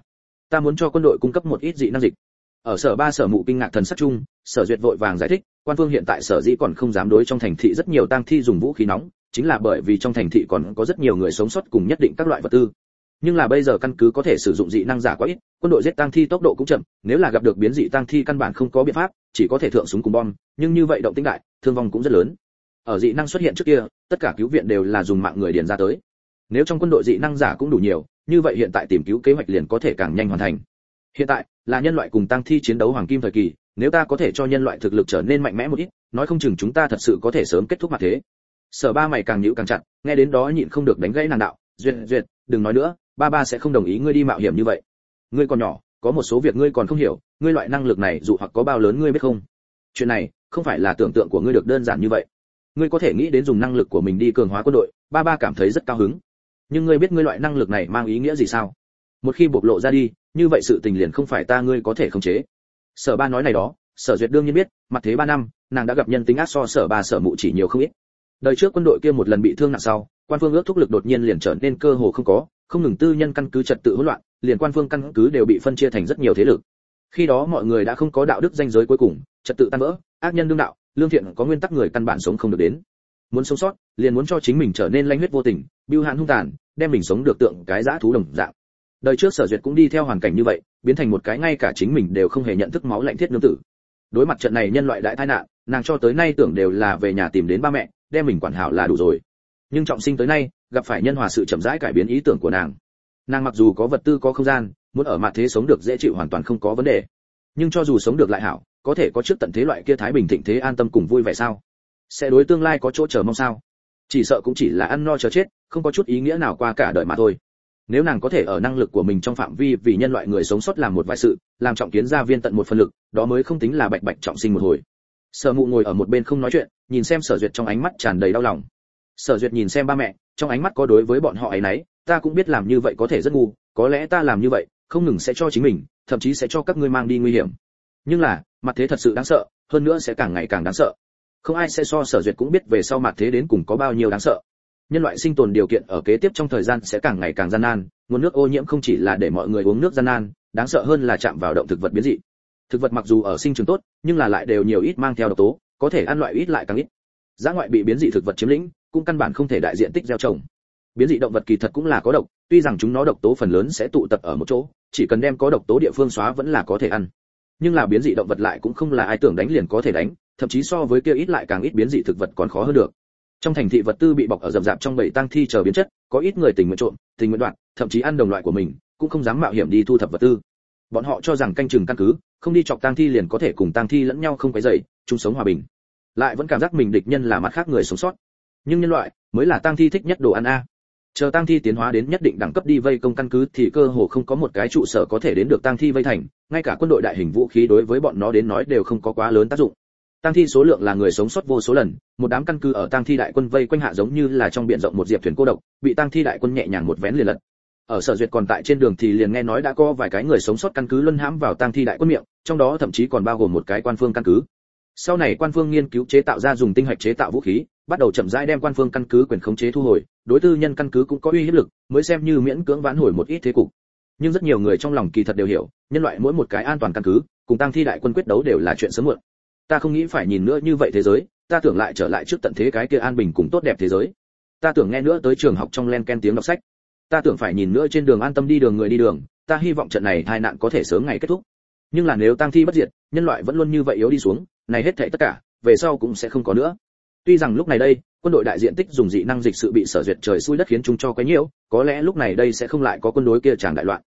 ta muốn cho quân đội cung cấp một ít dị năng dịch." Ở Sở Ba Sở Mụ kinh ngạc thần sắc chung, Sở Duyệt vội vàng giải thích, quan phương hiện tại sở dĩ còn không dám đối trong thành thị rất nhiều tang thi dùng vũ khí nóng, chính là bởi vì trong thành thị còn có rất nhiều người sống sót cùng nhất định các loại vật tư. Nhưng là bây giờ căn cứ có thể sử dụng dị năng giả quá ít, quân đội giết tang thi tốc độ cũng chậm, nếu là gặp được biến dị tang thi căn bản không có biện pháp, chỉ có thể thượng súng cùng bom, nhưng như vậy động tĩnh đại, thương vong cũng rất lớn. Ở dị năng xuất hiện trước kia, tất cả cứu viện đều là dùng mạng người điền ra tới. Nếu trong quân đội dị năng giả cũng đủ nhiều, như vậy hiện tại tìm cứu kế hoạch liền có thể càng nhanh hoàn thành. Hiện tại là nhân loại cùng tang thi chiến đấu hoàng kim thời kỳ, nếu ta có thể cho nhân loại thực lực trở nên mạnh mẽ một ít, nói không chừng chúng ta thật sự có thể sớm kết thúc mặt thế. Sở Ba mày càng nhíu càng chặt, nghe đến đó nhịn không được đánh gãy nàng đạo, "Duyệt, đừng nói nữa, ba sẽ không đồng ý ngươi đi mạo hiểm như vậy. Ngươi còn nhỏ, có một số việc ngươi còn không hiểu, ngươi loại năng lực này dụ hoặc có bao lớn ngươi biết không? Chuyện này không phải là tưởng tượng của ngươi được đơn giản như vậy. Ngươi có thể nghĩ đến dùng năng lực của mình đi cường hóa quân đội, ba cảm thấy rất cao hứng. Nhưng ngươi biết ngươi loại năng lực này mang ý nghĩa gì sao? Một khi bộc lộ ra đi, như vậy sự tình liền không phải ngươi có thể khống chế." Sở Ba nói này đó, Sở Duyệt đương nhiên biết, mặt thế 3 năm, nàng đã gặp nhân tính ác so Sở Ba Sở Mụ chỉ nhiều không ít. Đời trước quân đội kia một lần bị thương nặng sau, quan phương ước thúc lực đột nhiên liền trở nên cơ hồ không có, không ngừng tư nhân căn cứ trật tự hỗn loạn, liền quan phương căn cứ đều bị phân chia thành rất nhiều thế lực. Khi đó mọi người đã không có đạo đức ranh giới cuối cùng, trật tự tan vỡ, ác nhân đương đạo, lương thiện có nguyên tắc người căn bản sống không được đến. Muốn sống sót, liền muốn cho chính mình trở nên lanh huyết vô tình, bưu hãn hung tàn, đem mình sống được tượng cái dã thú đồng dạng. Đời trước Sở Duyệt cũng đi theo hoàn cảnh như vậy, biến thành một cái ngay cả chính mình đều không hề nhận thức máu lạnh thiết nương tử. Đối mặt trận này nhân loại đại tai nạn, nàng cho tới nay tưởng đều là về nhà tìm đến ba mẹ, đem mình quản hảo là đủ rồi. Nhưng trọng sinh tới nay, gặp phải nhân hòa sự chậm rãi cải biến ý tưởng của nàng. Nàng mặc dù có vật tư có không gian, muốn ở mặt thế sống được dễ chịu hoàn toàn không có vấn đề. Nhưng cho dù sống được lại hảo, có thể có trước tận thế loại kia thái bình thịnh thế an tâm cùng vui vẻ sao? Sẽ đối tương lai có chỗ chờ mong sao? Chỉ sợ cũng chỉ là ăn no chờ chết, không có chút ý nghĩa nào qua cả đời mà thôi. Nếu nàng có thể ở năng lực của mình trong phạm vi vì nhân loại người sống sót làm một vài sự, làm trọng kiến gia viên tận một phần lực, đó mới không tính là bạch trọng sinh một hồi. Sở Mụ ngồi ở một bên không nói chuyện, nhìn xem Sở Duyệt trong ánh mắt tràn đầy đau lòng. Sở Duyệt nhìn xem ba mẹ, trong ánh mắt có đối với bọn họ ấy nấy, ta cũng biết làm như vậy có thể rất ngu, có lẽ ta làm như vậy, không ngừng sẽ cho chính mình, thậm chí sẽ cho các ngươi mang đi nguy hiểm. Nhưng là, mặt thế thật sự đáng sợ, hơn nữa sẽ càng ngày càng đáng sợ. Không ai sẽ so Sở Duyệt cũng biết về sau mặt thế đến cùng có bao nhiêu đáng sợ. Nhân loại sinh tồn điều kiện ở kế tiếp trong thời gian sẽ càng ngày càng gian nan, nguồn nước ô nhiễm không chỉ là để mọi người uống nước gian nan, đáng sợ hơn là chạm vào động thực vật biến dị. Thực vật mặc dù ở sinh trưởng tốt, nhưng là lại đều nhiều ít mang theo độc tố, có thể ăn loại ít lại càng ít. Dã ngoại bị biến dị thực vật chiếm lĩnh, cũng căn bản không thể đại diện tích gieo trồng. Biến dị động vật kỳ thật cũng là có độc, tuy rằng chúng nó độc tố phần lớn sẽ tụ tập ở một chỗ, chỉ cần đem có độc tố địa phương xóa vẫn là có thể ăn. Nhưng là biến dị động vật lại cũng không là ai tưởng đánh liền có thể đánh, thậm chí so với kia ít lại càng ít biến dị thực vật còn khó hơn được. Trong thành thị vật tư bị bọc ở rậm rạp trong bầy tang thi chờ biến chất, có ít người tình nguyện trộm, tình nguyện đoạt, thậm chí ăn đồng loại của mình, cũng không dám mạo hiểm đi thu thập vật tư. Bọn họ cho rằng canh chừng căn cứ, không đi chọc tang thi liền có thể cùng tang thi lẫn nhau không quấy rầy, chung sống hòa bình. Lại vẫn cảm giác mình địch nhân là mặt khác người sống sót. Nhưng nhân loại mới là tang thi thích nhất đồ ăn a. Chờ tang thi tiến hóa đến nhất định đẳng cấp đi vây công căn cứ thì cơ hồ không có một cái trụ sở có thể đến được tang thi vây thành, ngay cả quân đội đại hình vũ khí đối với bọn nó đến nói đều không có quá lớn tác dụng. Tang thi số lượng là người sống sót vô số lần, một đám căn cứ ở tang thi đại quân vây quanh hạ giống như là trong biển rộng một diệp thuyền cô độc, bị tang thi đại quân nhẹ nhàng một vén liền lật. Ở Sở Duyệt còn tại trên đường thì liền nghe nói đã có vài cái người sống sót căn cứ luân hãm vào tang thi đại quân miệng, trong đó thậm chí còn bao gồm một cái quan phương căn cứ. Sau này quan phương nghiên cứu chế tạo ra dùng tinh hạch chế tạo vũ khí, bắt đầu chậm rãi đem quan phương căn cứ quyền khống chế thu hồi, đối tư nhân căn cứ cũng có uy hiếp lực, mới xem như miễn cưỡng vãn hồi một ít thế cục. Nhưng rất nhiều người trong lòng kỳ thật đều hiểu, nhân loại mỗi một cái an toàn căn cứ, cùng tang thi đại quân quyết đấu đều là chuyện sớm muộn. Ta không nghĩ phải nhìn nữa như vậy thế giới, ta tưởng lại trở lại trước tận thế cái kia an bình cùng tốt đẹp thế giới. Ta tưởng nghe nữa tới trường học trong len ken tiếng đọc sách. Ta tưởng phải nhìn nữa trên đường an tâm đi đường người đi đường, ta hy vọng trận này tai nạn có thể sớm ngày kết thúc. Nhưng là nếu tang thi bất diệt, nhân loại vẫn luôn như vậy yếu đi xuống, này hết thảy tất cả, về sau cũng sẽ không có nữa. Tuy rằng lúc này đây, quân đội đại diện tích dùng dị năng dịch sự bị Sở Duyệt trời xui đất khiến chúng cho quấy nhiễu, có lẽ lúc này đây sẽ không lại có quân đối kia tràng đại loạn.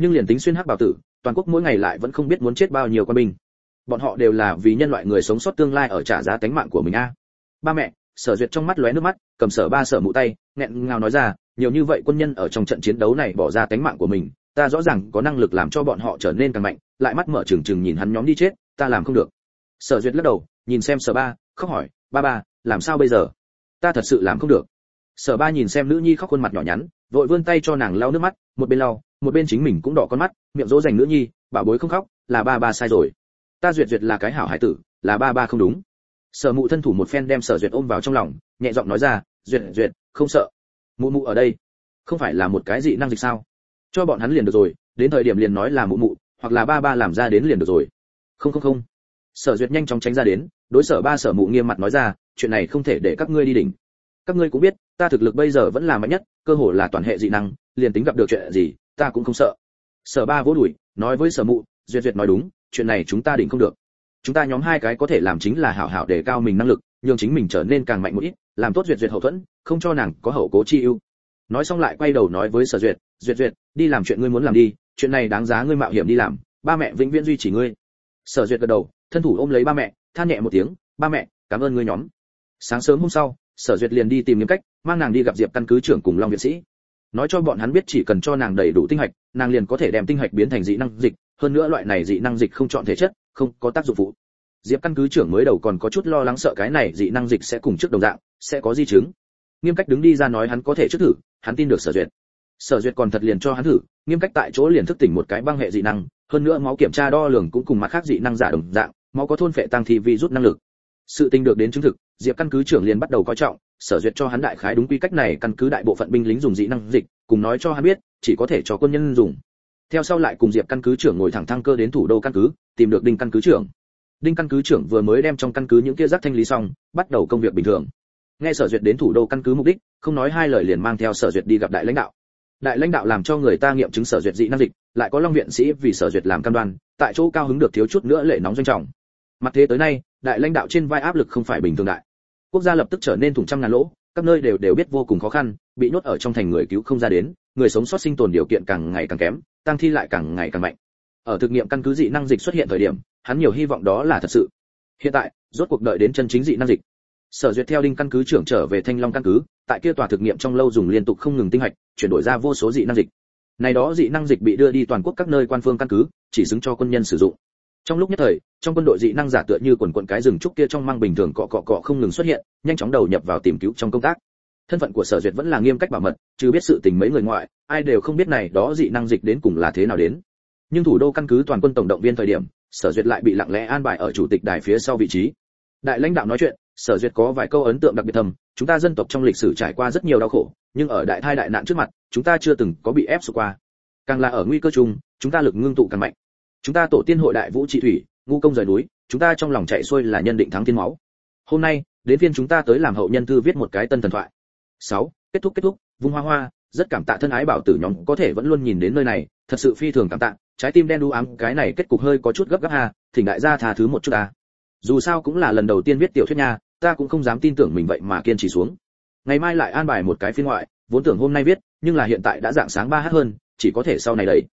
Nhưng liền tính xuyên hắc bào tử, toàn quốc mỗi ngày lại vẫn không biết muốn chết bao nhiêu quân binh. Bọn họ đều là vì nhân loại người sống sót tương lai ở trả giá tánh mạng của mình a. Ba mẹ, Sở Duyệt trong mắt lóe nước mắt, cầm Sở Ba Sở Mụ tay, nghẹn ngào nói ra, nhiều như vậy quân nhân ở trong trận chiến đấu này bỏ ra tánh mạng của mình, ta rõ ràng có năng lực làm cho bọn họ trở nên càng mạnh, lại mắt mở trừng trừng nhìn hắn nhóm đi chết, ta làm không được. Sở Duyệt lắc đầu, nhìn xem Sở Ba, khóc hỏi, ba ba, làm sao bây giờ? Ta thật sự làm không được. Sở Ba nhìn xem nữ nhi khóc khuôn mặt nhỏ nhắn, vội vươn tay cho nàng lau nước mắt, một bên lau, một bên chính mình cũng đỏ con mắt, miệng dỗ dành nữ nhi, bảo bối không khóc, là ba ba sai rồi. Ta Duyệt Duyệt là cái hảo hải tử, là ba ba không đúng. Sở Mụ thân thủ một phen đem Sở Duyệt ôm vào trong lòng, nhẹ giọng nói ra, Duyệt Duyệt, không sợ. Mụ Mụ ở đây, không phải là một cái dị năng dịch sao? Cho bọn hắn liền được rồi, đến thời điểm liền nói là Mụ Mụ, hoặc là ba ba làm ra đến liền được rồi. Không không không. Sở Duyệt nhanh chóng tránh ra đến, đối Sở Ba Sở Mụ nghiêm mặt nói ra, chuyện này không thể để các ngươi đi đỉnh. Các ngươi cũng biết, ta thực lực bây giờ vẫn là mạnh nhất, cơ hồ là toàn hệ dị năng, liền tính gặp được chuyện gì, ta cũng không sợ. Sở Ba vỗ đùi, nói với Sở Mụ, Duyệt Duyệt nói đúng, chuyện này chúng ta đỉnh không được. Chúng ta nhóm hai cái có thể làm chính là hảo hảo để cao mình năng lực, nhường chính mình trở nên càng mạnh một ít, làm tốt Duyệt Duyệt hậu thuẫn, không cho nàng có hậu cố chi ưu. Nói xong lại quay đầu nói với Sở Duyệt, Duyệt Duyệt, đi làm chuyện ngươi muốn làm đi, chuyện này đáng giá ngươi mạo hiểm đi làm, ba mẹ vĩnh viễn duy trì ngươi. Sở Duyệt gật đầu, thân thủ ôm lấy ba mẹ, than nhẹ một tiếng, ba mẹ, cảm ơn ngươi nhóm. Sáng sớm hôm sau, Sở Duyệt liền đi tìm Nghiêm Cách, mang nàng đi gặp Diệp căn cứ trưởng cùng Long viện sĩ, nói cho bọn hắn biết chỉ cần cho nàng đầy đủ tinh hạch, nàng liền có thể đem tinh hạch biến thành dị năng dịch, hơn nữa loại này dị năng dịch không chọn thể chất, không có tác dụng phụ. Diệp căn cứ trưởng mới đầu còn có chút lo lắng sợ cái này dị năng dịch sẽ cùng trước đồng dạng, sẽ có di chứng. Nghiêm Cách đứng đi ra nói hắn có thể trước thử, hắn tin được Sở Duyệt. Sở Duyệt còn thật liền cho hắn thử, Nghiêm Cách tại chỗ liền thức tỉnh một cái băng hệ dị năng, hơn nữa máu kiểm tra đo lường cũng cùng mặt khác dị năng giả đồng dạng, máu có thôn phệ tăng thì vi rút năng lực. Sự tình được đến chứng thực, Diệp căn cứ trưởng liền bắt đầu coi trọng, Sở Duyệt cho hắn đại khái đúng quy cách này, căn cứ đại bộ phận binh lính dùng dị năng dịch, cùng nói cho hắn biết, chỉ có thể cho quân nhân dùng. Theo sau lại cùng Diệp căn cứ trưởng ngồi thẳng thăng cơ đến thủ đô căn cứ, tìm được Đinh căn cứ trưởng. Đinh căn cứ trưởng vừa mới đem trong căn cứ những kia rác thanh lý xong, bắt đầu công việc bình thường. Nghe Sở Duyệt đến thủ đô căn cứ mục đích, không nói hai lời liền mang theo Sở Duyệt đi gặp đại lãnh đạo. Đại lãnh đạo làm cho người ta nghiệm chứng Sở Duyệt dị năng dịch, lại có Long viện sĩ vì Sở Duyệt làm cam đoan, tại chỗ cao hứng được thiếu chút nữa lệ nóng doanh trọng. Mặt thế tới nay, đại lãnh đạo trên vai áp lực không phải bình thường đại. Quốc gia lập tức trở nên thủng trăm ngàn lỗ, các nơi đều biết vô cùng khó khăn, bị nhốt ở trong thành người cứu không ra đến, người sống sót sinh tồn điều kiện càng ngày càng kém, tăng thi lại càng ngày càng mạnh. Ở thực nghiệm căn cứ dị năng dịch xuất hiện thời điểm, hắn nhiều hy vọng đó là thật sự. Hiện tại, rốt cuộc đợi đến chân chính dị năng dịch. Sở Duyệt theo Đinh căn cứ trưởng trở về Thanh Long căn cứ, tại kia tòa thực nghiệm trong lâu dùng liên tục không ngừng tinh hạch, chuyển đổi ra vô số dị năng dịch. Này đó dị năng dịch bị đưa đi toàn quốc các nơi quan phương căn cứ, chỉ xứng cho quân nhân sử dụng. Trong lúc nhất thời, trong quân đội dị năng giả tựa như quần quần cái rừng trúc kia trong măng bình thường cọ không ngừng xuất hiện, nhanh chóng đầu nhập vào tìm cứu trong công tác. Thân phận của Sở Duyệt vẫn là nghiêm cách bảo mật, chứ biết sự tình mấy người ngoại, ai đều không biết này đó dị năng dịch đến cùng là thế nào đến. Nhưng thủ đô căn cứ toàn quân tổng động viên thời điểm, Sở Duyệt lại bị lặng lẽ an bài ở chủ tịch đài phía sau vị trí. Đại lãnh đạo nói chuyện, Sở Duyệt có vài câu ấn tượng đặc biệt thầm, chúng ta dân tộc trong lịch sử trải qua rất nhiều đau khổ, nhưng ở đại thai đại nạn trước mặt, chúng ta chưa từng có bị ép sụp qua. Càng là ở nguy cơ chung, chúng ta lực ngưng tụ càng mạnh. Chúng ta tổ tiên hội đại vũ trị thủy, ngu công rời núi, chúng ta trong lòng chạy xuôi là nhân định thắng thiên máu. Hôm nay, đến phiên chúng ta tới làm hậu nhân thư viết một cái tân thần thoại. 6. Kết thúc, vung hoa hoa, rất cảm tạ thân ái bảo tử nhóm có thể vẫn luôn nhìn đến nơi này, thật sự phi thường cảm tạ, trái tim đen đu ám cái này kết cục hơi có chút gấp gáp ha, thỉnh đại gia tha thứ một chút à. Dù sao cũng là lần đầu tiên viết tiểu thuyết nha, ta cũng không dám tin tưởng mình vậy mà kiên trì xuống. Ngày mai lại an bài một cái phiên ngoại, vốn tưởng hôm nay viết, nhưng là hiện tại đã dạng sáng 3h hơn, chỉ có thể sau này đẩy.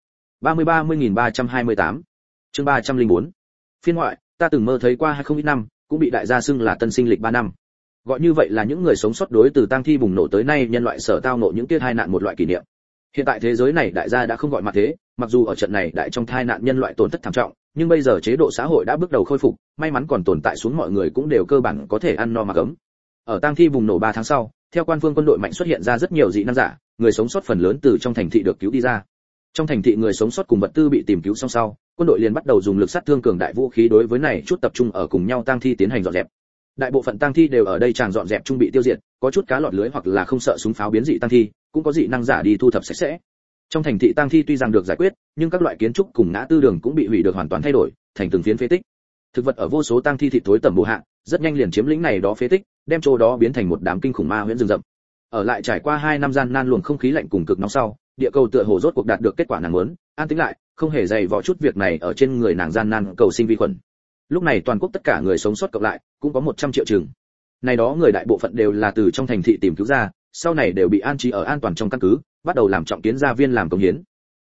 30.328. Chương 304. Phiên ngoại, ta từng mơ thấy qua hay không ít năm, cũng bị đại gia xưng là tân sinh lịch 3 năm. Gọi như vậy là những người sống sót đối từ tang thi bùng nổ tới nay nhân loại sở tao ngộ những tiết hai nạn một loại kỷ niệm. Hiện tại thế giới này đại gia đã không gọi mặt thế, mặc dù ở trận này đại trong tai nạn nhân loại tổn thất thảm trọng, nhưng bây giờ chế độ xã hội đã bước đầu khôi phục, may mắn còn tồn tại xuống mọi người cũng đều cơ bản có thể ăn no mặc ấm. Ở tang thi bùng nổ 3 tháng sau, theo quan phương quân đội mạnh xuất hiện ra rất nhiều dị năng giả, người sống sót phần lớn từ trong thành thị được cứu đi ra. Trong thành thị người sống sót cùng vật tư bị tìm cứu xong sau, quân đội liền bắt đầu dùng lực sát thương cường đại vũ khí đối với này chút tập trung ở cùng nhau tang thi tiến hành dọn dẹp. Đại bộ phận tang thi đều ở đây tràng dọn dẹp trung bị tiêu diệt, có chút cá lọt lưới hoặc là không sợ súng pháo biến dị tang thi, cũng có dị năng giả đi thu thập sạch sẽ. Trong thành thị tang thi tuy rằng được giải quyết, nhưng các loại kiến trúc cùng ngã tư đường cũng bị hủy được hoàn toàn thay đổi, thành từng phiến phế tích. Thực vật ở vô số tang thi thịt thối tẩm bổ hạ, rất nhanh liền chiếm lĩnh này đó phế tích, đem chỗ đó biến thành một đám kinh khủng ma huyễn rừng rậm. Ở lại trải qua 2 năm gian nan luồng không khí lạnh cùng cực nóng sau, địa cầu tựa hồ rốt cuộc đạt được kết quả nàng muốn, an tĩnh lại, không hề dày vò chút việc này ở trên người nàng gian nan cầu sinh vi khuẩn. Lúc này toàn quốc tất cả người sống sót cộng lại, cũng có 100 triệu chừng. Này đó người đại bộ phận đều là từ trong thành thị tìm cứu ra, sau này đều bị an trí ở an toàn trong căn cứ, bắt đầu làm trọng kiến gia viên làm công hiến.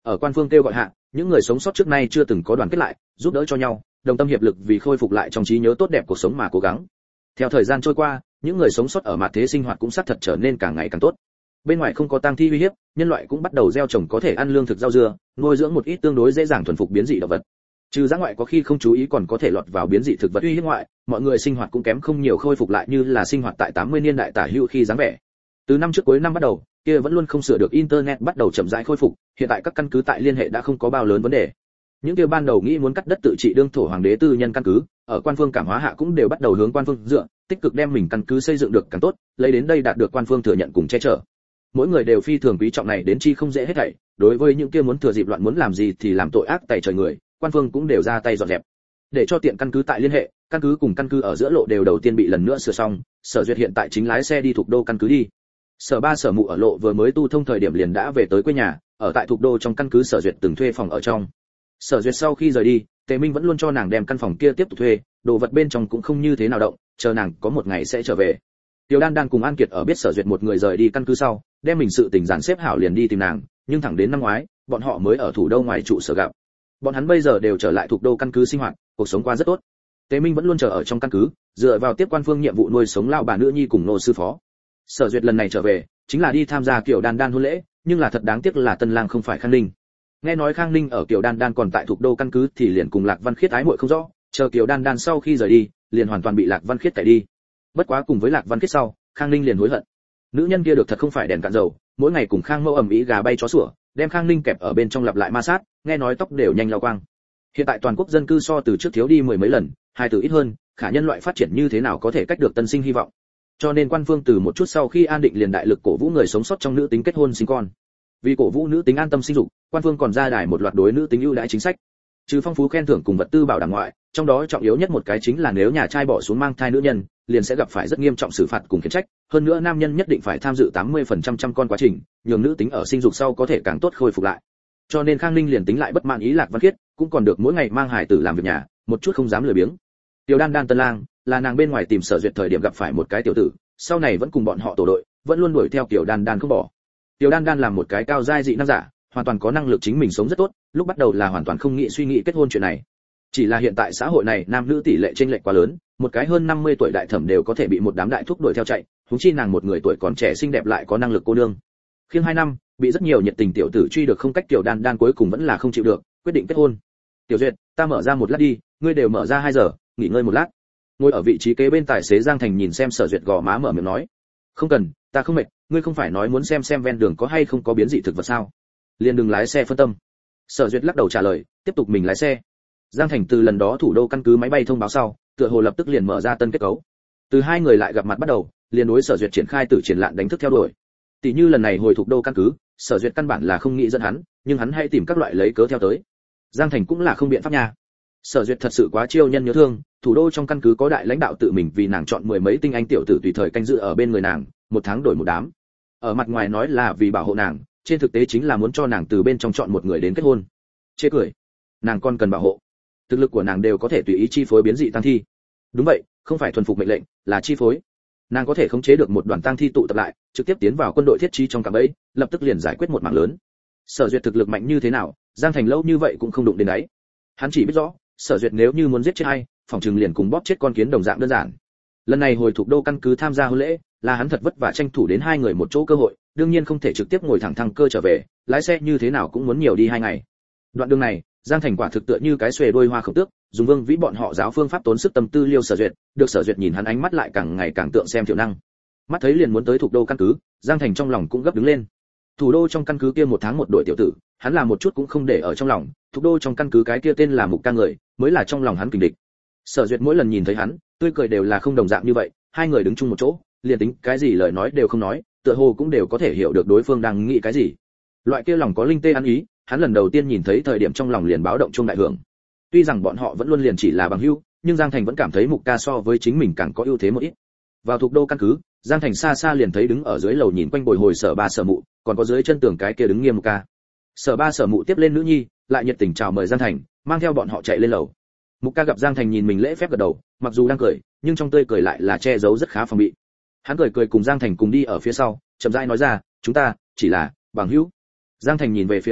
Ở quan phương kêu gọi hạ, những người sống sót trước nay chưa từng có đoàn kết lại, giúp đỡ cho nhau, đồng tâm hiệp lực vì khôi phục lại trong trí nhớ tốt đẹp cuộc sống mà cố gắng. Theo thời gian trôi qua, những người sống sót ở mặt thế sinh hoạt cũng xác thật trở nên càng ngày càng tốt. Bên ngoài không có tang thi uy hiếp, nhân loại cũng bắt đầu gieo trồng có thể ăn lương thực rau dưa, nuôi dưỡng một ít tương đối dễ dàng thuần phục biến dị động vật. Trừ giã ngoại có khi không chú ý còn có thể lọt vào biến dị thực vật uy hiếp ngoại, mọi người sinh hoạt cũng kém không nhiều khôi phục lại như là sinh hoạt tại 80 niên đại tả hữu khi dáng vẻ. Từ năm trước cuối năm bắt đầu, kia vẫn luôn không sửa được internet bắt đầu chậm rãi khôi phục, hiện tại các căn cứ tại liên hệ đã không có bao lớn vấn đề. Những kia ban đầu nghĩ muốn cắt đất tự trị đương thổ hoàng đế tư nhân căn cứ, ở quan phương cảm hóa hạ cũng đều bắt đầu hướng quan phương dựa, tích cực đem mình căn cứ xây dựng được càng tốt, lấy đến đây đạt được quan phương thừa nhận cùng che chở. Mỗi người đều phi thường quý trọng này đến chi không dễ hết thảy, đối với những kia muốn thừa dịp loạn muốn làm gì thì làm tội ác tày trời người, quan phương cũng đều ra tay dọn dẹp. Để cho tiện căn cứ tại liên hệ, căn cứ cùng căn cứ ở giữa lộ đều đầu tiên bị lần nữa sửa xong, Sở Duyệt hiện tại chính lái xe đi thuộc đô căn cứ đi. Sở Ba Sở Mụ ở lộ vừa mới tu thông thời điểm liền đã về tới quê nhà, ở tại thuộc đô trong căn cứ Sở Duyệt từng thuê phòng ở trong. Sở Duyệt sau khi rời đi, Tề Minh vẫn luôn cho nàng đem căn phòng kia tiếp tục thuê, đồ vật bên trong cũng không như thế nào động, chờ nàng có một ngày sẽ trở về. Tiểu Đan Đan cùng An Kiệt ở biết Sở Duyệt một người rời đi căn cứ sau, đem mình sự tình dàn xếp hảo liền đi tìm nàng, nhưng thẳng đến năm ngoái, bọn họ mới ở thủ đô ngoài trụ sở gặp. Bọn hắn bây giờ đều trở lại thuộc đô căn cứ sinh hoạt, cuộc sống qua rất tốt. Tề Minh vẫn luôn chờ ở trong căn cứ, dựa vào tiếp quan phương nhiệm vụ nuôi sống lão bà nữ nhi cùng nô sư phó. Sở Duyệt lần này trở về, chính là đi tham gia Kiều Đan Đan hôn lễ, nhưng là thật đáng tiếc là tân lang không phải Khang Ninh. Nghe nói Khang Ninh ở Kiều Đan Đan còn tại thuộc đô căn cứ thì liền cùng Lạc Văn Khiết ái muội không rõ, chờ Kiều Đan Đan sau khi rời đi, liền hoàn toàn bị Lạc Văn Khiết tẩy đi. Bất quá cùng với Lạc Văn Khiết sau, Khang Ninh liền hối hận. Nữ nhân kia được thật không phải đèn cạn dầu, mỗi ngày cùng Khang Mẫu ầm ĩ gà bay chó sủa, đem Khang Ninh kẹp ở bên trong lặp lại ma sát, nghe nói tóc đều nhanh lao quang. Hiện tại toàn quốc dân cư so từ trước thiếu đi mười mấy lần, hai từ ít hơn, khả nhân loại phát triển như thế nào có thể cách được tân sinh hy vọng. Cho nên quan phương từ một chút sau khi an định liền đại lực cổ vũ người sống sót trong nữ tính kết hôn sinh con. Vì cổ vũ nữ tính an tâm sinh dục, quan phương còn ra đài một loạt đối nữ tính ưu đãi chính sách. Trừ phong phú khen thưởng cùng vật tư bảo đảm ngoại, trong đó trọng yếu nhất một cái chính là nếu nhà trai bỏ xuống mang thai nữ nhân, liền sẽ gặp phải rất nghiêm trọng xử phạt cùng khiển trách, hơn nữa nam nhân nhất định phải tham dự 80% trăm con quá trình, nhường nữ tính ở sinh dục sau có thể càng tốt khôi phục lại. Cho nên Khang Ninh liền tính lại bất mãn ý Lạc Văn Khiết, cũng còn được mỗi ngày mang hài tử làm việc nhà, một chút không dám lười biếng. Tiểu Đan Đan tân lang, là nàng bên ngoài tìm Sở Duyệt thời điểm gặp phải một cái tiểu tử, sau này vẫn cùng bọn họ tổ đội, vẫn luôn đuổi theo Tiểu Đan Đan không bỏ. Tiểu Đan Đan làm một cái cao giai dị năng giả, hoàn toàn có năng lực chính mình sống rất tốt, lúc bắt đầu là hoàn toàn không nghĩ suy nghĩ kết hôn chuyện này. Chỉ là hiện tại xã hội này nam nữ tỷ lệ chênh lệch quá lớn, một cái hơn 50 tuổi đại thẩm đều có thể bị một đám đại thúc đuổi theo chạy, huống chi nàng một người tuổi còn trẻ xinh đẹp lại có năng lực cô nương. Khiêng 2 năm, bị rất nhiều nhiệt tình tiểu tử truy được không cách, Tiểu Đan Đan cuối cùng vẫn là không chịu được, quyết định kết hôn. Tiểu Duyệt, ta mở ra một lát đi, ngươi đều mở ra 2 giờ, nghỉ ngơi một lát. Ngồi ở vị trí kế bên tài xế Giang Thành nhìn xem Sở Duyệt gò má mở miệng nói, không cần, ta không mệt, ngươi không phải nói muốn xem ven đường có hay không có biến dị thực vật sao? Liền đừng lái xe phân tâm. Sở Duyệt lắc đầu trả lời, tiếp tục mình lái xe. Giang Thành từ lần đó thủ đô căn cứ máy bay thông báo sau, tựa hồ lập tức liền mở ra tân kết cấu. Từ hai người lại gặp mặt bắt đầu, liền đối Sở Duyệt triển khai tử triển lạn đánh thức theo đuổi. Tỷ như lần này hồi thủ đô căn cứ, Sở Duyệt căn bản là không nghĩ dẫn hắn, nhưng hắn hay tìm các loại lấy cớ theo tới. Giang Thành cũng là không biện pháp nha. Sở Duyệt thật sự quá chiêu nhân nhớ thương, thủ đô trong căn cứ có đại lãnh đạo tự mình vì nàng chọn 10 mấy tinh anh tiểu tử tùy thời canh giữ ở bên người nàng, một tháng đổi một đám. Ở mặt ngoài nói là vì bảo hộ nàng, trên thực tế chính là muốn cho nàng từ bên trong chọn một người đến kết hôn. Chê cười, nàng còn cần bảo hộ. Thực lực của nàng đều có thể tùy ý chi phối biến dị tăng thi. Đúng vậy, không phải thuần phục mệnh lệnh, là chi phối. Nàng có thể khống chế được một đoàn tăng thi tụ tập lại, trực tiếp tiến vào quân đội thiết trí trong cạm bẫy, lập tức liền giải quyết một mảng lớn. Sở Duyệt thực lực mạnh như thế nào, Giang Thành lâu như vậy cũng không đụng đến đấy. Hắn chỉ biết rõ, Sở Duyệt nếu như muốn giết chết ai, phòng trừng liền cùng bóp chết con kiến đồng dạng đơn giản. Lần này hồi thuộc đô căn cứ tham gia hôn lễ, là hắn thật vất vả tranh thủ đến hai người một chỗ cơ hội, đương nhiên không thể trực tiếp ngồi thẳng thăng cơ trở về, lái xe như thế nào cũng muốn nhiều đi 2 ngày. Đoạn đường này, Giang Thành quả thực tựa như cái xuề đuôi hoa khổng tước, dùng Vương Vĩ bọn họ giáo phương pháp tốn sức tâm tư liêu Sở Duyệt, được Sở Duyệt nhìn hắn ánh mắt lại càng ngày càng tượng xem thiểu năng. Mắt thấy liền muốn tới thuộc đô căn cứ, Giang Thành trong lòng cũng gấp đứng lên. Thủ đô trong căn cứ kia 1 tháng 1 đội tiểu tử, hắn là một chút cũng không để ở trong lòng, thuộc đô trong căn cứ cái kia tên là Mục Ca người, mới là trong lòng hắn kình địch. Sở Duyệt mỗi lần nhìn thấy hắn, tươi cười đều là không đồng dạng như vậy, hai người đứng chung một chỗ, liền tính cái gì lời nói đều không nói, tựa hồ cũng đều có thể hiểu được đối phương đang nghĩ cái gì. Loại kia lòng có linh tê ăn ý, hắn lần đầu tiên nhìn thấy thời điểm trong lòng liền báo động chuông đại hưởng. Tuy rằng bọn họ vẫn luôn liền chỉ là bằng hữu, nhưng Giang Thành vẫn cảm thấy Mục Ca so với chính mình càng có ưu thế một ít. Vào thuộc đô căn cứ, Giang Thành xa xa liền thấy đứng ở dưới lầu nhìn quanh bồi hồi Sở Ba Sở Mụ, còn có dưới chân tường cái kia đứng nghiêm Mục Ca. Sở Ba Sở Mụ tiếp lên nữ nhi, lại nhiệt tình chào mời Giang Thành, mang theo bọn họ chạy lên lầu. Mục Ca gặp Giang Thành nhìn mình lễ phép gật đầu, mặc dù đang cười, nhưng trong tươi cười lại là che giấu rất khá phòng bị. Hắn cười cùng Giang Thành cùng đi ở phía sau, chậm rãi nói ra, chúng ta chỉ là bằng hữu. Giang Thành nhìn về phía hắn,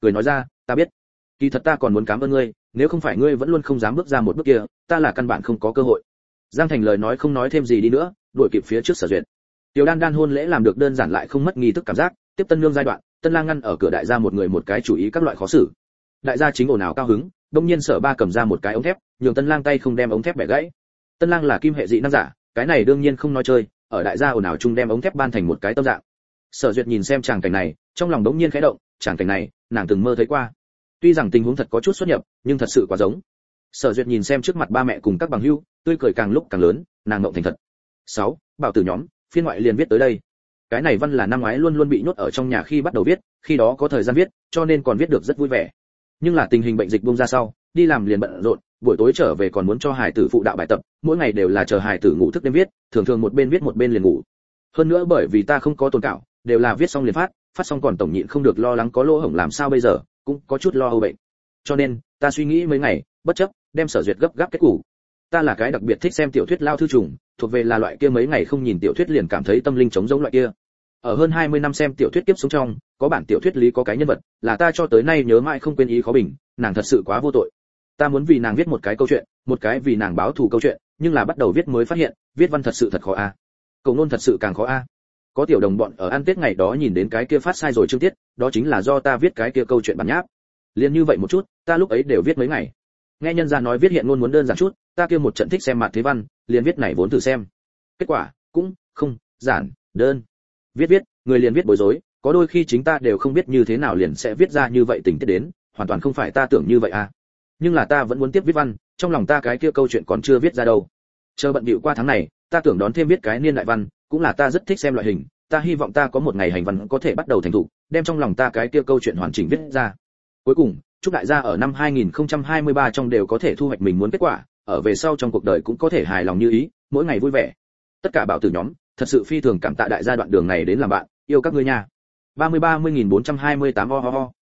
cười nói ra, ta biết. Kỳ thật ta còn muốn cảm ơn ngươi, nếu không phải ngươi vẫn luôn không dám bước ra một bước kia, ta là căn bản không có cơ hội. Giang Thành lời nói không nói thêm gì đi nữa, đuổi kịp phía trước Sở Duyệt. Tiểu Đan Đan hôn lễ làm được đơn giản lại không mất nghi thức cảm giác, tiếp tân nương giai đoạn, Tân Lang ngăn ở cửa đại gia một người một cái chủ ý các loại khó xử. Đại gia chính ồn ào cao hứng, đột nhiên Sở Ba cầm ra một cái ống thép, nhường Tân Lang tay không đem ống thép bẻ gãy. Tân Lang là kim hệ dị năng giả, cái này đương nhiên không nói chơi, ở đại gia ồn ào chung đem ống thép ban thành một cái tâm dạng. Sở Duyệt nhìn xem tràng cảnh này, trong lòng đống nhiên khẽ động, tràng cảnh này, nàng từng mơ thấy qua. Tuy rằng tình huống thật có chút xuất nhập, nhưng thật sự quá giống. Sở Duyệt nhìn xem trước mặt ba mẹ cùng các bằng hữu, tươi cười càng lúc càng lớn, nàng ngậm thành thật. 6. Bảo tử nhóm, phiên ngoại liền viết tới đây. Cái này văn là năm ngoái luôn luôn bị nhốt ở trong nhà khi bắt đầu viết, khi đó có thời gian viết, cho nên còn viết được rất vui vẻ. Nhưng là tình hình bệnh dịch bung ra sau, đi làm liền bận rộn, buổi tối trở về còn muốn cho hài tử phụ đạo bài tập, mỗi ngày đều là chờ hài tử ngủ thức đêm viết, thường thường một bên viết một bên liền ngủ. Hơn nữa bởi vì ta không có tồn cảo, đều là viết xong liền phát xong còn tổng nhịn không được lo lắng có lỗ hổng làm sao bây giờ, cũng có chút lo âu bệnh. Cho nên, ta suy nghĩ mấy ngày, bất chấp đem Sở Duyệt gấp gáp kết củ. Ta là cái đặc biệt thích xem tiểu thuyết lao thư trùng, thuộc về là loại kia mấy ngày không nhìn tiểu thuyết liền cảm thấy tâm linh trống rỗng loại kia. Ở hơn 20 năm xem tiểu thuyết tiếp sống trong, có bản tiểu thuyết lý có cái nhân vật, là ta cho tới nay nhớ mãi không quên ý khó bình, nàng thật sự quá vô tội. Ta muốn vì nàng viết một cái câu chuyện, một cái vì nàng báo thù câu chuyện, nhưng là bắt đầu viết mới phát hiện, viết văn thật sự thật khó a. Cầu nôn thật sự càng khó a. Có tiểu đồng bọn ở ăn Tết ngày đó nhìn đến cái kia phát sai rồi chương tiết, đó chính là do ta viết cái kia câu chuyện bản nháp. Liên như vậy một chút, ta lúc ấy đều viết mấy ngày. Nghe nhân gia nói viết hiện ngôn muốn đơn giản chút, ta kia một trận thích xem mặt thế văn, liền viết này vốn thử xem. Kết quả cũng không giản đơn. Viết, người liền viết bối rối, có đôi khi chính ta đều không biết như thế nào liền sẽ viết ra như vậy tình tiết đến, hoàn toàn không phải ta tưởng như vậy à. Nhưng là ta vẫn muốn tiếp viết văn, trong lòng ta cái kia câu chuyện còn chưa viết ra đâu. Chờ bận bịu qua tháng này, ta tưởng đón thêm viết cái niên đại văn, cũng là ta rất thích xem loại hình, ta hy vọng ta có một ngày hành văn có thể bắt đầu thành thục, đem trong lòng ta cái kia câu chuyện hoàn chỉnh viết ra. Cuối cùng, chúc đại gia ở năm 2023 trong đều có thể thu hoạch mình muốn kết quả, ở về sau trong cuộc đời cũng có thể hài lòng như ý, mỗi ngày vui vẻ. Tất cả bảo tử nhóm, thật sự phi thường cảm tạ đại gia đoạn đường này đến làm bạn, yêu các ngươi nha. 30.428 ho ho ho.